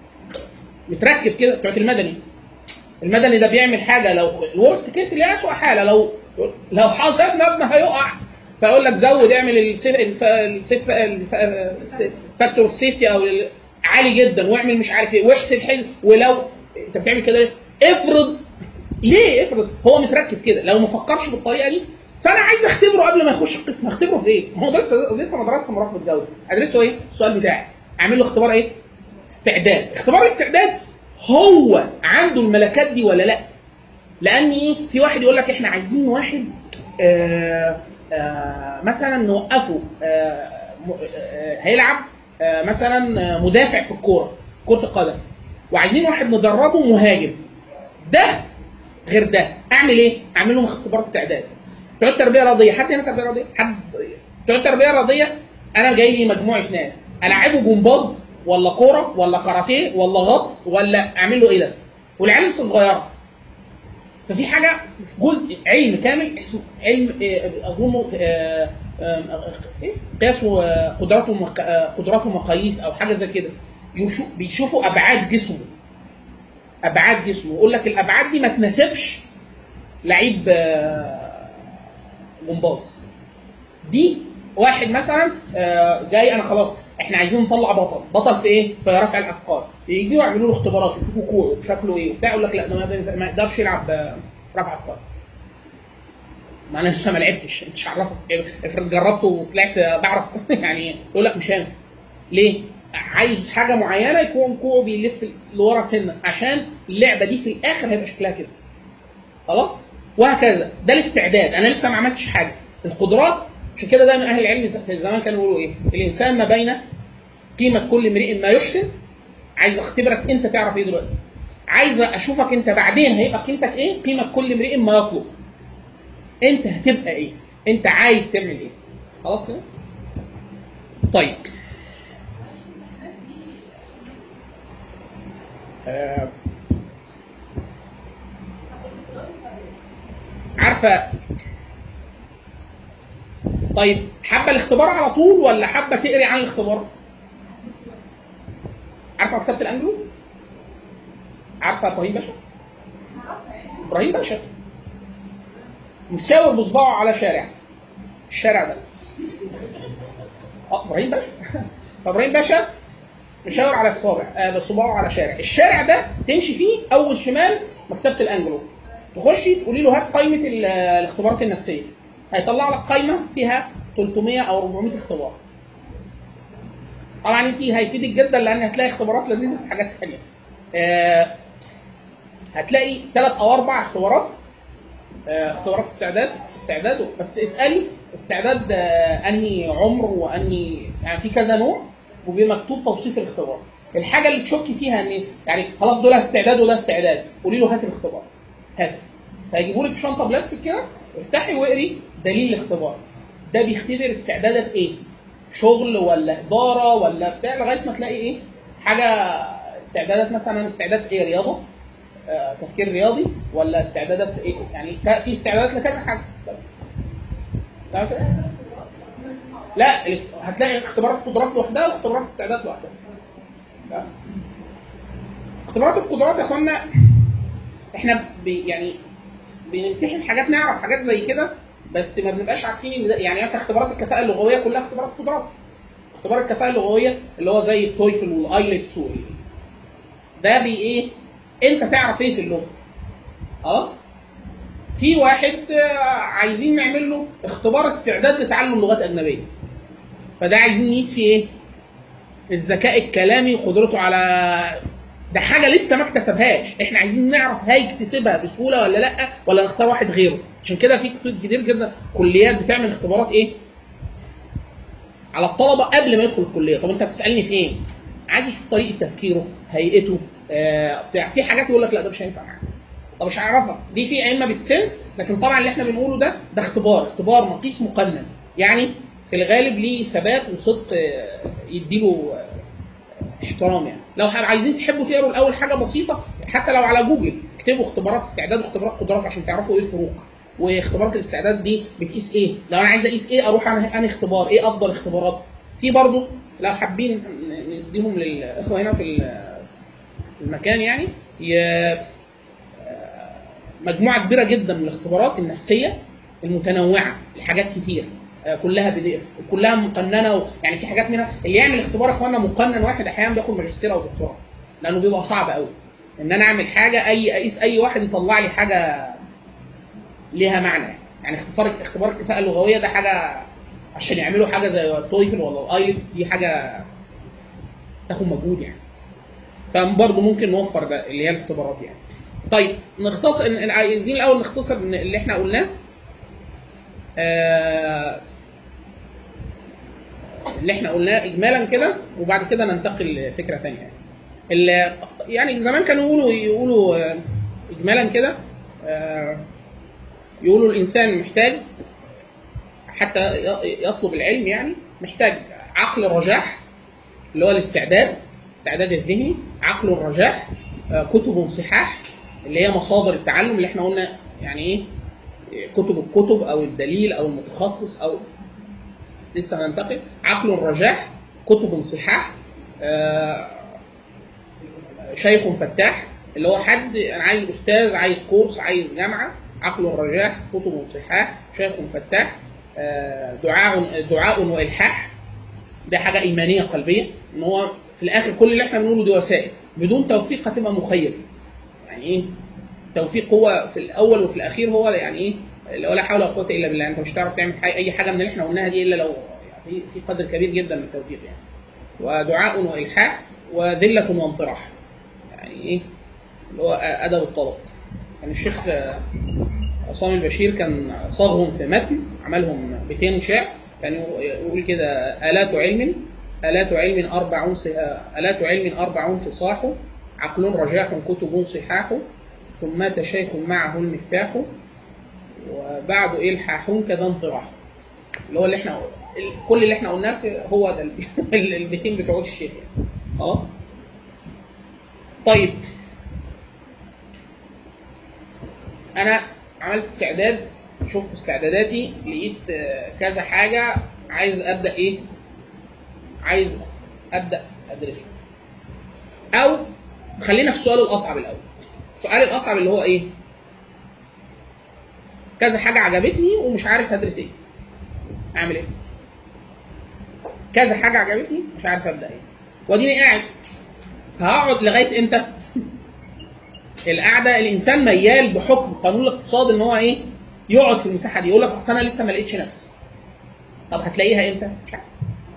متركب كده بتوع المدني. المدني ده بيعمل حاجه لو الورست كيس اللي اسوأ حاله، لو لو حصل مبنى هيقع، فيقول لك زود اعمل السيف فاكتور اوف سيفتي او عالي جدا، واعمل مش عارف ايه، واحسب حلو. ولو انت بتعمل كده ليه؟ افرض ليه افرض؟ هو متركب كده، لو ما فكرش بالطريقه دي فانا عايز اختبره قبل ما يخش القسم. اختبره في ايه؟ هو لسه لسه ما درسش مراقبه جوده، ادرسه ايه؟ السؤال بتاعي اعمل له اختبار ايه؟ استعداد. اختبار الاستعداد هو عنده الملكات دي ولا لا؟ لان ايه؟ في واحد يقول لك احنا عايزين واحد آآ آآ مثلا نوقفه آآ آآ هيلعب مثلا مدافع في الكوره كره القدم، وعايزين واحد ندربه مهاجم. ده غير ده، اعمل ايه؟ اعمل لهم اختبار استعداد. بتوع التربيه الرياضيه، حد هنا تربيه رياضيه؟ حد بتوع التربيه الرياضيه انا جاي لي مجموعه ناس، العبه جمباز ولا كوره ولا كاراتيه ولا غطس ولا اعمل له ايه ده؟ والعيال لسه صغيره. ففي حاجه جزء علم كامل اسمه علم اظن ايه قياس قدرات قدرات ومقاييس او حاجه زي كده. بيشوفوا ابعاد جسمه، ابعاد جسمه، يقول لك الابعاد دي ما تناسبش لعيب جمباز. دي واحد مثلا جاي انا خلاص احنا عايزين نطلع بطل، بطل في ايه؟ في رفع الاثقال. يجوا يعملوا له اختبارات يشوفوا كوعه شكله ايه وبتاع، يقول لك لا ده ما يقدرش يلعب رفع اثقال. ما انا لسه ما لعبتش، انت مش عرفك افرض جربته وطلعت بعرف يعني يقول لك مش هينفع. ليه؟ عايز حاجه معينه يكون كوعه بيلف لورا سنه عشان اللعبه دي في الاخر هيبقى شكلها كده. خلاص؟ وهكذا. ده الاستعداد، انا لسه ما عملتش حاجه. القدرات عشان كده دايما اهل العلم زمان كانوا يقولوا ايه؟ الانسان ما بين قيمه كل امرئ ما يحسن. عايز اختبرك انت تعرف ايه دلوقتي، عايز اشوفك انت بعدين هيبقى قيمتك ايه؟ قيمه كل امرئ ما يطلب. انت هتبقى ايه؟ انت عايز تعمل ايه؟ خلاص كده؟ طيب آه. عارفه؟ طيب حابه الاختبار على طول ولا حابه تقري عن الاختبار؟ عارفه مكتبه الانجلو؟ عارفه ابراهيم باشا؟ ابراهيم باشا مساور بصباعه على شارع، الشارع ده اه ابراهيم باشا ابراهيم باشا مشاور على الصابع آه بصباعه على شارع. الشارع ده تمشي فيه اول شمال مكتبه الانجلو، تخشي تقولي له هات قائمه الاختبارات النفسيه، هيطلع لك قائمه فيها ثلاثمية او أربعمية اختبار. طبعا انت هيفيدك جدا لان هتلاقي اختبارات لذيذه في حاجات ثانيه. آه هتلاقي ثلاث او اربع اختبارات، آه اختبارات استعداد استعداد بس اسالي استعداد آه انهي عمر وانهي يعني في كذا نوع، وبيبقى مكتوب توصيف الاختبار. الحاجه اللي تشكي فيها ان يعني خلاص دول استعداد وده استعداد، قولي له هات الاختبار، هات. فيجيبوا لك شنطه بلاستيك كده، افتحي واقري دليل الاختبار. ده بيختبر استعدادك ايه؟ شغل ولا اداره ولا بتاع، لغايه ما تلاقي ايه؟ حاجه استعدادات مثلا استعداد ايه؟ رياضه، آه، تفكير رياضي، ولا استعدادات ايه؟ يعني في استعدادات لكذا حاجه بس. تمام كده؟ لا هتلاقي اختبارات قدرات لوحدها واختبارات استعداد لوحدها. اختبارات القدرات يا اخوانا احنا يعني بنمتحن حاجات نعرف حاجات زي كده، بس ما بنبقاش عارفين ان ده يعني مثلا اختبارات الكفاءه اللغويه كلها اختبارات قدرات. اختبار الكفاءه اللغويه اللي هو زي التويفل والايلتس وال ده بي ايه انت تعرف ايه في اللغه. اه في واحد عايزين نعمل له اختبار استعداد لتعلم لغات اجنبيه، فده عايزين نقيس فيه ايه؟ الذكاء الكلامي وقدرته على ده حاجه لسه ما اكتسبهاش، احنا عايزين نعرف هيكتسبها بسهوله ولا لا، ولا نختار واحد غيره. عشان كده في كتير جدا كليات بتعمل اختبارات ايه على الطلبه قبل ما يدخل الكليه. طب انت بتسالني في ايه؟ عايز اشوف طريقه تفكيره، هيئته، آه بتاع. في حاجات يقول لك لا ده مش هينفع معاك، طب مش هعرفها. دي في ائمه بالسنس، لكن طبعا اللي احنا بنقوله ده ده اختبار اختبار مقيس مقنن، يعني في الغالب ليه ثبات وصدق يديله احترام. يعني لو عايزين تحبوا تقروا الاول حاجه بسيطه، حتى لو على جوجل اكتبوا اختبارات استعداد واختبارات قدرات عشان تعرفوا ايه الفروق، واختبارات الاستعداد دي بتقيس ايه. لو انا عايز اقيس ايه اروح انا اختبار ايه افضل اختبارات. في برضه لو حابين نديهم للاخوه هنا في المكان يعني مجموعه كبيره جدا من الاختبارات النفسيه المتنوعه لحاجات كتير، كلها بي دي اف كلها مقننه و... يعني في حاجات منها اللي يعمل اختبار اخوانا مقنن واحد احيانا بياخد ماجستير او دكتوراه، لانه بيبقى صعب قوي ان انا اعمل حاجه اي اقيس اي واحد يطلع لي حاجه ليها معنى. يعني اختبار اختبار الكفاءه اللغويه ده حاجه عشان يعملوا حاجه زي التويفل ولا الايلتس دي حاجه تاخد مجهود يعني. فبرضه ممكن نوفر ده اللي هي الاختبارات يعني. طيب نختصر، عايزين الاول نختصر اللي احنا قلناه. آه اللي احنا قلناه اجمالا كده، وبعد كده ننتقل لفكره ثانيه. يعني يعني زمان كانوا يقولوا يقولوا اجمالا كده، يقولوا الانسان محتاج حتى يطلب العلم يعني محتاج عقل الرجاح اللي هو الاستعداد الاستعداد الذهني، عقل الرجاح، كتب صحاح اللي هي مصادر التعلم اللي احنا قلنا يعني ايه كتب الكتب او الدليل او المتخصص او لسه هننتقل. عقل الرجاح، كتب صحاح، آه شيخ فتاح اللي هو حد انا عايز استاذ عايز كورس عايز جامعه. عقل الرجاح، كتب صحاح، شيخ فتاح، آه دعاء دعاء والحاح. ده حاجه ايمانيه قلبيه، ان هو في الاخر كل اللي احنا بنقوله دي وسائل، بدون توفيق هتبقى مخيب. يعني ايه توفيق؟ هو في الاول وفي الاخير هو يعني ايه ولا حول ولا قوه الا بالله. انت مش هتعرف تعمل اي حاجه من اللي احنا قلناها دي الا لو يعني في قدر كبير جدا من التوفيق يعني. ودعاء والحاح وذله وانطراح، يعني ايه اللي هو ادب الطلب. يعني الشيخ عصام البشير كان صاغهم في متن عملهم بيتين شعر، كان يعني يقول كده: آلات علم آلات علم أربع آلات علم أربع فصاح، عقل رجاح كتب صحاح، ثم مات شيخ معه المفتاح، وبعد إلحاح كذا انطراح. اللي هو اللي احنا كل اللي احنا قلناه هو ده البيتين بتوع الشيخ يعني. اه طيب انا عملت استعداد، شفت استعداداتي، لقيت كذا حاجه عايز ابدا ايه عايز ابدا ادرسه. او خلينا في السؤال الاصعب الاول. السؤال الاصعب اللي هو ايه؟ كذا حاجه عجبتني ومش عارف هدرس ايه، اعمل ايه؟ كذا حاجه عجبتني مش عارف ابدا ايه، واديني قاعد. هقعد لغايه امتى؟ القعده الانسان ميال بحكم قانون الاقتصاد ان هو ايه يقعد في المساحه دي، يقول لك اصل انا لسه ما لقيتش نفسي. طب هتلاقيها امتى؟ مش عارف.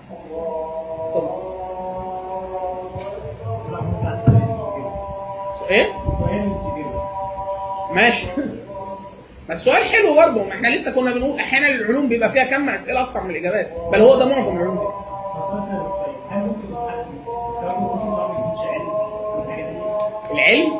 ايه ماشي. ما السؤال حلو برضه، ما احنا لسه كنا بنقول احيانا العلوم بيبقى فيها كم اسئله اكتر من الاجابات، بل هو ده معظم العلوم دي. العلم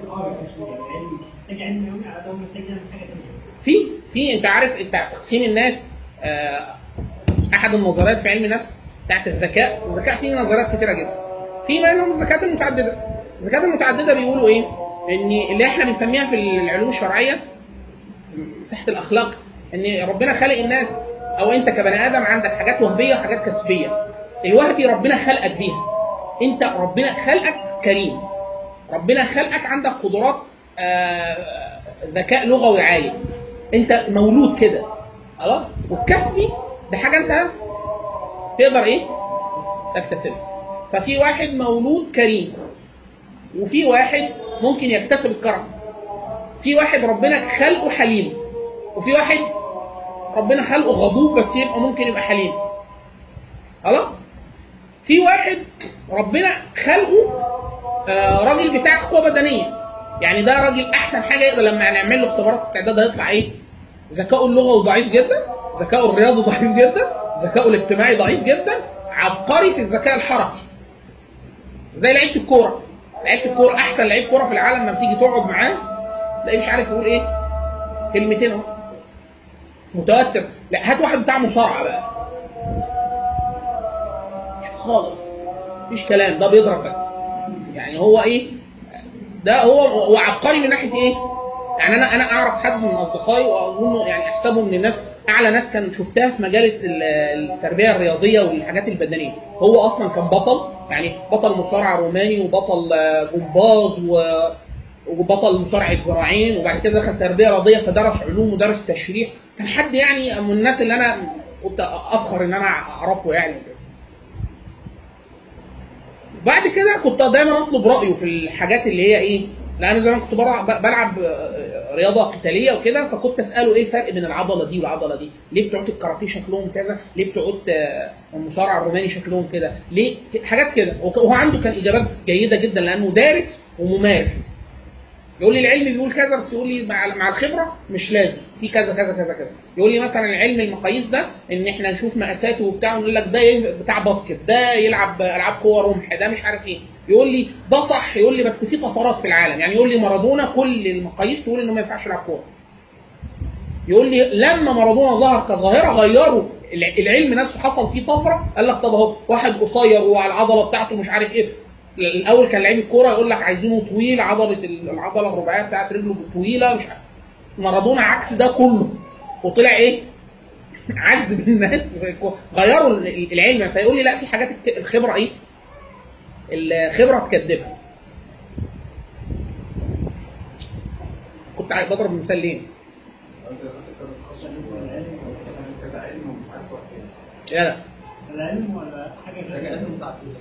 في في انت عارف انت تقسيم الناس. آه احد النظريات في علم النفس بتاعت الذكاء، الذكاء فيه نظريات كتيره جدا، في منهم الذكاء المتعدده. الذكاء المتعدده بيقولوا ايه؟ ان اللي احنا بنسميها في العلوم الشرعيه مساحه الاخلاق، ان ربنا خلق الناس او انت كبني ادم عندك حاجات وهبيه وحاجات كسبيه. الوهبي ربنا خلقك بيها، انت ربنا خلقك كريم، ربنا خلقك عندك قدرات آه ذكاء لغوي عالي، انت مولود كده خلاص. والكسبي ده حاجه انت تقدر ايه تكتسبها. ففي واحد مولود كريم، وفي واحد ممكن يكتسب الكرم، في واحد ربنا خلقه حليم، وفي واحد ربنا خلقه غضوب بس يبقى ممكن يبقى حليم خلاص. في واحد ربنا خلقه آه راجل بتاع قوه بدنيه، يعني ده راجل احسن حاجه يقدر لما نعمل له اختبارات استعداد هيطلع ايه؟ ذكائه اللغوي ضعيف جدا، ذكائه الرياضي ضعيف جدا، ذكائه الاجتماعي ضعيف جدا، عبقري في الذكاء الحركي زي لعيبه الكوره. لعيبه الكوره احسن لعيب كوره في العالم لما تيجي تقعد معاه تلاقيه مش عارف يقول ايه، كلمتين اهو متوتر. لا هات واحد بتاع مصارعه بقى خالص مفيش كلام، ده بيضرب بس. يعني هو ايه ده، هو هو عبقري من ناحيه ايه؟ يعني انا انا اعرف حد من اصدقائي واظن يعني احسبه من الناس اعلى ناس كان شفتها في مجال التربيه الرياضيه والحاجات البدنيه. هو اصلا كان بطل، يعني بطل مصارعه روماني وبطل جمباز وبطل مصارعه ذراعين، وبعد كده دخل تربيه رياضيه فدرس علوم ودرس تشريح. كان حد يعني من الناس اللي انا كنت افخر ان انا اعرفه يعني. بعد كده كنت دايما اطلب رايه في الحاجات اللي هي ايه، لان زمان كنت بلعب رياضه قتاليه وكده، فكنت اساله ايه الفرق بين العضله دي والعضله دي، ليه بتوع الكاراتيه شكلهم كذا، ليه بتوع المصارع الروماني شكلهم كده، ليه حاجات كده. وهو عنده كان اجابات جيده جدا لانه دارس وممارس. يقول لي العلم بيقول كذا، بس يقول لي مع الخبره مش لازم في كذا كذا كذا كذا. يقول لي مثلا علم المقاييس ده ان احنا نشوف مقاساته وبتاع ونقول لك ده بتاع باسكت، ده يلعب العاب قوه رمح، ده مش عارف ايه. يقول لي ده صح، يقول لي بس في طفرات في العالم. يعني يقول لي مارادونا كل المقاييس تقول انه ما ينفعش يلعب كوره. يقول لي لما مارادونا ظهر كظاهره غيروا العلم نفسه، حصل فيه طفره. قال لك طب اهو واحد قصير والعضله بتاعته مش عارف ايه. الاول كان لعيب الكوره يقول لك عايزينه طويل، عضله العضله الرباعيه بتاعت رجله طويله مش عارف. مارادونا عكس ده كله وطلع ايه عذب الناس، غيروا العلم. فيقول لي لا في حاجات الخبره ايه الخبره تكذبها. كنت عايز بضرب مثال ليه؟ لا لا العلم ولا حاجه غير متعدده؟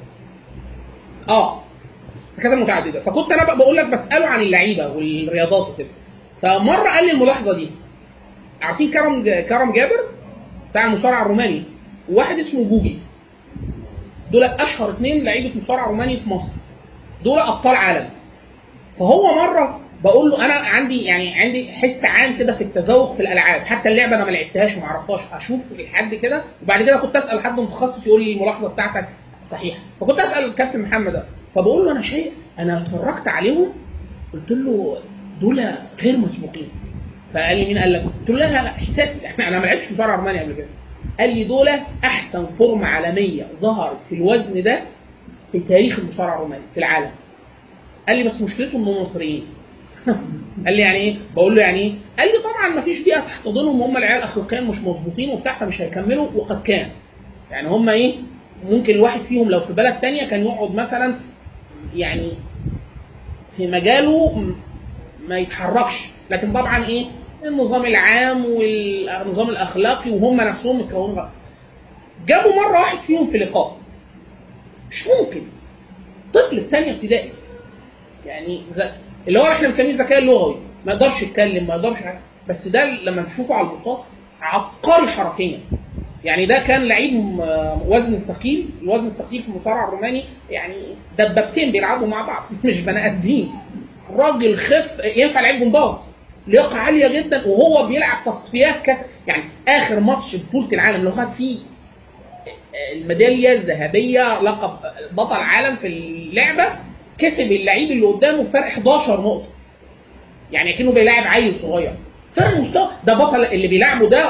اه كذا متعدده. فكنت انا بقول لك بساله عن اللعيبه والرياضات وكده. فمره قال لي الملاحظه دي، عارفين كرم كرم جابر بتاع المصارع الروماني وواحد اسمه جوجي، دول اشهر اثنين لعيبه مصارع روماني في مصر، دول ابطال عالم. فهو مره بقول له انا عندي يعني عندي حس عام كده في التذوق في الالعاب، حتى اللعبه انا ما لعبتهاش وما اعرفهاش، اشوف لحد كده وبعد كده كنت اسال حد متخصص يقول لي الملاحظه بتاعتك صحيحه. فكنت اسال الكابتن محمد ده، فبقول له انا شيء انا اتفرجت عليهم، قلت له دول غير مسبوقين. فقال لي مين قال لك؟ قلت له لا لا احساس، انا ما لعبتش مصارعه روماني قبل كده. قال لي دول احسن فورمه عالميه ظهرت في الوزن ده في تاريخ المصارعه الروماني في العالم. قال لي بس مشكلتهم انهم مصريين. قال لي يعني ايه؟ بقول له يعني ايه؟ قال لي طبعا ما فيش بيئه تحتضنهم، هم العيال اخلاقيا مش مظبوطين وبتاع فمش هيكملوا. وقد كان يعني هم ايه، ممكن الواحد فيهم لو في بلد تانية كان يقعد مثلا يعني في مجاله ما يتحركش، لكن طبعا ايه النظام العام والنظام الاخلاقي وهم نفسهم متكونين بقى. جابوا مره واحد فيهم في لقاء، مش ممكن طفل في ثانيه ابتدائي يعني اللي هو احنا بنسميه الذكاء اللغوي، ما يقدرش يتكلم ما يقدرش حاجه، بس ده لما نشوفه على البطاقه عبقري حركيا. يعني ده كان لعيب وزن ثقيل، الوزن الثقيل في المصارعه الروماني يعني دبابتين بيلعبوا مع بعض مش بني ادمين. راجل خف ينفع لعيب جمباز، لياقه عاليه جدا، وهو بيلعب تصفيات كاس. يعني اخر ماتش بطوله العالم لو خد فيه الميداليه الذهبيه لقب بطل عالم في اللعبه، كسب اللعيب اللي قدامه فرق احداشر نقطه، يعني كأنه بيلاعب عيل صغير. فرق مستوى، ده بطل اللي بيلعبه ده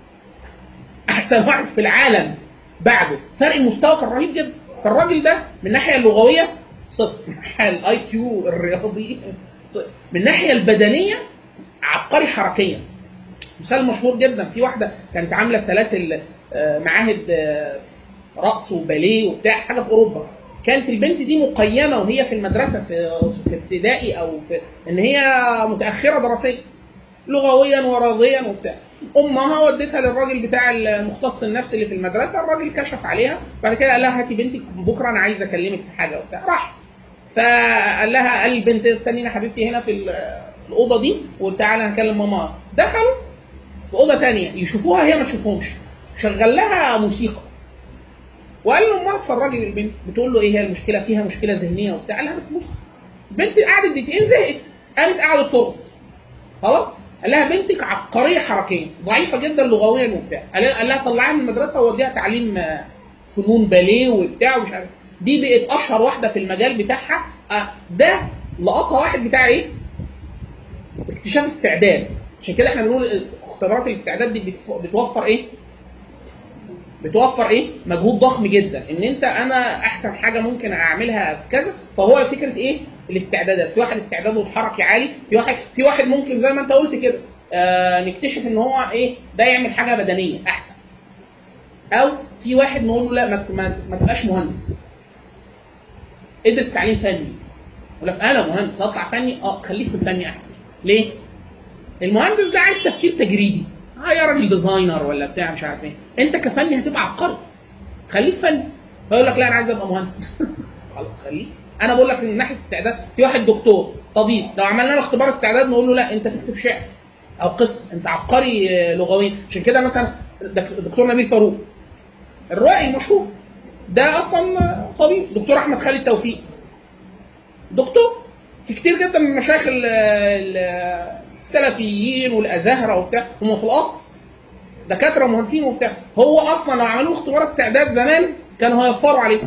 احسن واحد في العالم بعده. فرق المستوى كان رهيب جدا. فالراجل ده من الناحيه اللغويه صفر، من الناحيه الاي كيو الرياضي صفر، من الناحيه البدنيه عبقري حركيا. مثال مشهور جدا، في واحده كانت عامله سلاسل معاهد رقص وباليه وبتاع حاجه في اوروبا، كانت البنت دي مقيمه وهي في المدرسه في في ابتدائي او في ان هي متاخره دراسيا لغويا ورياضيا وبتاع، امها ودتها للراجل بتاع المختص النفسي اللي في المدرسه، الراجل كشف عليها بعد كده قال لها هاتي بنتك بكره انا عايز اكلمك في حاجه وبتاع. راح فقال لها قال البنت استنينا حبيبتي هنا في الاوضه دي وتعالى هنكلم ماما. دخلوا في اوضه ثانيه يشوفوها هي ما تشوفهمش، شغل لها موسيقى وقال له ما اتفرجي للبنت. بتقول له ايه هي المشكله؟ فيها مشكله ذهنيه وبتاع. قال لها بس بص البنت قعدت دقيقتين زهقت قامت قعدت ترقص خلاص. قال لها بنتك عبقريه حركيا ضعيفه جدا لغويا وبتاع. قال لها طلعيها من المدرسه ووديها تعليم فنون باليه وبتاع ومش عارف. دي بقت اشهر واحده في المجال بتاعها. ده لقطها واحد بتاع ايه؟ اكتشاف استعداد. عشان كده احنا بنقول اختبارات الاستعداد دي بتوفر ايه؟ بتوفر ايه؟ مجهود ضخم جدا. ان انت انا احسن حاجه ممكن اعملها في كذا. فهو فكره ايه؟ الاستعدادات. في واحد استعداده الحركي عالي، في واحد في واحد ممكن زي ما انت قلت كده آه نكتشف ان هو ايه؟ ده يعمل حاجه بدنيه احسن. او في واحد نقول له لا ما ما, ما تبقاش مهندس، ادرس تعليم فني. يقول لك انا مهندس اطلع فني. اه خليك في الفني احسن. ليه؟ المهندس ده عايز تفكير تجريدي، اه يا راجل ديزاينر ولا بتاع مش عارف ايه. انت كفني هتبقى عبقري، خليك فني. فيقول لك لا انا عايز ابقى مهندس. خلاص خليك. انا بقول لك من ناحيه استعداد. في واحد دكتور طبيب لو عملنا له اختبار استعداد نقول له لا انت تكتب شعر او قصه، انت عبقري لغويا. عشان كده مثلا الدكتور نبيل فاروق الروائي المشهور ده اصلا طبيب. دكتور احمد خالد توفيق دكتور. في كتير جدا من مشايخ السلفيين والازهره وبتاع هم في الاصل دكاتره ومهندسين وبتاع. هو اصلا لو عملوا اختبار استعداد زمان كانوا هيوفروا عليه.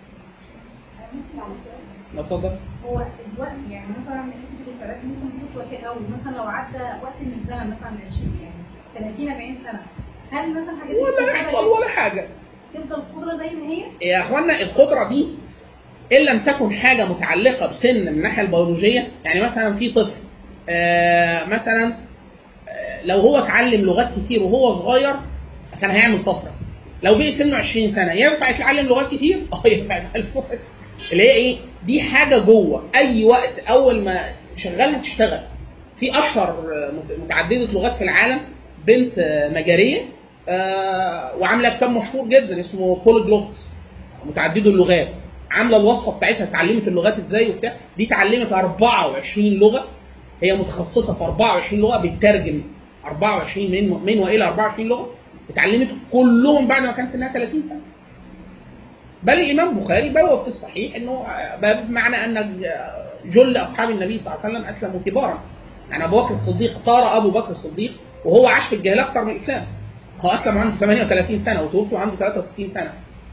لا اتفضل. هو الوقت يعني مثلا انت الفرق ممكن تكون او مثلا لو عدى وقت من الزمن مثلا عشرين يعني ثلاثين أربعين سنه، هل مثلا حاجات ولا يحصل ولا حاجه؟ تفضل القدره زي ما هي؟ يا اخوانا القدره دي ان لم تكن حاجه متعلقه بسن من الناحيه البيولوجيه. يعني مثلا في طفل آه مثلا آه لو هو اتعلم لغات كتير وهو صغير كان هيعمل طفره. لو بقي سنه عشرين سنه ينفع يتعلم لغات كتير؟ اه ينفع يتعلم. اللي هي ايه؟ دي حاجه جوه اي وقت اول ما شغالها تشتغل. في اشهر متعدده لغات في العالم بنت مجريه آه وعامله كتاب مشهور جدا اسمه بوليجلوتس متعدده اللغات. عامله الوصفه بتاعتها اتعلمت اللغات ازاي وبتاع. دي اتعلمت أربعة وعشرين لغه. هي متخصصه في أربعة وعشرين لغه، بتترجم أربعة وعشرين من من والى أربعة وعشرين لغه. اتعلمت كلهم بعد ما كان سنها ثلاثين سنه. بل الامام البخاري بواب في الصحيح انه بمعنى ان جل اصحاب النبي صلى الله عليه وسلم اسلموا كبارا. يعني ابو بكر الصديق صار ابو بكر الصديق وهو عاش في الجاهليه اكثر من الاسلام. هو اسلم عنده ثمانية وثلاثين سنه وتوفي عنده ثلاثة وستين سنه.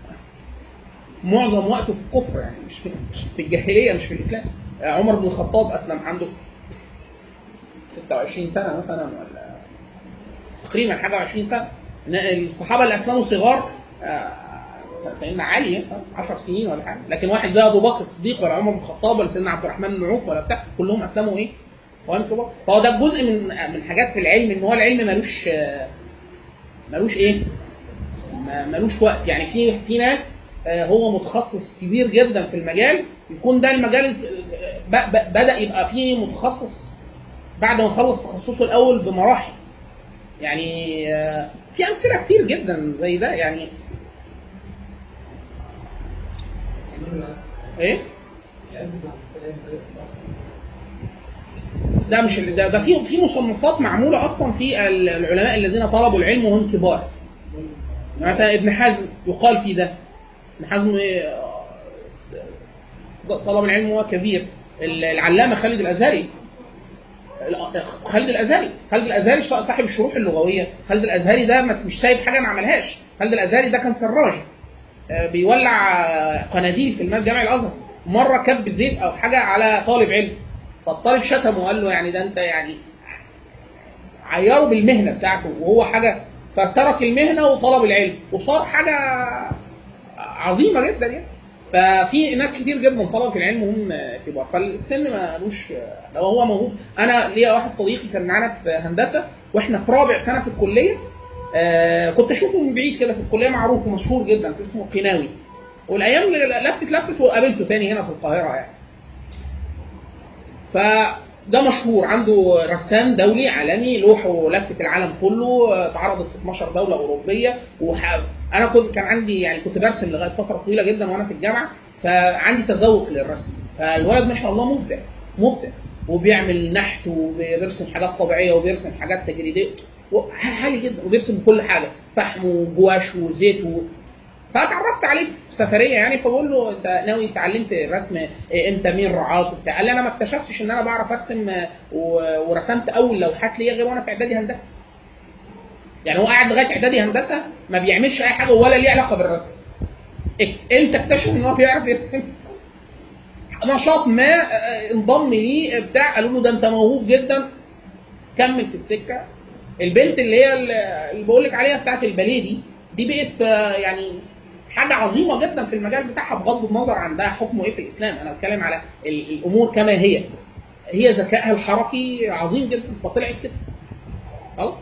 معظم وقته في الكفر يعني مش في, مش في الجاهليه مش في الاسلام. عمر بن الخطاب اسلم عنده ستة وعشرين سنه مثلا ولا تقريبا حاجه وعشرين سنه. الصحابه اللي اسلموا صغار سيدنا علي عشر سنين ولا حاجه. لكن واحد زي ابو بكر الصديق ولا عمر بن الخطاب ولا سيدنا عبد الرحمن بن عوف ولا بتاع كلهم اسلموا ايه؟ وانتوا فهو ده جزء من من حاجات في العلم ان هو العلم ملوش ملوش ايه؟ ملوش وقت. يعني في في ناس هو متخصص كبير جدا في المجال يكون ده المجال بدا يبقى فيه متخصص بعد ما خلص تخصصه الاول بمراحل. يعني في امثله كتير جدا زي ده. يعني ايه ده مش ده, ده في في مصنفات معموله اصلا في العلماء الذين طلبوا العلم وهم كبار. مثلا ابن حزم يقال في ده. ابن حزم طلب العلم وهو كبير. العلامه خالد الازهري خالد الازهري خالد الازهري صاحب الشروح اللغويه. خالد الازهري ده مش سايب حاجه ما عملهاش. خالد الازهري ده كان سراج بيولع قناديل في المسجد جامع الازهر. مره كب زيت او حاجه على طالب علم فالطالب شتمه وقال له يعني ده انت يعني عيره بالمهنه بتاعته وهو حاجه. فترك المهنه وطلب العلم وصار حاجه عظيمه جدا يعني. ففي ناس كتير جدا طلبوا العلم وهم كبار. فالسن مالوش لو هو موهوب. انا ليا واحد صديقي كان معانا في هندسه واحنا في رابع سنه في الكليه. آه كنت اشوفه من بعيد كده في الكليه معروف ومشهور جدا اسمه قناوي. والايام لفت لفت وقابلته تاني هنا في القاهره يعني. فده مشهور، عنده رسام دولي عالمي، لوحه لفت العالم كله، اتعرضت في اتناشر دوله اوروبيه. وح... انا كنت كان عندي يعني كنت برسم لغايه فتره طويله جدا وانا في الجامعه، فعندي تذوق للرسم. فالولد ما شاء الله مبدع مبدع، وبيعمل نحت وبيرسم حاجات طبيعيه وبيرسم حاجات تجريديه عالي جدا، وبيرسم كل حاجه، فحم وجواش وزيت و... فاتعرفت عليه في سفريه يعني، فبقول له انت ناوي اتعلمت الرسم امتى، مين رعاك وبتاع؟ قال لي انا ما اكتشفتش ان انا بعرف ارسم ورسمت اول لوحات ليا غير وانا في اعدادي هندسه. يعني هو قاعد لغايه اعدادي هندسه ما بيعملش اي حاجه ولا ليه علاقه بالرسم. امتى اكتشف ان هو بيعرف يرسم؟ نشاط ما انضم ليه بتاع، قالوا له ده انت موهوب جدا كمل في السكه. البنت اللي هي اللي بقول لك عليها بتاعت الباليه دي دي بقت يعني حاجه عظيمه جدا في المجال بتاعها بغض النظر عن ده حكمه ايه في الاسلام. انا بتكلم على الامور كما هي، هي ذكائها الحركي عظيم جدا فطلعت كده. اه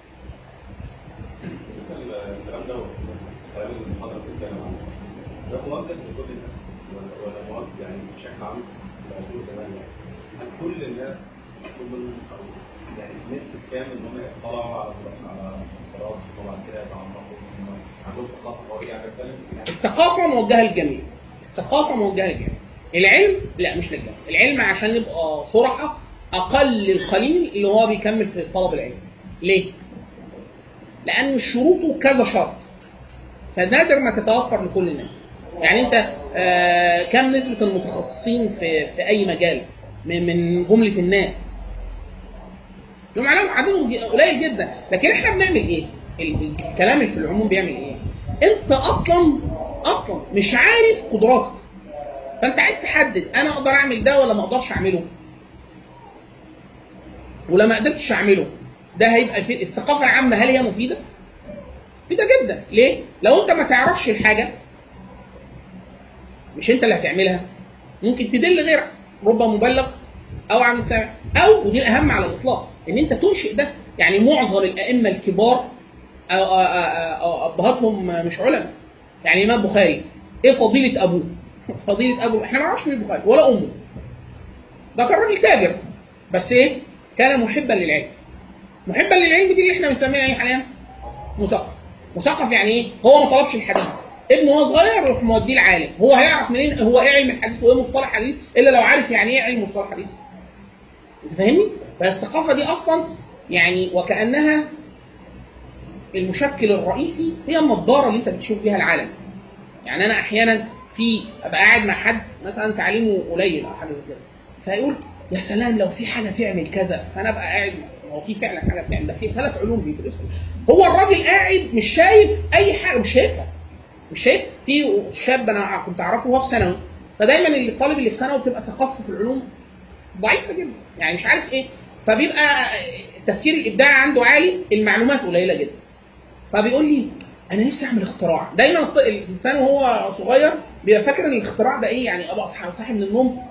الكلام ده كلام المحاضره في الجامعه ده موجه لكل الناس ولا موجه يعني بشكل عام في ألفين وثمانية؟ هل كل الناس كل يعني نسبه كام ان هم يطلعوا على على مسارات وبعد كده يتعمقوا عندهم ثقافه قويه؟ يعني بتكلم الثقافه موجهه للجميع، الثقافه موجهه للجميع. العلم لا مش للجميع. العلم عشان نبقى صراحه اقل القليل اللي هو بيكمل في طلب العلم. ليه؟ لان شروطه كذا شرط، فنادر ما تتوفر لكل الناس. يعني انت آه كم نسبه المتخصصين في في اي مجال من من جمله الناس؟ يوم عليهم عددهم قليل جدا. لكن احنا بنعمل ايه؟ الكلام اللي في العموم بيعمل ايه؟ انت اصلا اصلا مش عارف قدراتك، فانت عايز تحدد انا اقدر اعمل ده ولا ما اقدرش اعمله. ولا ما قدرتش اعمله ده هيبقى في الثقافه العامه هل هي مفيده؟ مفيده جدا. ليه؟ لو انت ما تعرفش الحاجه مش انت اللي هتعملها، ممكن تدل غيرك، رب مبلغ او عن سامع، او ودي الاهم على الاطلاق ان انت تنشئ ده. يعني معظم الائمه الكبار ابهاتهم مش علماء. يعني الامام البخاري ايه فضيله ابوه؟ فضيله ابوه احنا ما نعرفش مين البخاري ولا امه. ده كان راجل تاجر بس ايه؟ كان محبا للعلم. محبا للعلم دي اللي احنا بنسميها ايه حاليا؟ مثقف. مثقف يعني ايه؟ هو ما طلبش الحديث، ابنه وهو صغير يروح موديه العالم، هو هيعرف منين هو ايه علم الحديث وايه مصطلح حديث الا لو عارف يعني ايه علم مصطلح حديث. انت فاهمني؟ فالثقافه دي اصلا يعني وكانها المشكل الرئيسي، هي النظاره اللي انت بتشوف بيها العالم. يعني انا احيانا في ابقى قاعد مع حد مثلا تعليمه قليل او حاجه زي كده، فيقول يا سلام لو في حاجه تعمل كذا، فانا ابقى قاعد هو في فعلا حاجه بتعمل. ده في ثلاث علوم بيدرسوا، هو الراجل قاعد مش شايف اي حاجه، مش شايفها مش شايف. في شاب انا كنت اعرفه وهو في ثانوي، فدايما الطالب اللي في ثانوي بتبقى ثقافته في العلوم ضعيفه جدا، يعني مش عارف ايه، فبيبقى التفكير الابداعي عنده عالي، المعلومات قليله جدا. فبيقول لي انا نفسي اعمل اختراع. دايما الانسان وهو صغير بيبقى فاكر ان الاختراع ده ايه، يعني ابقى اصحى صاحي من النوم.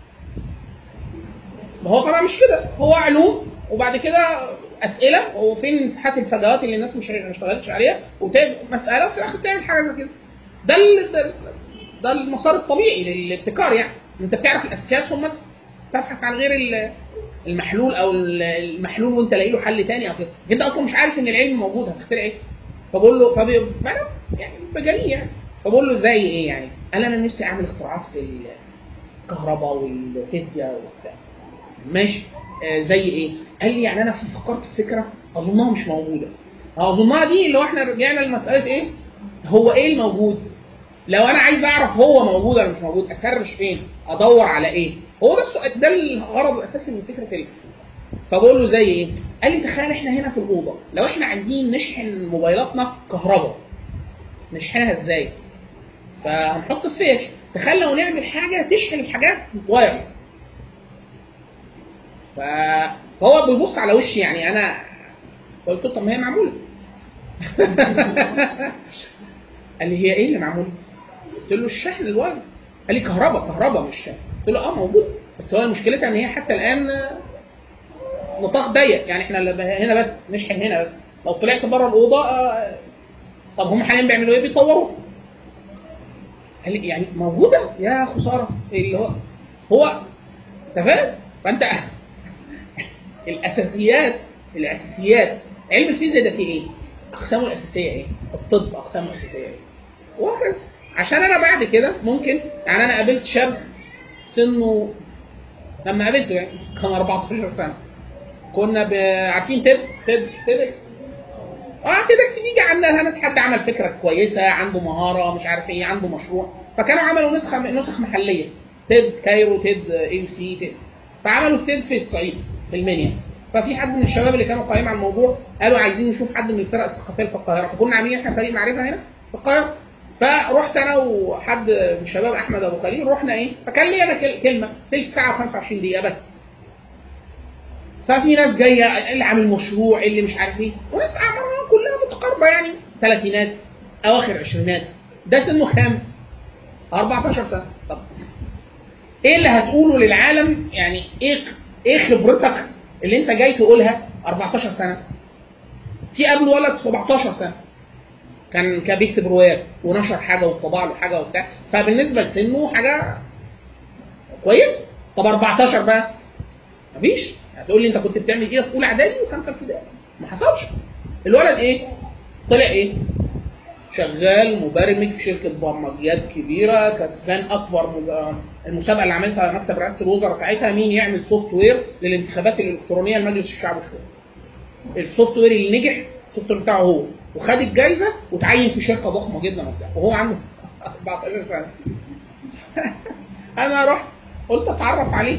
ما هو طبعا مش كده، هو علوم وبعد كده اسئله وفين مساحات الفجوات اللي الناس مش اشتغلتش عليها، وتبقى مساله وفي الاخر تعمل حاجه زي كده. ده ده, ده المسار الطبيعي للابتكار. يعني انت بتعرف الاساسيات ثم تبحث عن غير المحلول او المحلول وانت لاقي له حل ثاني او كده. انت اصلا مش عارف ان العلم موجود، هتخترع ايه؟ فبقول له فبي فانا يعني بجري يعني فبقول له زي ايه يعني؟ قال انا نفسي اعمل اختراعات في الكهرباء والفيزياء وبتاع. ماشي آه زي ايه؟ قال لي يعني انا فكرت في فكره اظنها مش موجوده. اظنها دي اللي هو احنا رجعنا لمساله ايه؟ هو ايه الموجود؟ لو انا عايز اعرف هو موجود ولا مش موجود اسرش فين؟ ادور على ايه؟ هو ده السؤال، ده الغرض الاساسي من فكره ايه؟ فبقول له زي ايه؟ قال لي تخيل احنا هنا في الاوضه، لو احنا عايزين نشحن موبايلاتنا كهرباء نشحنها ازاي؟ فهنحط الفيش. تخيل لو نعمل حاجه تشحن الحاجات وايرلس. فهو بيبص على وشي، يعني انا قلت له طب ما هي معموله. قال لي هي ايه اللي معموله؟ قلت له الشحن الوايرلس. قال لي كهرباء كهرباء مش شحن. قلت له اه موجود، بس هو مشكلتها ان هي حتى الان نطاق ضيق، يعني احنا هنا بس نشحن هنا بس، لو طلعت بره الاوضه آه طب هم حاليا بيعملوا ايه؟ بيطوروا. قال لي يعني موجوده يا خساره اللي هو هو انت فاهم. فانت الاساسيات الاساسيات علم الفيزياء ده فيه ايه؟ اقسامه الاساسيه ايه؟ الطب اقسامه الاساسيه ايه؟ وهكذا. عشان انا بعد كده ممكن يعني انا قابلت شاب سنه لما قابلته يعني كان أربعتاشر سنه، كنا عارفين تيد تيد تيدكس اه تيدكس بيجي عندنا ناس حد عمل فكره كويسه، عنده مهاره مش عارف ايه، عنده مشروع، فكانوا عملوا نسخه نسخ محليه تيد كايرو تيد اي يو سي تيد، فعملوا تيد في الصعيد في المنيا. ففي حد من الشباب اللي كانوا قائمين على الموضوع قالوا عايزين نشوف حد من الفرق الثقافيه في القاهره، فكنا عاملين احنا فريق معرفه هنا في القاهره. فرحت انا وحد من الشباب احمد ابو خليل رحنا ايه، فكان لي انا كلمه تلت ساعه وخمسة وعشرين دقيقه بس. ففي ناس جايه اللي عامل مشروع اللي مش عارف ايه، وناس اعمارهم كلها متقاربه يعني ثلاثينات اواخر عشرينات. ده سنه كام؟ أربعتاشر سنه. طب ايه اللي هتقوله للعالم؟ يعني ايه ايه خبرتك اللي انت جاي تقولها أربعتاشر سنه؟ في قبل ولد سبعتاشر سنه كان كان بيكتب روايات ونشر حاجه وطبع له حاجه وبتاع، فبالنسبه لسنه حاجه كويس. طب أربعتاشر بقى مفيش. هتقول لي انت كنت بتعمل ايه في اولى اعدادي وخمسه ابتدائي؟ ما حصلش. الولد ايه؟ طلع ايه؟ شغال مبرمج في شركه برمجيات كبيره، كسبان اكبر مب... المسابقه اللي عملتها مكتب رئاسه الوزراء ساعتها مين يعمل سوفت وير للانتخابات الالكترونيه لمجلس الشعب والشورى. السوفت وير اللي نجح السوفت وير بتاعه هو، وخد الجائزه وتعين في شركه ضخمه جدا وبتاع، وهو عنده أربعتاشر سنه. انا رحت قلت اتعرف عليه.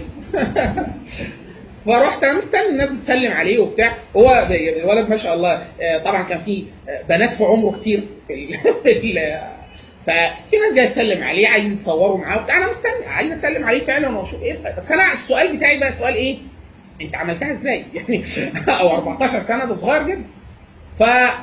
فرحت انا مستني الناس بتسلم عليه وبتاع، هو الولد ما شاء الله طبعا كان في بنات في عمره كتير في ال ففي ناس جايه تسلم عليه عايز يتصوروا معاه وبتاع، انا مستني عايز اسلم عليه فعلا واشوف ايه. بس انا السؤال بتاعي بقى سؤال ايه؟ انت عملتها ازاي؟ يعني او أربعتاشر سنه ده صغير جدا. ف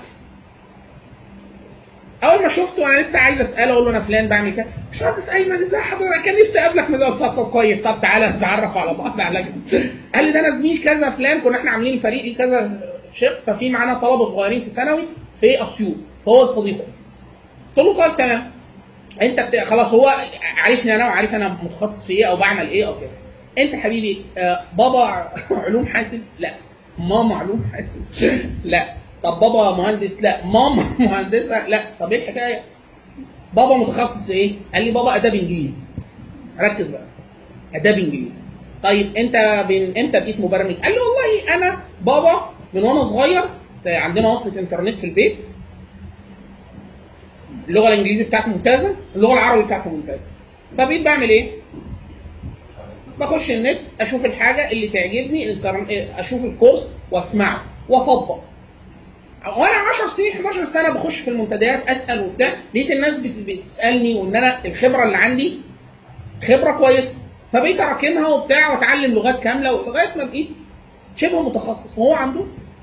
اول ما شفته انا لسه عايز اساله اقول له انا فلان بعمل كده، باشمهندس ايمن ازاي حضرتك؟ كان نفسي اقابلك من ده. كويس، طب تعالى نتعرف على بعض على كده. قال لي ده انا زميل كذا فلان، كنا احنا عاملين فريق كذا شق، ففي معانا طلبه صغيرين في ثانوي في اسيوط، فهو صديقه. قلت له طيب تمام، انت بت... خلاص هو عارفني انا وعارف انا متخصص في ايه او بعمل ايه او كده. انت حبيبي آه بابا علوم حاسب؟ لا. ماما علوم حاسب؟ لا. طب بابا مهندس؟ لا. ماما مهندسه؟ لا. طب ايه الحكايه؟ بابا متخصص ايه؟ قال لي بابا اداب انجليزي. ركز بقى، اداب انجليزي. طيب انت من امتى بقيت مبرمج؟ قال لي والله انا بابا من وانا صغير عندنا وصلة انترنت في البيت، اللغه الانجليزيه بتاعته ممتازه، اللغه العربيه بتاعته ممتازه. فبقيت بعمل ايه؟ بخش النت اشوف الحاجه اللي تعجبني، اشوف الكورس واسمعه واصدق. وانا عشر سنين حداشر سنه بخش في المنتديات اسال وبتاع، لقيت الناس بتسالني وان انا الخبره اللي عندي خبره كويسه، فبقيت اراكمها وبتاع واتعلم لغات كامله لغايه ما بقيت شبه متخصص. وهو عنده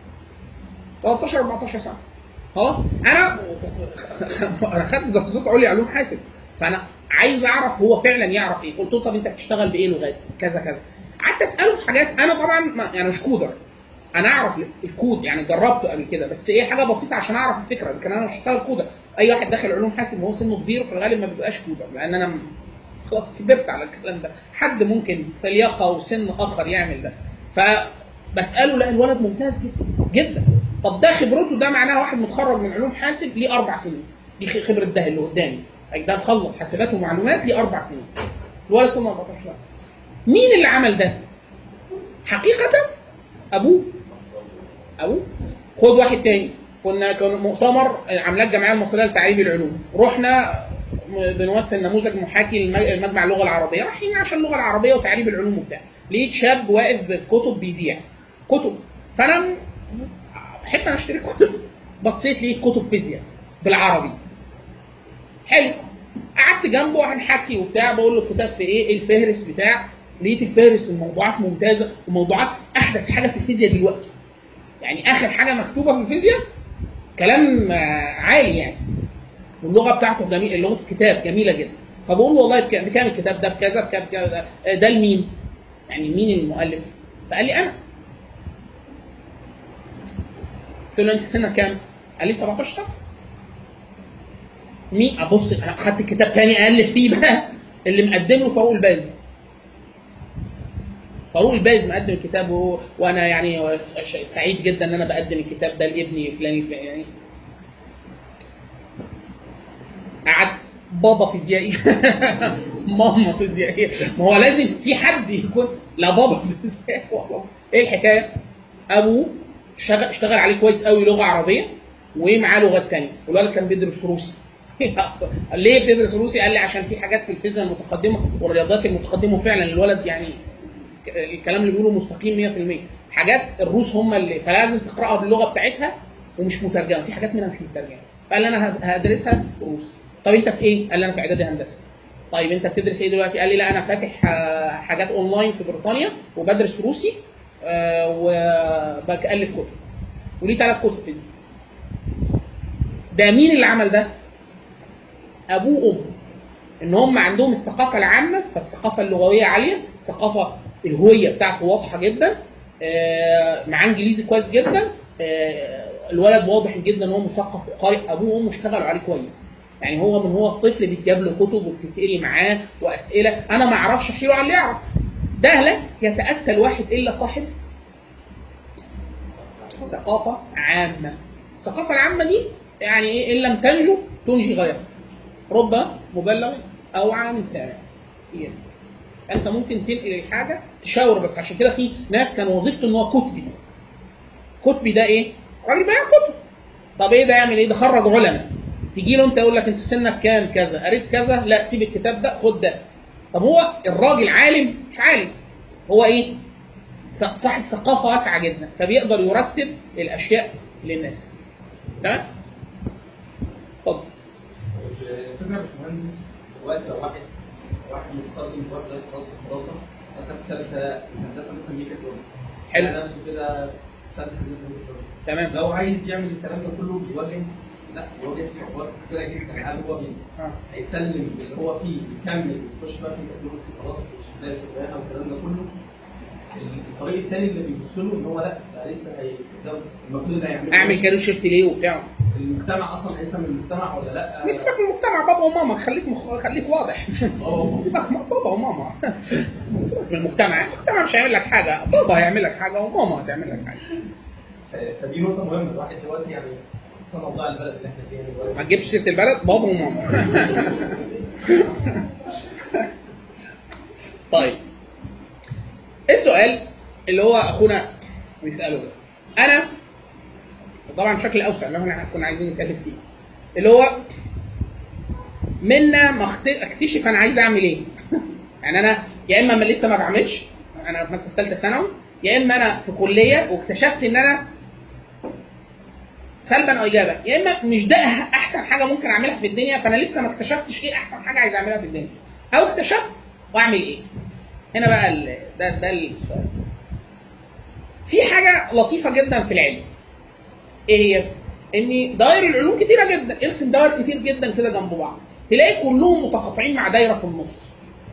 تلتاشر أربعتاشر سنه. خلاص انا انا خدت دراسات عليا علوم حاسب، فانا عايز اعرف هو فعلا يعرف ايه. قلت له طب انت بتشتغل بايه لغات كذا كذا. قعدت اساله في حاجات انا طبعا ما يعني مش كودر، انا اعرف الكود يعني جربته قبل كده، بس ايه حاجه بسيطه عشان اعرف الفكره. لكن انا مش هشتغل كودر. اي واحد داخل علوم حاسب وهو سنه كبير في الغالب ما بيبقاش كودر، لان انا خلاص كبرت على الكلام ده. حد ممكن في لياقه وسن اخر يعمل ده. فبساله لا الولد ممتاز جدا جدا. طب ده خبرته، ده معناه واحد متخرج من علوم حاسب ليه اربع سنين، دي خبره ده اللي قدامي، ده مخلص حاسبات ومعلومات ليه اربع سنين، الولد سنه أربعتاشر سنه. مين اللي عمل ده؟ حقيقه ابوه. ابوه. خد واحد تاني، كنا كان مؤتمر عاملاه الجمعيه المصريه لتعليم العلوم، رحنا بنوصل نموذج محاكي لمجمع اللغه العربيه، رايحين عشان اللغه العربيه وتعليم العلوم وبتاع. لقيت شاب واقف بكتب بيبيع كتب، فانا بحب انا اشتري كتب. بصيت لقيت كتب فيزياء بالعربي. حلو. قعدت جنبه هنحكي وبتاع، بقول له كتاب في ايه؟ الفهرس بتاع. لقيت الفهرس الموضوعات ممتازه، وموضوعات احدث حاجه في الفيزياء دلوقتي. يعني اخر حاجه مكتوبه في الفيزياء كلام عالي يعني، واللغه بتاعته جميله، لغه الكتاب جميله جدا. فبقول له والله بكام الكتاب ده؟ بكذا بكذا بكذا. ده لمين؟ يعني مين المؤلف؟ فقال لي انا. قلت له انت سنك كام؟ قال لي سبعتاشر سنه. مي ابص انا خدت الكتاب تاني الف فيه بقى اللي مقدم له فاروق الباز. فاروق الباز مقدم الكتاب و... وانا يعني سعيد جدا ان انا بقدم الكتاب ده لابني فلان الفلاني. قعدت بابا فيزيائي ماما فيزيائيه، ما هو لازم في حد يكون لا بابا فيزيائي. ايه الحكايه؟ ابوه اشتغل عليه كويس قوي لغه عربيه ومعاه لغات ثانيه، والولد كان بيدرس روسي. ليه بتدرس روسي؟ قال لي عشان في حاجات في الفيزياء المتقدمه والرياضيات المتقدمه، فعلا الولد يعني الكلام اللي بيقوله مستقيم مية في المية. حاجات الروس هم اللي فلازم تقراها باللغه بتاعتها ومش مترجمه، في حاجات منها مش مترجمه. فقال لي انا هدرسها روسي. طب انت في ايه؟ قال لي انا في اعدادي هندسه. طيب انت بتدرس ايه دلوقتي؟ قال لي لا انا فاتح حاجات اونلاين في بريطانيا وبدرس روسي وبالف كتب، وليه ثلاث كتب في دي. ده مين اللي عمل ده؟ ابوه وامه. ان هم عندهم الثقافه العامه، فالثقافه اللغويه عاليه، الثقافه الهويه بتاعته واضحه جدا، معاه انجليزي كويس جدا، الولد واضح جدا ان هو مثقف وقارئ. ابوه وامه اشتغلوا عليه كويس، يعني هو من هو الطفل بيتجاب له كتب وبتتقري معاه واسئله. انا ما اعرفش احكي له عن اللي يعرف. ده لا يتاتى الواحد الا صاحب ثقافه عامه. الثقافه العامه دي يعني ايه؟ ان لم تنجو تنجي غيرك، رب مبلغ اوعى من سامع. يعني انت ممكن تنقل الحاجه تشاور بس. عشان كده في ناس كان وظيفته ان هو كتبي. كتبي ده ايه؟ راجل بيع كتب. طب ايه ده يعمل ايه؟ ده خرج علماء. تيجي له انت يقول لك انت سنك كام كذا، قريت كذا، لا سيب الكتاب ده خد ده. طب هو الراجل عالم؟ مش عالم، هو ايه؟ صاحب ثقافه واسعه جدا، فبيقدر يرتب الاشياء للناس. تمام؟ اتفضل. الفكره يا باشمهندس دلوقتي لو واحد واحد متقدم في وقت خلاص في الدراسه مثلا في ثالثه هندسه مثلا ميكاترونكس، حلو نفسه كده ثالثه ميكاترونكس، تمام. لو عايز يعمل الكلام ده كله بيواجه لا بيواجه صعوبات كتيره جدا. هل هو بي هيسلم اللي هو فيه يكمل يخش بقى في ميكاترونكس خلاص مش لاقي شغلانه والكلام ده كله؟ الطريق الثاني اللي بيبص له ان هو لا ده لسه هي المفروض ده يعمل اعمل كارير شيفت ليه وبتاع. المجتمع اصلا هيسمع المجتمع ولا لا؟ مش سيبك من المجتمع، بابا وماما، خليك مخ... خليك واضح. سيبك من بابا وماما من المجتمع. المجتمع مش هيعمل لك حاجه، بابا هيعمل لك حاجه وماما هتعمل لك حاجه. فدي نقطه مهمه. الواحد دلوقتي يعني خصوصا موضوع البلد اللي احنا فيها دلوقتي، ما تجيبش سيره البلد، بابا وماما. طيب السؤال اللي هو اخونا بيساله ده، انا طبعا بشكل اوسع اللي احنا كنا عايزين نتكلم فيه، اللي هو منا ما اكتشف انا عايز اعمل ايه. يعني انا يا اما ما لسه ما بعملش، انا في مثلا ثالثه ثانوي، يا اما انا في كليه واكتشفت ان انا سلبا او ايجابا، يا اما مش ده احسن حاجه ممكن اعملها في الدنيا، فانا لسه ما اكتشفتش ايه احسن حاجه عايز اعملها في الدنيا، او اكتشفت واعمل ايه. هنا بقى ال... ده ده السؤال. في حاجه لطيفه جدا في العلم، ايه هي؟ ان دوائر العلوم كتيره جدا، ارسم دوائر كتير جدا كده جنب بعض، تلاقي كلهم متقاطعين مع دايره في النص.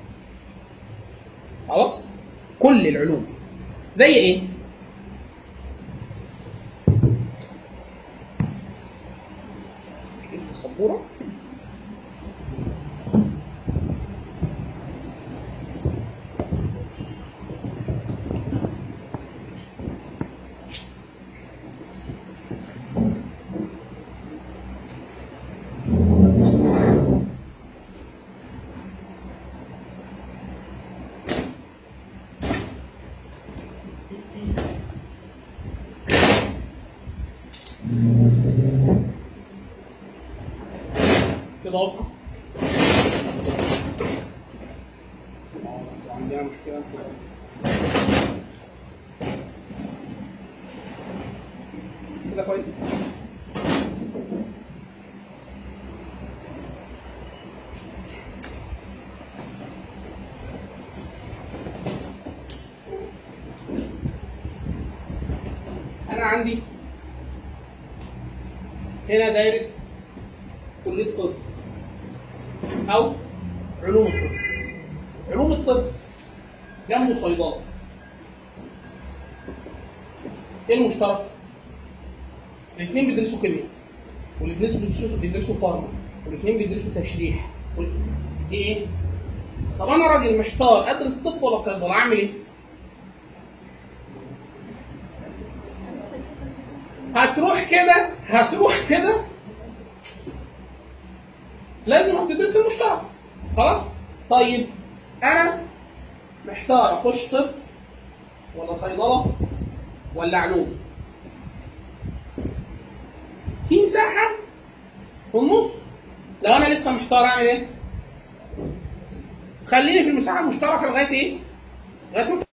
خلاص؟ كل العلوم زي ايه؟ السبوره كده واضحه؟ عندنا مشكله كده كويس. انا عندي هنا دايره كليه طب او علوم الطب. علوم الطب جنبه صيدله. ايه المشترك؟ الاثنين بيدرسوا كيمياء، والاثنين بيدرسوا بيدرسوا فارما، والاثنين بيدرسوا تشريح. ايه؟ طب انا راجل محتار ادرس طب ولا صيدله، اعمل ايه؟ هتروح كده هتروح كده لازم هتدرس المشترك. خلاص؟ طيب انا محتار اخش طب ولا صيدله ولا علوم؟ في مساحه في النص. لو انا لسه محتار اعمل ايه؟ خليني في المساحه المشتركه لغايه ايه؟ لغايه